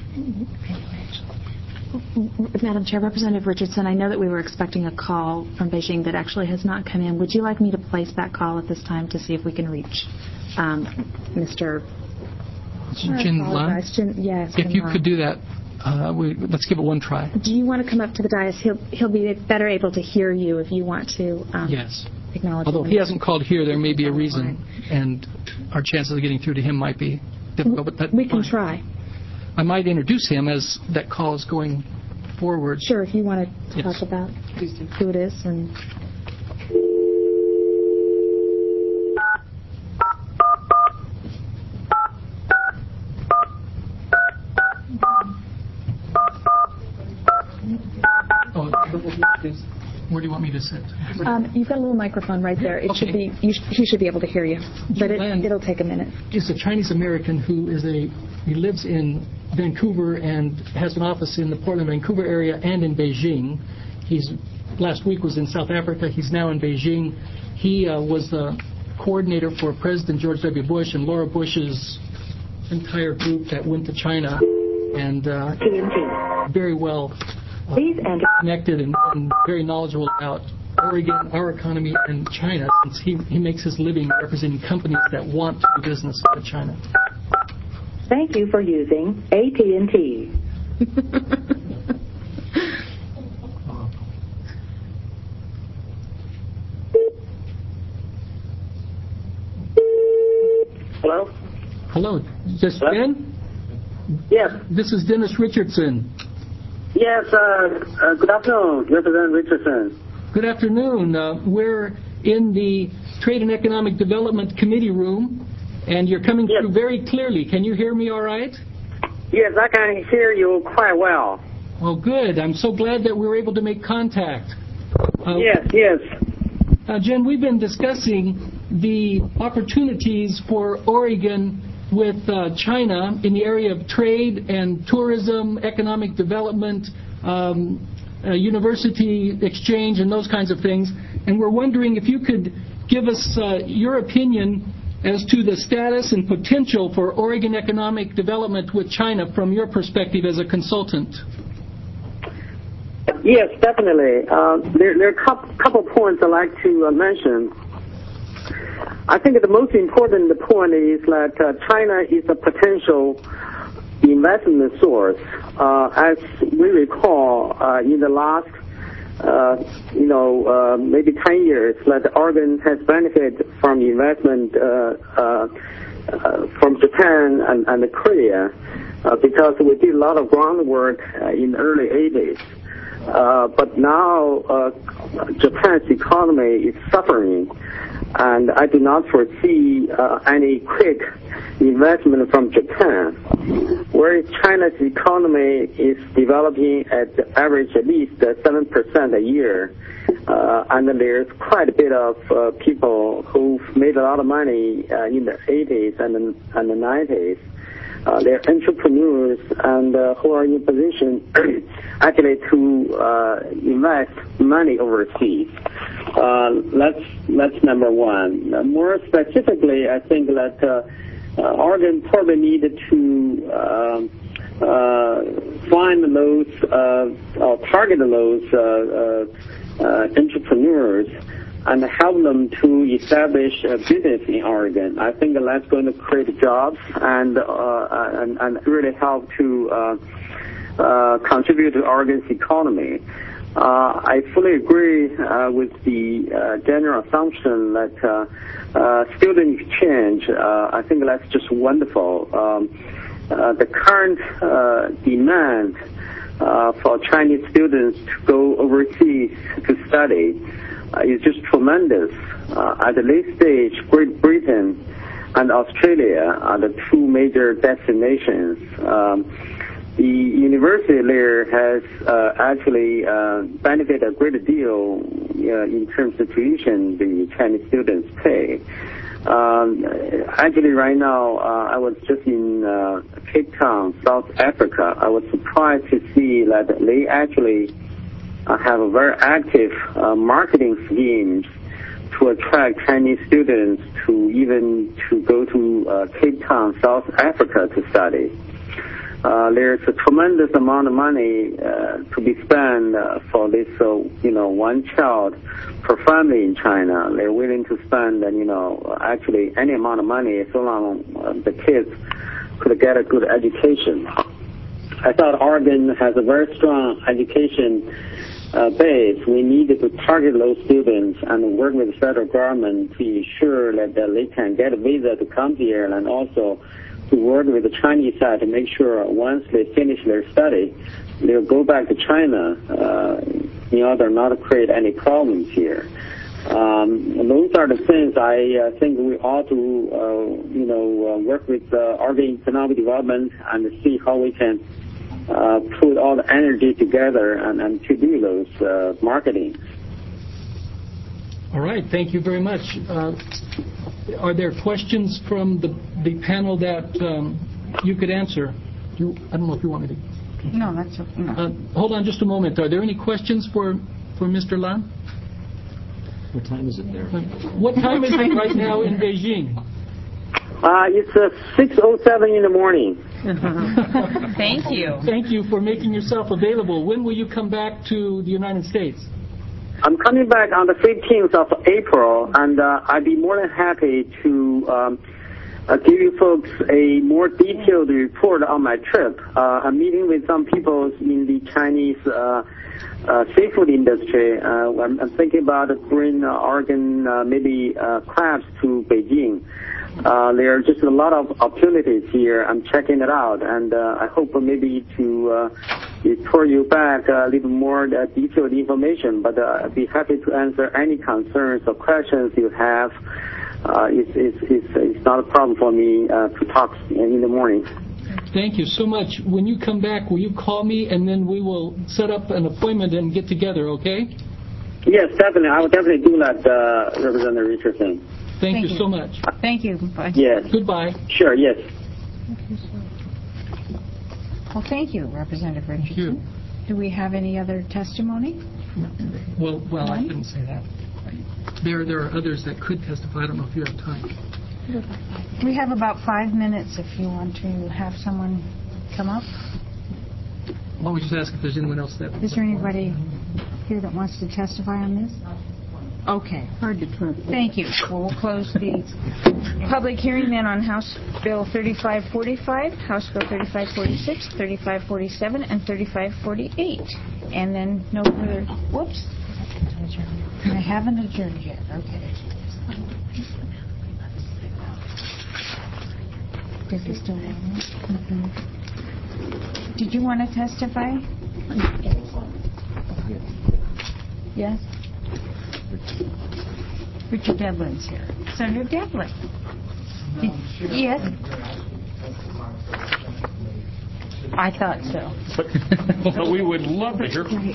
Speaker 8: Madam Chair, Representative Richardson, I know that we were expecting a call from Beijing that actually has not come in. Would you like me to place that call at this time to see if we can reach um, Mister
Speaker 7: Jin Lan?
Speaker 8: Jin, yes,
Speaker 7: if
Speaker 8: Jin
Speaker 7: you
Speaker 8: Lan.
Speaker 7: could do that, uh, we, let's give it one try.
Speaker 8: Do you want to come up to the dais? He'll, he'll be better able to hear you if you want to um,
Speaker 7: yes.
Speaker 8: acknowledge
Speaker 7: Although
Speaker 8: him.
Speaker 7: if he hasn't called here, there may be a reason, and our chances of getting through to him might be difficult. But that,
Speaker 8: we can try.
Speaker 7: I might introduce him as that call is going forward.
Speaker 8: Sure, if you want to
Speaker 7: yes.
Speaker 8: talk about who it is. And
Speaker 7: oh, where do you want me to sit?
Speaker 8: Um, you've got a little microphone right there. It
Speaker 7: okay.
Speaker 8: should be. You sh- he should be able to hear you, but it, it'll take a minute.
Speaker 7: He's a Chinese American who is a. He lives in Vancouver and has an office in the Portland, Vancouver area and in Beijing. He's last week was in South Africa. He's now in Beijing. He uh, was the coordinator for President George W. Bush and Laura Bush's entire group that went to China, and uh, very well uh, connected and, and very knowledgeable about Oregon, our economy, and China, since he, he makes his living representing companies that want to do business with China.
Speaker 12: Thank you for using A T and T.
Speaker 14: Hello?
Speaker 7: Hello, is this
Speaker 14: Hello?
Speaker 7: Ben?
Speaker 14: Yes.
Speaker 7: This is Dennis Richardson.
Speaker 14: Yes, uh, uh, good afternoon, Representative Richardson.
Speaker 7: Good afternoon. Uh, we're in the Trade and Economic Development Committee room, and you're coming
Speaker 14: yes.
Speaker 7: through very clearly. Can you hear me all right?
Speaker 14: Yes, I can hear you quite well.
Speaker 7: Well, good. I'm so glad that we were able to make contact. Uh,
Speaker 14: yes, yes.
Speaker 7: Uh, Jen, we've been discussing the opportunities for Oregon with uh, China in the area of trade and tourism, economic development, um, uh, university exchange, and those kinds of things. And we're wondering if you could give us uh, your opinion as to the status and potential for Oregon economic development with China from your perspective as a consultant?
Speaker 14: Yes, definitely. Uh, there, there are a couple, couple points I'd like to uh, mention. I think the most important point is that uh, China is a potential investment source. Uh, as we recall, uh, in the last, uh, you know, uh, maybe ten years, that Oregon has benefited from investment uh, uh, uh, from Japan and, and Korea uh, because we did a lot of groundwork uh, in the early eighties. Uh, but now uh, Japan's economy is suffering, and I do not foresee uh, any quick investment from Japan. Whereas China's economy is developing at the average at least uh, seven percent a year, uh, and there's quite a bit of uh, people who've made a lot of money uh, in the eighties and the, and the nineties. Uh, they're entrepreneurs and uh, who are in a position actually to uh, invest money overseas. Uh, that's that's number one. Uh, more specifically, I think that uh, uh, Oregon probably needed to uh, uh, find those uh, or target those uh, uh, uh, entrepreneurs and help them to establish a business in Oregon. I think that's going to create jobs and uh, and, and really help to uh, uh, contribute to Oregon's economy. Uh, I fully agree uh, with the uh, general assumption that uh, uh, student exchange, uh, I think that's just wonderful. Um, uh, the current uh, demand uh, for Chinese students to go overseas to study Uh, is just tremendous. Uh, at the late stage, Great Britain and Australia are the two major destinations. Um, the university there has uh, actually uh, benefited a great deal uh, in terms of tuition the Chinese students pay. Um, actually, right now, uh, I was just in uh, Cape Town, South Africa. I was surprised to see that they actually Uh, have a very active uh, marketing schemes to attract Chinese students to even to go to uh, Cape Town, South Africa to study. Uh, there's a tremendous amount of money uh, to be spent uh, for this, uh, you know, one child per family in China. They're willing to spend, uh, you know, actually any amount of money so long uh, the kids could get a good education. I thought Oregon has a very strong education Uh, base. We needed to target those students and work with the federal government to ensure that uh, they can get a visa to come here, and also to work with the Chinese side to make sure once they finish their study, they'll go back to China uh, in order not to create any problems here. Um, those are the things I uh, think we ought to, uh, you know, uh, work with uh, Oregon Economic Development and see how we can Uh, put all the energy together and, and to do those uh, marketing.
Speaker 7: All right, thank you very much. Uh, are there questions from the, the panel that um, you could answer? You, I don't know if you want me to.
Speaker 2: No, that's okay. No.
Speaker 7: Uh, hold on just a moment. Are there any questions for, for Mister Lam?
Speaker 17: What time is it there?
Speaker 7: What time is it right now in Beijing?
Speaker 14: Uh, it's uh, six oh seven in the morning.
Speaker 2: Thank you.
Speaker 7: Thank you for making yourself available. When will you come back to the United States?
Speaker 14: I'm coming back on the fifteenth of April, and uh, I'd be more than happy to um, uh, give you folks a more detailed report on my trip. Uh, I'm meeting with some people in the Chinese uh, uh, seafood industry. Uh, I'm, I'm thinking about bringing uh, Oregon, uh, maybe uh, crabs to Beijing. Uh, there are just a lot of opportunities here. I'm checking it out, and uh, I hope maybe to uh, report you back a little more uh, detailed information. But uh, I'd be happy to answer any concerns or questions you have. Uh, it's, it's, it's, it's not a problem for me uh, to talk in the morning.
Speaker 7: Thank you so much. When you come back, will you call me, and then we will set up an appointment and get together, okay?
Speaker 14: Yes, definitely. I will definitely do that, uh, Representative Richardson.
Speaker 7: Thank, Thank you, you so much.
Speaker 2: Thank you. Bye.
Speaker 14: Yes.
Speaker 7: Goodbye.
Speaker 14: Sure, yes.
Speaker 2: Well, thank you, Representative Richardson.
Speaker 7: You.
Speaker 2: Do we have any other testimony?
Speaker 7: Well, well, None? I didn't say that. There, there are others that could testify. I don't know if you have time.
Speaker 2: We have about five minutes if you want to have someone come up.
Speaker 7: Why don't we just ask if there's anyone else that...
Speaker 2: Is there anybody here that wants to testify on this? Okay. Hard to prove. Thank you. Well, we'll close the public hearing then on House Bill thirty-five forty-five, House Bill thirty-five forty-six, thirty-five forty-seven, and thirty-five forty-eight. And then no further... Whoops. I haven't adjourned yet. Okay. Is it still on? Mm-hmm. Did you want to testify? Yes? Richard Devlin's here. Senator Devlin. Did, yes? I thought so.
Speaker 22: But, but we would love to hear from you.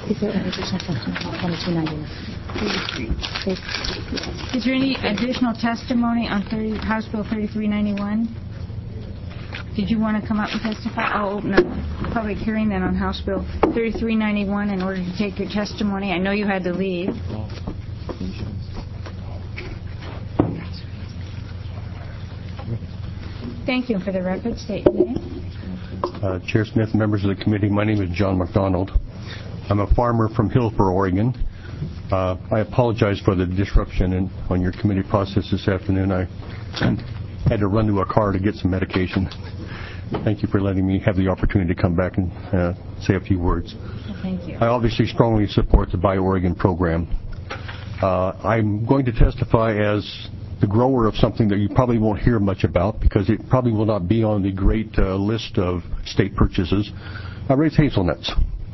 Speaker 2: Is there any additional testimony on thirty, House Bill thirty-three ninety-one? Did you want to come up and testify? I'll open up the public hearing then on House Bill thirty-three ninety-one in order to take your testimony. I know you had to leave. Thank you. For the record, state your name.
Speaker 3: Uh, Chair Smith, members of the committee, my name is John McDonald. I'm a farmer from Hillsboro, Oregon. Uh, I apologize for the disruption in, on your committee process this afternoon. I had to run to a car to get some medication. Thank you for letting me have the opportunity to come back and uh, say a few words.
Speaker 2: Thank you.
Speaker 3: I obviously strongly support the Buy Oregon program. Uh, I'm going to testify as the grower of something that you probably won't hear much about because it probably will not be on the great uh, list of state purchases. I raise hazelnuts.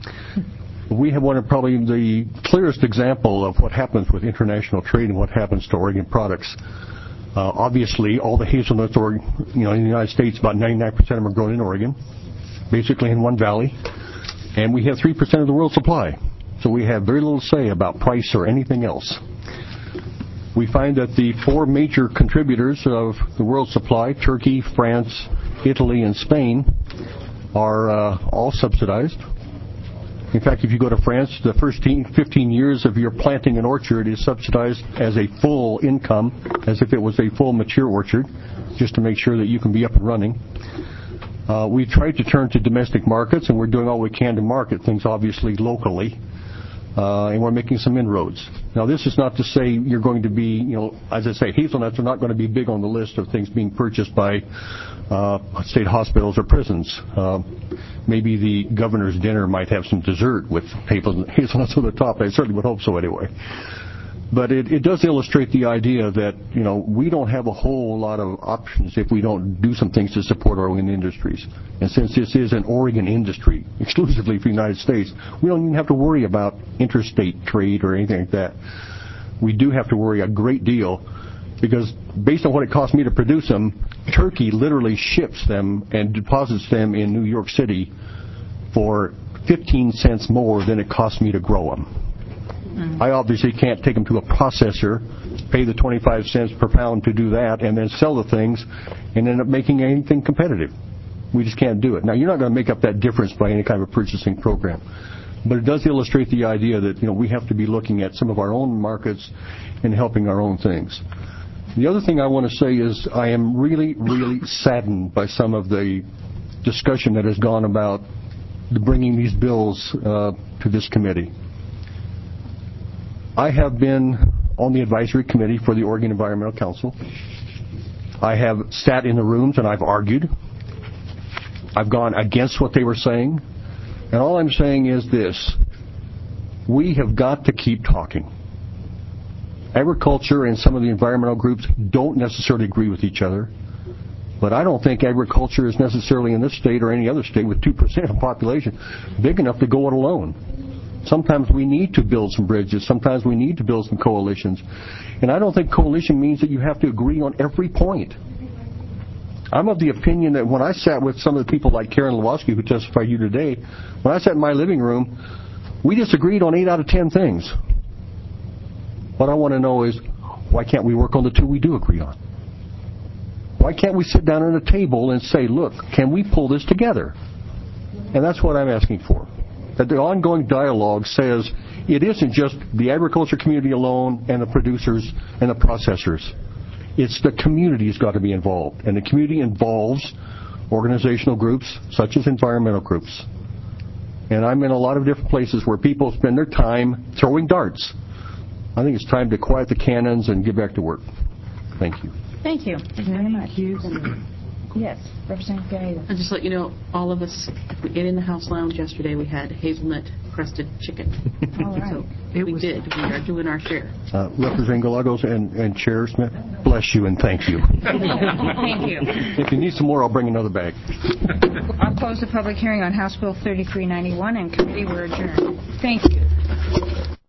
Speaker 3: We have one of probably the clearest example of what happens with international trade and what happens to Oregon products. Uh, obviously, all the hazelnuts, or you know, in the United States, about ninety-nine percent of them are grown in Oregon, basically in one valley, and we have three percent of the world's supply. So we have very little say about price or anything else. We find that the four major contributors of the world's supply, Turkey, France, Italy, and Spain, are uh, all subsidized. In fact, if you go to France, the first fifteen years of your planting an orchard is subsidized as a full income, as if it was a full mature orchard, just to make sure that you can be up and running. Uh, we tried to turn to domestic markets, and we're doing all we can to market things, obviously, locally. Uh, and we're making some inroads. Now, this is not to say you're going to be, you know, as I say, hazelnuts are not going to be big on the list of things being purchased by uh, state hospitals or prisons. Uh, maybe the governor's dinner might have some dessert with hazelnuts on the top. I certainly would hope so anyway. But it, it does illustrate the idea that, you know, we don't have a whole lot of options if we don't do some things to support Oregon industries. And since this is an Oregon industry, exclusively for the United States, we don't even have to worry about interstate trade or anything like that. We do have to worry a great deal because based on what it costs me to produce them, Turkey literally ships them and deposits them in New York City for fifteen cents more than it costs me to grow them. I obviously can't take them to a processor, pay the twenty-five cents per pound to do that, and then sell the things and end up making anything competitive. We just can't do it. Now, you're not going to make up that difference by any kind of a purchasing program. But it does illustrate the idea that, you know, we have to be looking at some of our own markets and helping our own things. The other thing I want to say is I am really, really saddened by some of the discussion that has gone about bringing these bills uh, to this committee. I have been on the advisory committee for the Oregon Environmental Council. I have sat in the rooms and I've argued. I've gone against what they were saying. And all I'm saying is this. We have got to keep talking. Agriculture and some of the environmental groups don't necessarily agree with each other. But I don't think agriculture is necessarily in this state or any other state with two percent of the population big enough to go it alone. Sometimes we need to build some bridges. Sometimes we need to build some coalitions. And I don't think coalition means that you have to agree on every point. I'm of the opinion that when I sat with some of the people like Karen Lewowski, who testified you today, when I sat in my living room, we disagreed on eight out of ten things. What I want to know is, why can't we work on the two we do agree on? Why can't we sit down at a table and say, look, can we pull this together? And that's what I'm asking for. That the ongoing dialogue says it isn't just the agriculture community alone and the producers and the processors. It's the community's got to be involved, and the community involves organizational groups such as environmental groups. And I'm in a lot of different places where people spend their time throwing darts. I think it's time to quiet the cannons and get back to work. Thank you.
Speaker 2: Thank you very much. Yes, Representative Gallegos.
Speaker 19: I'll just let you know, all of us, if we get in the House Lounge yesterday, we had hazelnut crusted chicken.
Speaker 2: All right.
Speaker 19: So we did. We are doing our share.
Speaker 3: Uh, Representative Gallegos and, and Chair Smith, bless you and thank you.
Speaker 2: Thank you.
Speaker 3: If you need some more, I'll bring another bag.
Speaker 2: I'll close the public hearing on House Bill thirty-three ninety-one, and committee, we're adjourned. Thank you.